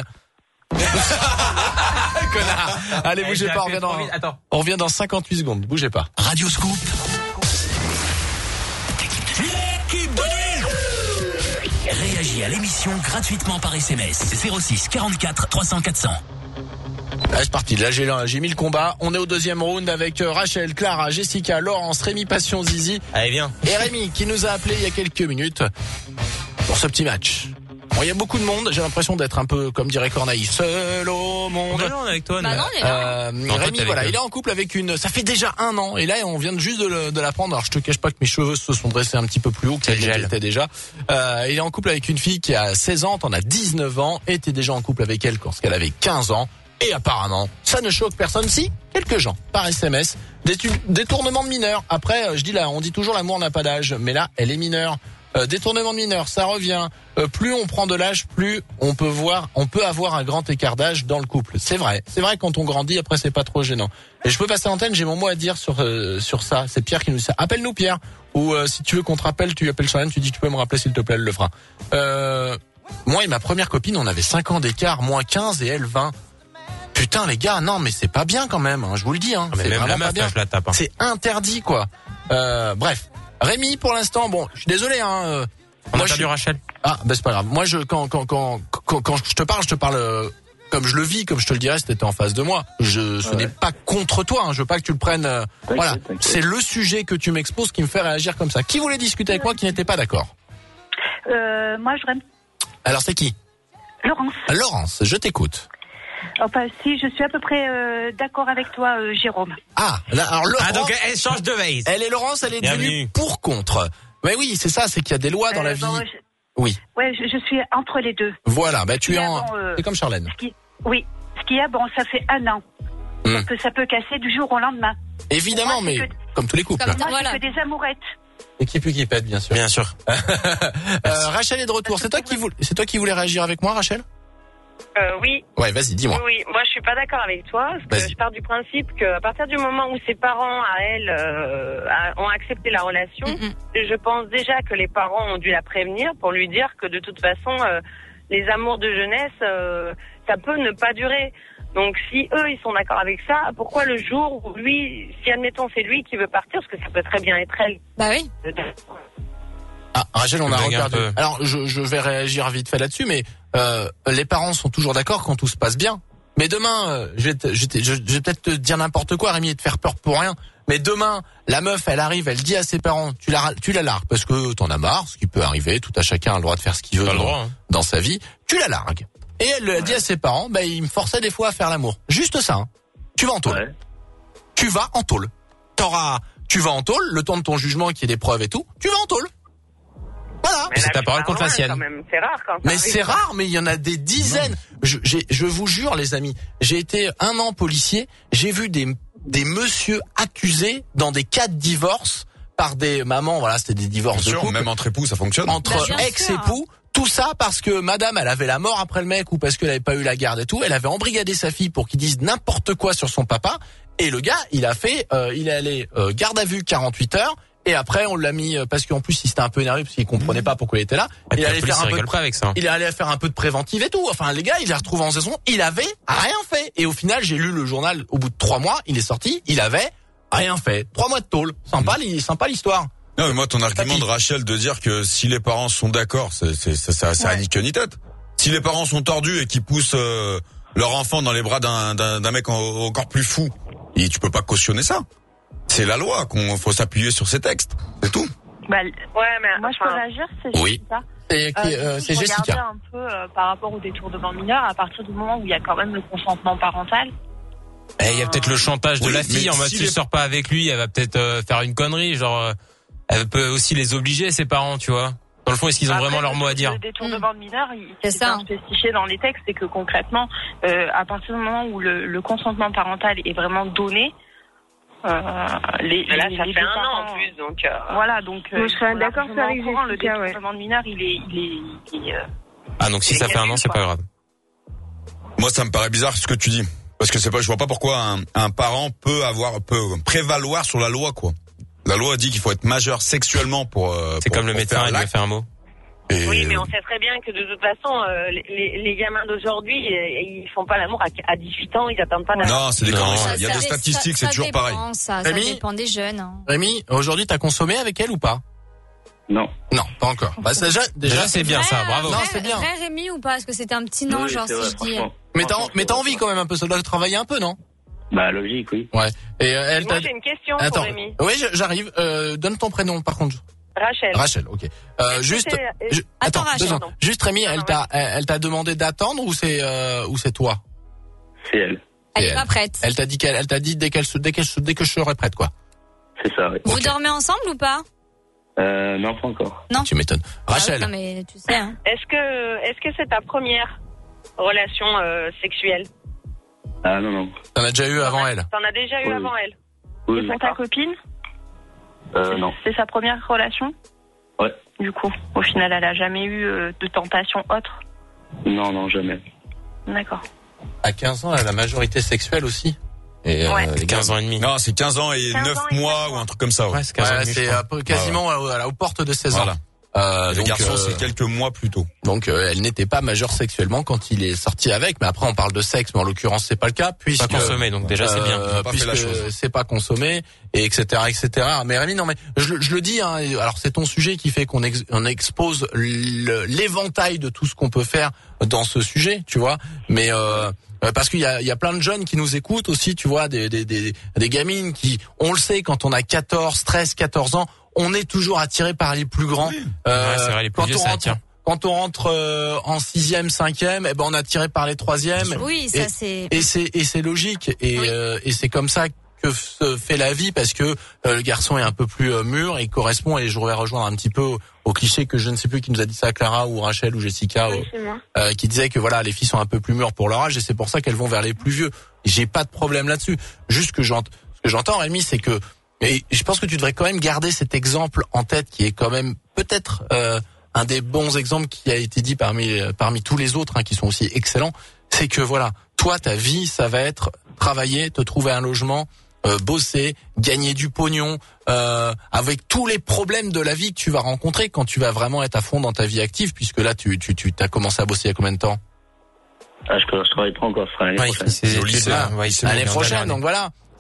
Connard. Allez, bougez pas, on revient dans 58 secondes, bougez pas. Radio Scoop. L'équipe de nuit. Réagis à l'émission gratuitement par SMS 06 44 300 400. Allez, c'est parti. Là, j'ai mis le combat. On est au deuxième round avec Rachel, Clara, Jessica, Laurence, Rémi Passion, Zizi. Allez, viens. Et Rémi qui nous a appelé il y a quelques minutes pour ce petit match. Bon, il y a beaucoup de monde. J'ai l'impression d'être un peu, comme dirait Corneille, seul au monde. Non, avec toi. Bah non, il est là. Rémi, voilà, il est en couple avec ça fait déjà 1 an. Et là, on vient juste de l'apprendre. Alors, je te cache pas que mes cheveux se sont dressés un petit peu plus haut que ça était déjà. Il est en couple avec une fille qui a 16 ans, t'en as 19 ans, et t'es déjà en couple avec elle quand elle avait 15 ans. Et apparemment, ça ne choque personne. Si, quelques gens, par SMS, détournement de mineurs. Après, on dit toujours l'amour n'a pas d'âge. Mais là, elle est mineure. Détournement de mineurs, ça revient. Plus on prend de l'âge, plus on peut avoir un grand écart d'âge dans le couple. C'est vrai quand on grandit, après c'est pas trop gênant. Et je peux passer l'antenne, j'ai mon mot à dire sur ça. C'est Pierre qui nous dit ça. Appelle-nous Pierre. Ou si tu veux qu'on te rappelle, tu appelles Charlène, tu dis tu peux me rappeler s'il te plaît, elle le fera. Moi et ma première copine, on avait 5 ans d'écart, moi 15 et elle 20. Putain les gars, non mais c'est pas bien quand même, hein, je vous le dis. Hein, mais c'est même vraiment la meuf, pas bien. je la tape. Hein. C'est interdit quoi. Bref. Rémi, pour l'instant, bon, je suis désolé, hein. On a perdu Rachel. Ah, ben c'est pas grave. Moi, quand je te parle comme je le vis, comme je te le dirais si t'étais en face de moi. Ce n'est pas contre toi, hein. Je veux pas que tu le prennes. Voilà, c'est le sujet que tu m'exposes qui me fait réagir comme ça. Qui voulait discuter avec moi qui n'était pas d'accord? Moi, je... Alors, c'est qui? Laurence. Laurence, je t'écoute. Enfin, si je suis à peu près d'accord avec toi, Jérôme. Ah, là, alors Laurence. Ah, donc elle change de veille. Elle est Laurence, elle est devenue pour contre. Mais oui, c'est ça, c'est qu'il y a des lois dans la vie. Oui. Ouais, je suis entre les deux. Voilà, bah tu es en. C'est comme Charlène. Oui, ce qu'il y a, bon, ça fait 1 an. Donc ça peut casser du jour au lendemain. Évidemment, mais comme tous les couples. Moi, c'est que des amourettes. Et qui pue qui pète, bien sûr. Bien sûr. Rachel est de retour. C'est toi qui voulais réagir avec moi, Rachel? Oui. Ouais, vas-y, dis-moi. Oui, moi je suis pas d'accord avec toi, parce que je pars du principe qu'à partir du moment où ses parents, à elle, ont accepté la relation, je pense déjà que les parents ont dû la prévenir pour lui dire que de toute façon, les amours de jeunesse, ça peut ne pas durer. Donc si eux, ils sont d'accord avec ça, pourquoi le jour où lui, si admettons c'est lui qui veut partir, parce que ça peut très bien être elle. Bah oui. Ah, Rachel, on a reperdu. Alors, je vais réagir vite fait là-dessus, mais les parents sont toujours d'accord quand tout se passe bien. Mais demain, je vais peut-être te dire n'importe quoi, Rémi, et te faire peur pour rien. Mais demain, la meuf, elle arrive, elle dit à ses parents, tu la largues parce que t'en as marre, ce qui peut arriver, tout à chacun a le droit de faire ce qu'il veut dans sa vie. Tu la largues. Et elle dit à ses parents, il me forçait des fois à faire l'amour. Juste ça, hein. Tu vas en tôle. Ouais. Tu vas en tôle. Tu vas en tôle, le temps de ton jugement qui est des preuves et tout, tu vas en tôle. Voilà. Mais c'est ta parole contre la sienne. C'est rare quand mais c'est rare, mais il y en a des dizaines. Je vous jure, les amis, j'ai été 1 an policier, j'ai vu des messieurs accusés dans des cas de divorce par des mamans, voilà, c'était des divorces de couple. Même entre époux, ça fonctionne. Entre ex-époux. Tout ça parce que madame, elle avait la mort après le mec ou parce qu'elle avait pas eu la garde et tout. Elle avait embrigadé sa fille pour qu'il dise n'importe quoi sur son papa. Et le gars, il est allé garde à vue 48 heures. Et après, on l'a mis parce qu'en plus, il s'était un peu énervé parce qu'il comprenait pas pourquoi il était là. Il allait faire il allait faire un peu de préventive et tout. Enfin, les gars, il les retrouve en saison. Il avait rien fait. Et au final, j'ai lu le journal. Au bout de 3 mois, il est sorti. Il avait rien fait. 3 mois de tôle. Sympa l'histoire. Non, mais moi, ton argument de Rachel de dire que si les parents sont d'accord, ça a ni queue ni tête. Si les parents sont tordus et qu'ils poussent leur enfant dans les bras d'un mec encore plus fou, et tu peux pas cautionner ça. C'est la loi qu'on faut s'appuyer sur ces textes. C'est tout. Ouais, mais moi je peux réagir, c'est Jessica. C'est Jessica. Regardez un peu par rapport au détournement mineur, à partir du moment où il y a quand même le consentement parental. Il y a peut-être le chantage de la fille en mode si tu sors pas avec lui, elle va peut-être faire une connerie, genre elle peut aussi les obliger, ses parents, tu vois. Dans le fond, est-ce qu'ils ont vraiment leur mot à dire? Le détournement de mineur, c'est bien spécifié dans les textes, c'est que concrètement, à partir du moment où le consentement parental est vraiment donné, là, ça fait 1 an en plus, donc voilà, donc je serais d'accord avec Jessica, le détournement de mineur, il est Ah, donc si ça fait 1 an, c'est pas grave. Moi, ça me paraît bizarre ce que tu dis, parce que je vois pas pourquoi un parent peut prévaloir sur la loi, quoi. La loi dit qu'il faut être majeur sexuellement pour. C'est comme le médecin, il lui a fait un mot. Oui, mais on sait très bien que de toute façon, les gamins d'aujourd'hui, ils font pas l'amour à 18 ans, ils attendent pas d'avoir. Non, c'est des conneries. Il y a des statistiques, c'est toujours pareil. Ça dépend des jeunes. Hein. Rémi, aujourd'hui, t'as consommé avec elle ou pas? Non. Non, pas encore. Déjà c'est bien ça, bravo. Non, c'est bien. Vrai Rémi ou pas? Est-ce que c'était un petit nom, genre, si je dis. Mais t'as envie quand même un peu, ça doit travailler un peu, non? Bah, logique, oui. Ouais. Et moi, j'ai une question pour Rémi. Oui, j'arrive. Donne ton prénom, par contre. Rachel, ok. Attends, Rachel, juste Rémi, elle t'a demandé d'attendre ou c'est toi? C'est elle. Elle est pas prête. Elle t'a dit dès que je serai prête, quoi. C'est ça, oui. Vous dormez ensemble ou pas? Non, pas encore. Non. Tu m'étonnes. Rachel. Non, mais tu sais, hein. Est-ce que c'est ta première relation sexuelle? Ah, non. T'en as déjà eu avant elle? T'en as déjà eu avant elle? Oui. Et pour ta copine? Non. C'est sa première relation? Ouais. Du coup, au final, elle a jamais eu de tentation autre? Non, jamais. D'accord. À 15 ans, elle a la majorité sexuelle aussi. Et 15 ans et demi. Non, c'est 15 ans et 9 mois ou un truc comme ça. Ouais, c'est 15 ans et demi. C'est quasiment aux portes de 16 ans. Voilà. Les garçons, c'est quelques mois plus tôt. Donc, elle n'était pas majeure sexuellement quand il est sorti avec. Mais après, on parle de sexe, mais en l'occurrence, c'est pas le cas, puisque pas consommé. Donc déjà, c'est bien. Puisque c'est pas consommé, et etc. Mais Rémi, non, mais je le dis. Hein, alors, c'est ton sujet qui fait qu'on expose l'éventail de tout ce qu'on peut faire dans ce sujet, tu vois. Mais parce qu'il y a plein de jeunes qui nous écoutent aussi, tu vois, des gamines qui, on le sait, quand on a 13, 14 ans, on est toujours attiré par les plus grands. Oui. C'est vrai, les plus vieux, ça attire. Quand on rentre en 6e, 5e, on est attiré par les 3e. Oui, ça c'est. Et c'est logique. Et c'est comme ça que se fait la vie, parce que le garçon est un peu plus mûr et correspond. Et je voudrais rejoindre un petit peu au cliché que je ne sais plus qui nous a dit ça, Clara ou Rachel ou Jessica, qui disait que voilà, les filles sont un peu plus mûres pour leur âge et c'est pour ça qu'elles vont vers les plus vieux. J'ai pas de problème là-dessus. Juste ce que j'entends, Rémi, c'est que, et je pense que tu devrais quand même garder cet exemple en tête, qui est quand même peut-être un des bons exemples qui a été dit parmi tous les autres, qui sont aussi excellents. C'est que voilà, toi, ta vie, ça va être travailler, te trouver un logement, bosser, gagner du pognon, avec tous les problèmes de la vie que tu vas rencontrer quand tu vas vraiment être à fond dans ta vie active, puisque là, tu t'as commencé à bosser il y a combien de temps? Je travaille pas encore, ce sera l'année prochaine. L'année prochaine, donc voilà.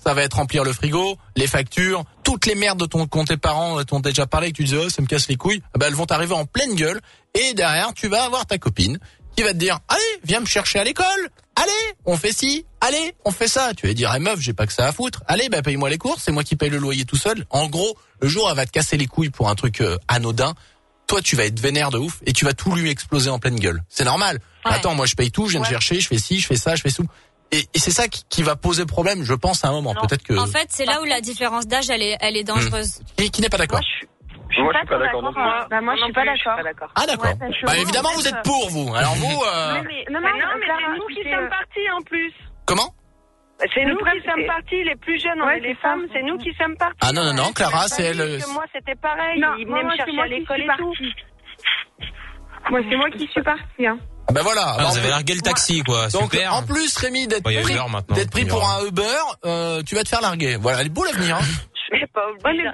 ça va être remplir le frigo, les factures, toutes les merdes dont tes parents t'ont déjà parlé, que tu disais, ça me casse les couilles, elles vont t'arriver en pleine gueule, et derrière, tu vas avoir ta copine qui va te dire, allez, viens me chercher à l'école, allez, on fait ci, allez, on fait ça. Tu vas dire, meuf, j'ai pas que ça à foutre, allez, paye-moi les courses, c'est moi qui paye le loyer tout seul. En gros, le jour où elle va te casser les couilles pour un truc anodin, toi, tu vas être vénère de ouf, et tu vas tout lui exploser en pleine gueule. C'est normal. Ouais. Attends, moi, je paye tout, je viens de chercher, je fais ci, je fais ça, je fais tout. Et c'est ça qui va poser problème, je pense, à un moment. Peut-être que. En fait, c'est là où la différence d'âge, elle est dangereuse. Qui n'est pas d'accord? Moi, je suis pas d'accord. Moi, je suis pas d'accord. Ah, d'accord. Évidemment, vous êtes pour, vous. Alors, vous, Mais c'est nous qui sommes partis, en plus. Comment? C'est nous qui sommes partis, les plus jeunes, les femmes, c'est nous qui sommes partis. Ah, non, Clara, c'est elle. Moi, c'était pareil. Ils venaient me chercher à l'école et tout. Moi, c'est moi qui suis partie, hein. Ben voilà. Vous avez largué le taxi, quoi. Donc, super. en plus, Rémi, d'être pris pour un Uber, tu vas te faire larguer. Voilà, elle est beau l'avenir, hein. Je sais pas obligé.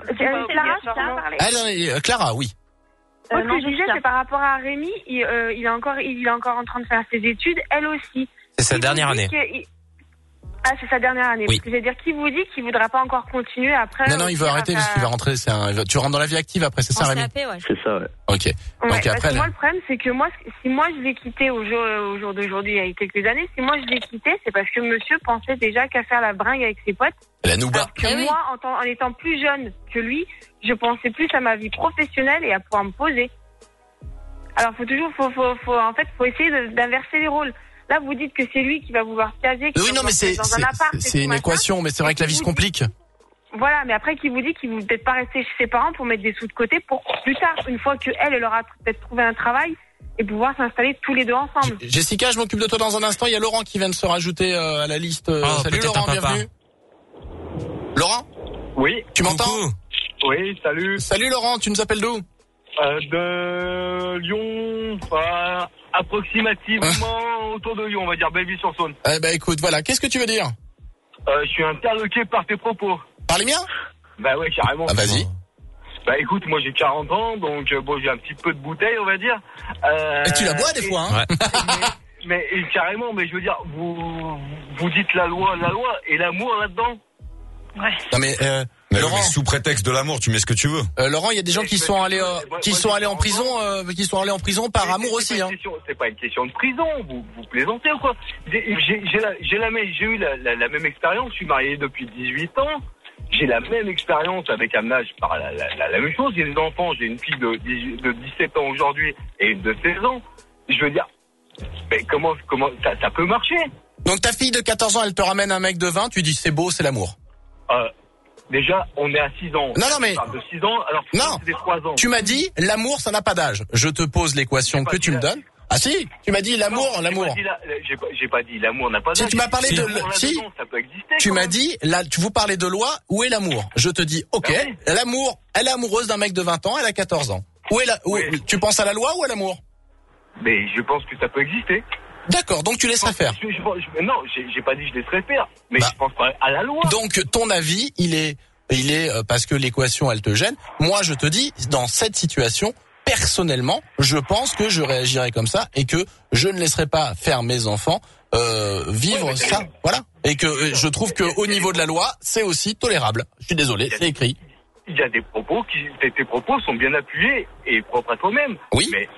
Clara, oui. Moi, ce que je disais, c'est par rapport à Rémi, il est encore en train de faire ses études, elle aussi. C'est sa dernière année. Ah, c'est sa dernière année. Oui. Parce que je veux dire, qui vous dit qu'il voudra pas encore continuer après? Non, il veut arrêter parce qu'il va rentrer. Tu rentres dans la vie active après, c'est ça, Rémi? C'est ça, ouais. Ok. Ouais, donc après, moi, le problème, c'est que si moi je l'ai quitté au jour d'aujourd'hui, il y a quelques années, si moi je l'ai quitté, c'est parce que monsieur pensait déjà qu'à faire la bringue avec ses potes. La nouba. Alors que moi, en étant plus jeune que lui, je pensais plus à ma vie professionnelle et à pouvoir me poser. Alors, faut essayer d'inverser les rôles. Là, vous dites que c'est lui qui va vouloir se caser. Oui, non, mais c'est une équation, mais c'est vrai que la vie se complique. Voilà, mais après, qui vous dit qu'il ne veut peut-être pas rester chez ses parents pour mettre des sous de côté pour plus tard, une fois qu'elle aura peut-être trouvé un travail et pouvoir s'installer tous les deux ensemble. Jessica, je m'occupe de toi dans un instant. Il y a Laurent qui vient de se rajouter à la liste. Salut Laurent, bienvenue. Laurent? Oui. Tu m'entends? Oui, salut. Salut Laurent, tu nous appelles d'où? De Lyon, approximativement autour de Lyon, on va dire Belleville-sur-Saône. Écoute, voilà, qu'est-ce que tu veux dire? Je suis interloqué par tes propos. Par les miens? Bah ouais, carrément. Ah, vas-y. Bah écoute, moi j'ai 40 ans, donc j'ai un petit peu de bouteille, on va dire. Et tu la bois des fois, hein? mais carrément, mais je veux dire, vous dites la loi, et l'amour là-dedans? Ouais. Non mais Laurent, mais sous prétexte de l'amour, tu mets ce que tu veux. Laurent, il y a des gens qui sont allés en prison par amour aussi, hein. C'est pas une question de prison, vous plaisantez ou quoi? J'ai eu la même expérience, je suis marié depuis 18 ans. J'ai la même expérience avec un âge par la même chose. J'ai des enfants, j'ai une fille de 17 ans aujourd'hui et une de 16 ans. Je veux dire, mais comment ça peut marcher? Donc ta fille de 14 ans, elle te ramène un mec de 20, tu dis c'est beau, c'est l'amour. Déjà, on est à 6 ans. Non, mais... De 6 ans, alors c'est des 3 ans. Tu m'as dit, l'amour, ça n'a pas d'âge. Je te pose l'équation que tu me donnes. Ah si, tu m'as dit l'amour. J'ai pas dit l'amour n'a pas d'âge. Si tu m'as parlé de... Si, ça peut exister, tu m'as dit, là, vous parlez de loi, où est l'amour? Je te dis, ok, l'amour, elle est amoureuse d'un mec de 20 ans, elle a 14 ans. Tu penses à la loi ou à l'amour? Mais je pense que ça peut exister. D'accord, donc tu laisserais faire. Non, j'ai pas dit je laisserais faire, mais je pense pas à la loi. Donc ton avis, il est parce que l'équation elle te gêne. Moi je te dis, dans cette situation, personnellement, je pense que je réagirais comme ça et que je ne laisserai pas faire mes enfants vivre ça, voilà. Et que je trouve que au niveau de la loi, c'est aussi tolérable. Je suis désolé, c'est écrit. Il y a des propos tes propos sont bien appuyés et propres à toi-même. Oui. Mais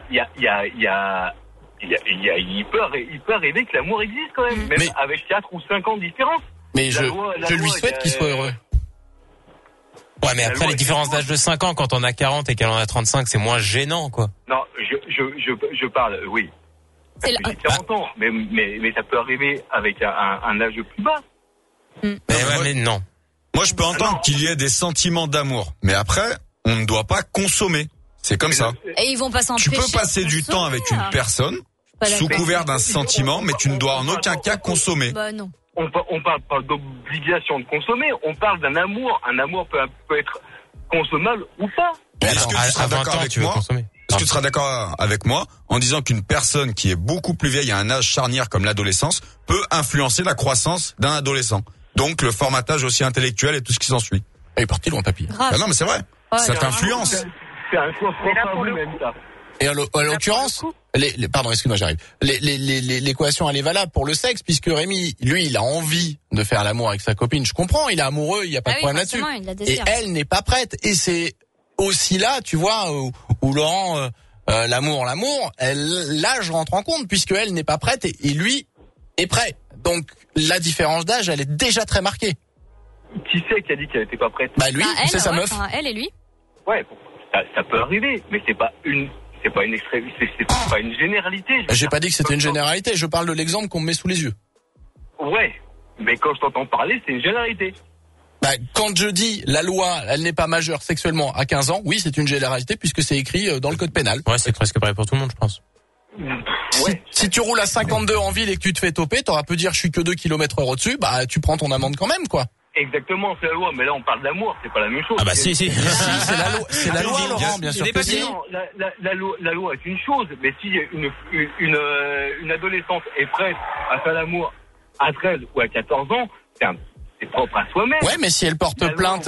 il peut arriver que l'amour existe quand même, avec 4 ou 5 ans de différence. Mais je lui souhaite qu'il soit heureux. Ouais, mais après les différences d'âge de 5 ans, quand on a 40 et qu'elle en a 35, c'est moins gênant, quoi. Non, je parle, oui. J'ai 40 ans, mais ça peut arriver avec un âge plus bas. Mais non. Moi, je peux entendre qu'il y ait des sentiments d'amour, mais après, on ne doit pas consommer. C'est comme ça. Et ils vont pas s'empêcher. Tu peux passer du temps avec une personne sous couvert d'un sentiment, mais tu ne dois en aucun cas consommer. Bah non. On parle pas d'obligation de consommer, on parle d'un amour. Un amour peut être consommable ou pas. Est-ce que tu seras d'accord avec moi? Est-ce que tu seras d'accord avec moi en disant qu'une personne qui est beaucoup plus vieille à un âge charnière comme l'adolescence peut influencer la croissance d'un adolescent? Donc le formatage aussi intellectuel et tout ce qui s'ensuit. Il est parti loin, papy. Bah non, mais c'est vrai. Ouais, ça t'influence. C'est un choix propre à vous-même, ça. Et à l'occurrence, pardon, excuse-moi, j'arrive. L'équation, elle est valable pour le sexe, puisque Rémi, lui, il a envie de faire l'amour avec sa copine. Je comprends, il est amoureux, il y a pas de problème là-dessus. Et elle n'est pas prête. Et c'est aussi là, tu vois, où Laurent, l'amour, l'âge rentre en compte, puisque elle n'est pas prête et lui est prêt. Donc, la différence d'âge, elle est déjà très marquée. Qui c'est qui a dit qu'elle était pas prête? Bah lui, c'est sa meuf. Elle et lui. Ouais, ça peut arriver, mais c'est pas une généralité. J'ai pas dit que c'était une généralité, je parle de l'exemple qu'on me met sous les yeux. Ouais, mais quand je t'entends parler, c'est une généralité. Bah, quand je dis la loi, elle n'est pas majeure sexuellement à 15 ans, oui, c'est une généralité puisque c'est écrit dans le code pénal. Ouais, c'est presque pareil pour tout le monde, je pense. Ouais. Si tu roules à 52 en ville et que tu te fais toper, t'auras pu dire je suis que 2 km/h au-dessus, bah tu prends ton amende quand même, quoi. Exactement, c'est la loi, mais là on parle d'amour, c'est pas la même chose. Ah bah si. C'est la loi, Laurent, bien sûr que si. Non, la loi est une chose, mais si une adolescente est prête à faire l'amour à 13 ou à 14 ans, c'est propre à soi-même. Ouais, mais si elle porte plainte,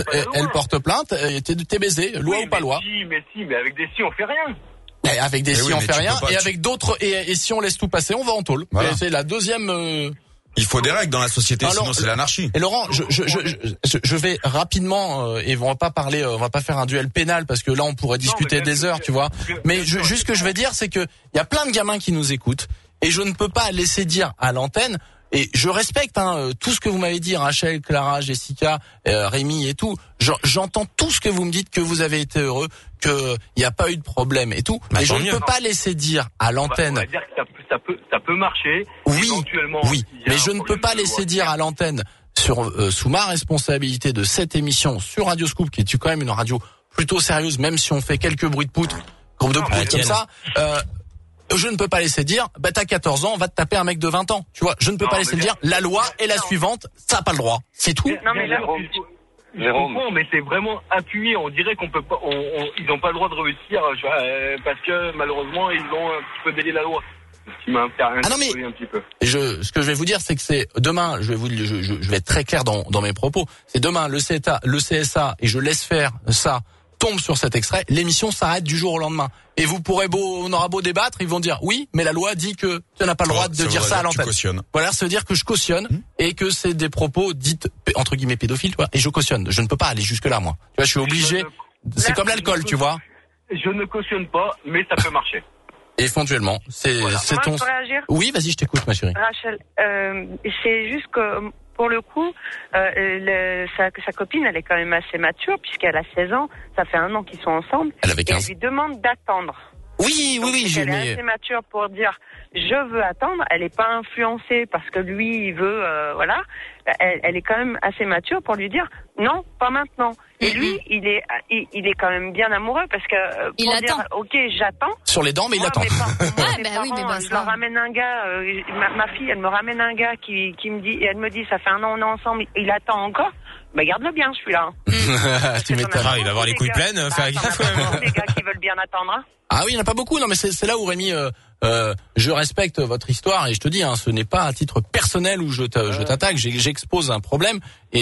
t'es baisé, loi ou pas loi. Mais avec des si on fait rien. Et avec des si on fait rien, et avec d'autres, et si on laisse tout passer, on va en tôle. Voilà. C'est la deuxième. Il faut des règles dans la société, sinon c'est l'anarchie. Et Laurent, je vais rapidement et on va pas faire un duel pénal parce que là on pourrait discuter des heures, tu vois. Mais juste ce que je vais dire, c'est que il y a plein de gamins qui nous écoutent et je ne peux pas laisser dire à l'antenne. Et je respecte tout ce que vous m'avez dit, Rachel, Clara, Jessica, Rémi et tout. J'entends tout ce que vous me dites, que vous avez été heureux, que il n'y a pas eu de problème et tout. Mais je ne peux pas laisser dire à l'antenne. On va dire que ça peut marcher. Oui, mais je ne peux pas laisser dire à l'antenne sous ma responsabilité de cette émission sur Radio Scoop, qui est quand même une radio plutôt sérieuse, même si on fait quelques bruits de poutre, groupe de poutre comme ça. Je ne peux pas laisser dire, bah t'as 14 ans, on va te taper un mec de 20 ans. Tu vois, je ne peux pas laisser dire, la loi est la suivante, ça n'a pas le droit. C'est tout. Non mais je comprends, mais c'est vraiment appuyé. On dirait qu'on peut pas, ils n'ont pas le droit de réussir parce que malheureusement ils ont un petit peu délié la loi. Ce qui m'a un petit peu. Ce que je vais vous dire, c'est que c'est demain. Je vais être très clair dans mes propos. C'est demain le CSA et je laisse faire ça. Tombe sur cet extrait, l'émission s'arrête du jour au lendemain. Et on aura beau débattre, ils vont dire oui, mais la loi dit que tu n'as pas le droit de dire ça à l'antenne. Voilà, ça veut dire que je cautionne et que c'est des propos dites entre guillemets pédophiles, tu vois. Et je cautionne. Je ne peux pas aller jusque là, moi. Tu vois, je suis obligé. C'est comme l'alcool, tu vois. Je ne cautionne pas, mais ça peut marcher. Éventuellement, c'est ton. Moi, je peux réagir ? Oui, vas-y, je t'écoute, ma chérie. Rachel, c'est juste que. Pour le coup, sa copine, elle est quand même assez mature puisqu'elle a 16 ans. Ça fait 1 an qu'ils sont ensemble. Elle avait 15. Et elle lui demande d'attendre. Oui. Elle est assez mature pour dire je veux attendre. Elle n'est pas influencée parce que lui il veut, voilà. Elle est quand même assez mature pour lui dire non, pas maintenant. Et lui, il est quand même bien amoureux parce que pour il attend. dire ok, j'attends. Sur les dents, mais il attend. Je leur ramène un gars. Ma fille, elle me ramène un gars qui me dit, et elle me dit, ça fait 1 an on est ensemble. Il attend encore. Bah garde-le bien celui-là. Tu m'étonnes. Il va avoir les couilles pleines. Faire gaffe quand même. Les gars qui veulent bien attendre. Hein. Ah oui, il n'y en a pas beaucoup. Non, mais c'est là où Rémi, je respecte votre histoire et je te dis, ce n'est pas à titre personnel où je t'attaque. J'expose un problème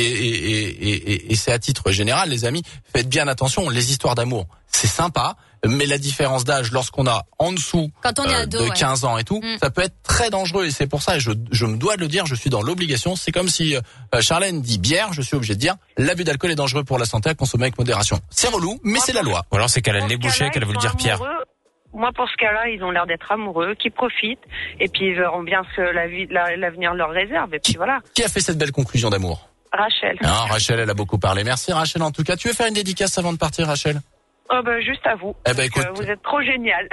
et c'est à titre général, les amis. Faites bien attention. Les histoires d'amour, c'est sympa, mais la différence d'âge, lorsqu'on a en dessous quand on est ado, de 15 ans et tout, ça peut être très dangereux et c'est pour ça, et je me dois de le dire, je suis dans l'obligation. C'est comme si Charlène dit bière, je suis obligé de dire l'abus d'alcool est dangereux pour la santé, à consommer avec modération. C'est relou, mais c'est la loi. Ou alors c'est qu'elle a le nez bouché, qu'elle a voulu dire Pierre. Moi, pour ce cas-là, ils ont l'air d'être amoureux, qui profitent, et puis ils verront bien ce que l'avenir leur réserve, et puis voilà. Qui a fait cette belle conclusion d'amour ? Rachel. Ah, Rachel, elle a beaucoup parlé. Merci Rachel, en tout cas. Tu veux faire une dédicace avant de partir, Rachel ? Oh juste à vous. Eh ben écoute, vous êtes trop génial.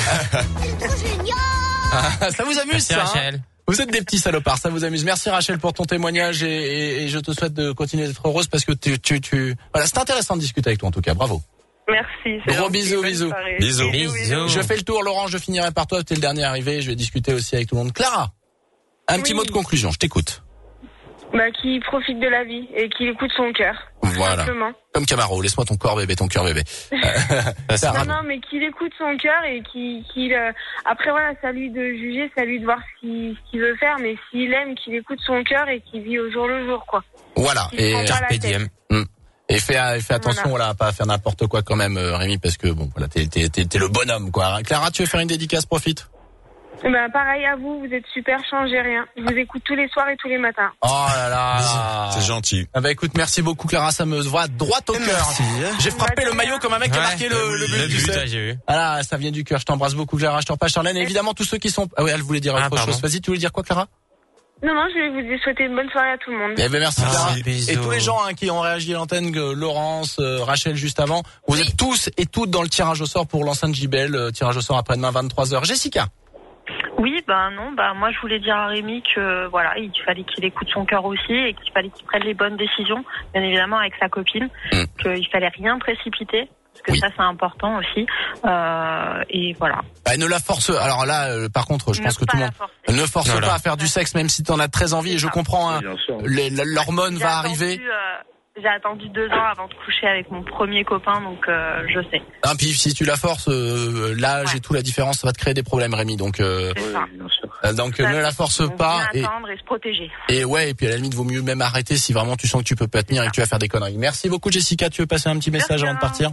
Ça vous amuse. Merci, ça Rachel. Vous êtes des petits salopards, ça vous amuse. Merci Rachel pour ton témoignage et je te souhaite de continuer d'être heureuse parce que voilà, c'est intéressant de discuter avec toi en tout cas. Bravo. Merci. Gros bisous. Bisous. Je fais le tour, Laurent, je finirai par toi, tu es le dernier arrivé, je vais discuter aussi avec tout le monde. Clara, un petit mot de conclusion, je t'écoute. Qui profite de la vie et qui écoute son cœur. Voilà. Simplement. Comme Camaro, laisse-moi ton cœur bébé. Non, mais qu'il écoute son cœur et qu'il après voilà, c'est à lui de juger, c'est à lui de voir ce qu'il veut faire, mais s'il aime, qu'il écoute son cœur et qu'il vit au jour le jour, quoi. Voilà. Et Carpe diem. Et fais attention, voilà, à pas faire n'importe quoi quand même, Rémi, parce que bon, voilà, t'es le bonhomme, quoi. Clara, tu veux faire une dédicace, profite. Ben, pareil à vous, vous êtes super, changez rien. Je vous écoute tous les soirs et tous les matins. Oh là là. C'est gentil. Ah bah écoute, merci beaucoup Clara, ça me va droit au cœur. J'ai frappé le maillot comme un mec qui a marqué le but. Tu sais. J'ai vu. Ah là, ça vient du cœur. Je t'embrasse beaucoup Clara, je te repasse Charlène. Et évidemment tous ceux qui sont... Ah oui, elle voulait dire autre chose. Vas-y, tu voulais dire quoi Clara? Non, je vais vous souhaiter une bonne soirée à tout le monde. Eh ben merci Clara. Bisous. Et tous les gens qui ont réagi à l'antenne, Laurence, Rachel juste avant, vous êtes tous et toutes dans le tirage au sort pour l'enceinte JBL, tirage au sort après-demain 23h. Jessica. Oui, moi je voulais dire à Rémi que voilà, il fallait qu'il écoute son cœur aussi et qu'il fallait qu'il prenne les bonnes décisions, bien évidemment avec sa copine, qu'il fallait rien précipiter. Parce que ça c'est important aussi, et voilà. Bah, ne la force. Alors là, par contre, je pense que tout le monde ne force pas à faire du sexe, même si t'en as très envie. Et je comprends, hein, l'hormone va arriver. J'ai attendu 2 ans avant de coucher avec mon premier copain, donc je sais. Ah, puis si tu la forces, l'âge et tout, la différence, ça va te créer des problèmes, Rémi. Donc, donc ne la force pas. Bien attendre et se protéger. Et ouais, et puis à la limite, vaut mieux même arrêter si vraiment tu sens que tu peux pas tenir et que tu vas faire des conneries. Merci beaucoup, Jessica. Tu veux passer un petit message avant de partir?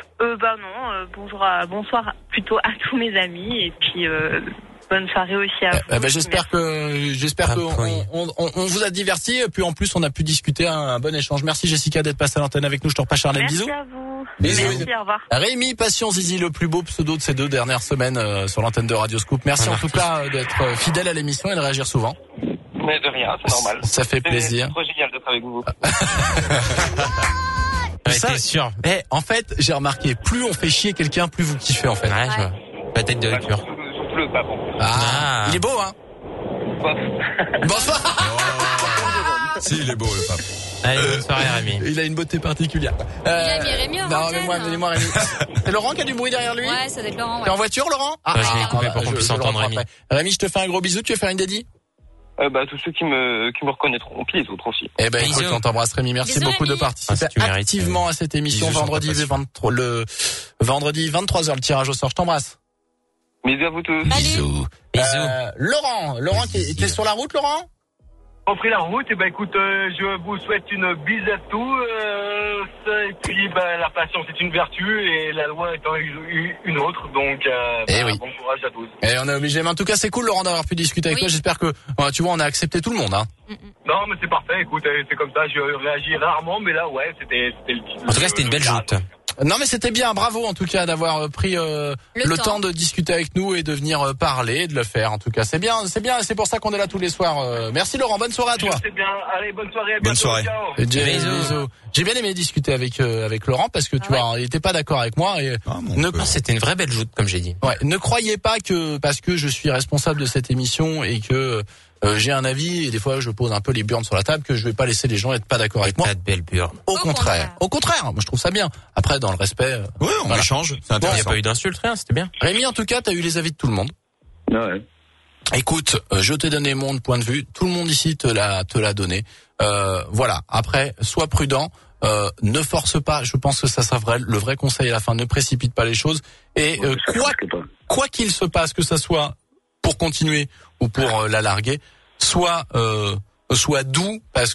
Bonsoir plutôt à tous mes amis et puis bonne soirée aussi à vous. J'espère que on vous a diverti et puis en plus on a pu discuter un bon échange. Merci Jessica d'être passée à l'antenne avec nous. Je te repasse Charlène. Bisous. Merci à vous. Bisous. Merci, au revoir. Rémi Passion Zizi, le plus beau pseudo de ces 2 dernières semaines sur l'antenne de Radio Scoop. Merci en tout cas d'être fidèle à l'émission et de réagir souvent. Mais de rien, c'est normal. Ça fait plaisir. C'est trop génial d'être avec vous. Ça, sûr. Mais en fait, j'ai remarqué, plus on fait chier quelqu'un, plus vous kiffez en fait. Ouais, je vois. La tête de récure. Surtout le papon. Ah, il est beau, hein. Bonsoir. Si, il est beau le pape. Allez, bonne soirée Rémi. Il a une beauté particulière. Il a mis Rémi en antenne. Non, moi Rémi. C'est Laurent qui a du bruit derrière lui? Ouais, ça doit être Laurent. Ouais. T'es en voiture, Laurent? Je l'ai coupé pour qu'on puisse entendre Rémi. Rémi, je te fais un gros bisou. Tu veux faire une dédie? Tous ceux qui me reconnaîtront, puis les autres aussi. Eh ben, écoute, on t'embrasse Rémi. Merci beaucoup de participer activement à cette émission. Bisous, vendredi 23h, le tirage au sort. Je t'embrasse. Bisous à vous tous. Bisous. Laurent qui est sur la route, Laurent? On pris la route, et écoute, je vous souhaite une bise à tous, et puis la patience est une vertu et la loi étant une autre, donc bon courage à tous. Et on est obligé, mais en tout cas c'est cool Laurent d'avoir pu discuter avec toi, j'espère que tu vois on a accepté tout le monde, hein. Non mais c'est parfait, écoute, c'est comme ça, je réagis rarement, mais là ouais, c'était le En tout cas c'était une belle joute. Non mais c'était bien, bravo en tout cas d'avoir pris le temps de discuter avec nous et de venir parler, de le faire en tout cas. C'est bien, c'est pour ça qu'on est là tous les soirs. Merci Laurent, bonne soirée à toi. C'est bien, allez bonne soirée, à bonne bientôt, soirée. Ciao. Bisous. J'ai bien aimé discuter avec Laurent parce que tu vois, il était pas d'accord avec moi et c'était une vraie belle joute comme j'ai dit. Ouais, ne croyez pas que parce que je suis responsable de cette émission et que j'ai un avis et des fois je pose un peu les burnes sur la table que je vais pas laisser les gens être pas d'accord avec moi. Pas de belles burnes. Au contraire, moi je trouve ça bien. Après dans le respect. On échange. C'est intéressant. Il n'y a pas eu d'insultes, rien, c'était bien. Rémi, en tout cas, t'as eu les avis de tout le monde. Ouais. Écoute, je t'ai donné mon point de vue. Tout le monde ici te l'a donné. Voilà. Après, sois prudent. Ne force pas. Je pense que ça sera le vrai conseil à la fin. Ne précipite pas les choses. Et quoi qu'il se passe, que ça soit pour continuer ou pour la larguer, soit doux parce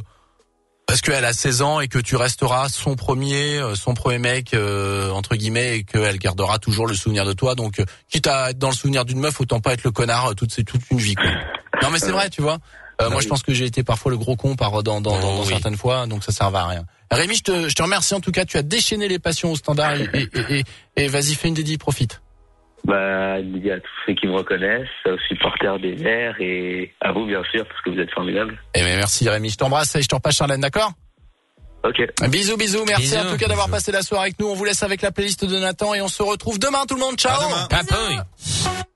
qu'elle a 16 ans et que tu resteras son premier mec entre guillemets et qu'elle gardera toujours le souvenir de toi. Donc quitte à être dans le souvenir d'une meuf, autant pas être le connard toute une vie quoi. Non mais c'est vrai, tu vois. Moi je pense que j'ai été parfois le gros con dans certaines fois, donc ça sert à rien. Rémi, je te remercie en tout cas, tu as déchaîné les passions au standard et vas-y, fais une dédie, profite. Il y a tous ceux qui me reconnaissent, aux supporters des Verts et à vous bien sûr parce que vous êtes formidables. Eh bien merci Rémi, je t'embrasse et je te repasse Charlène, d'accord? Ok. Bisous, merci en tout cas d'avoir passé la soirée avec nous. On vous laisse avec la playlist de Nathan et on se retrouve demain tout le monde. Ciao. À demain.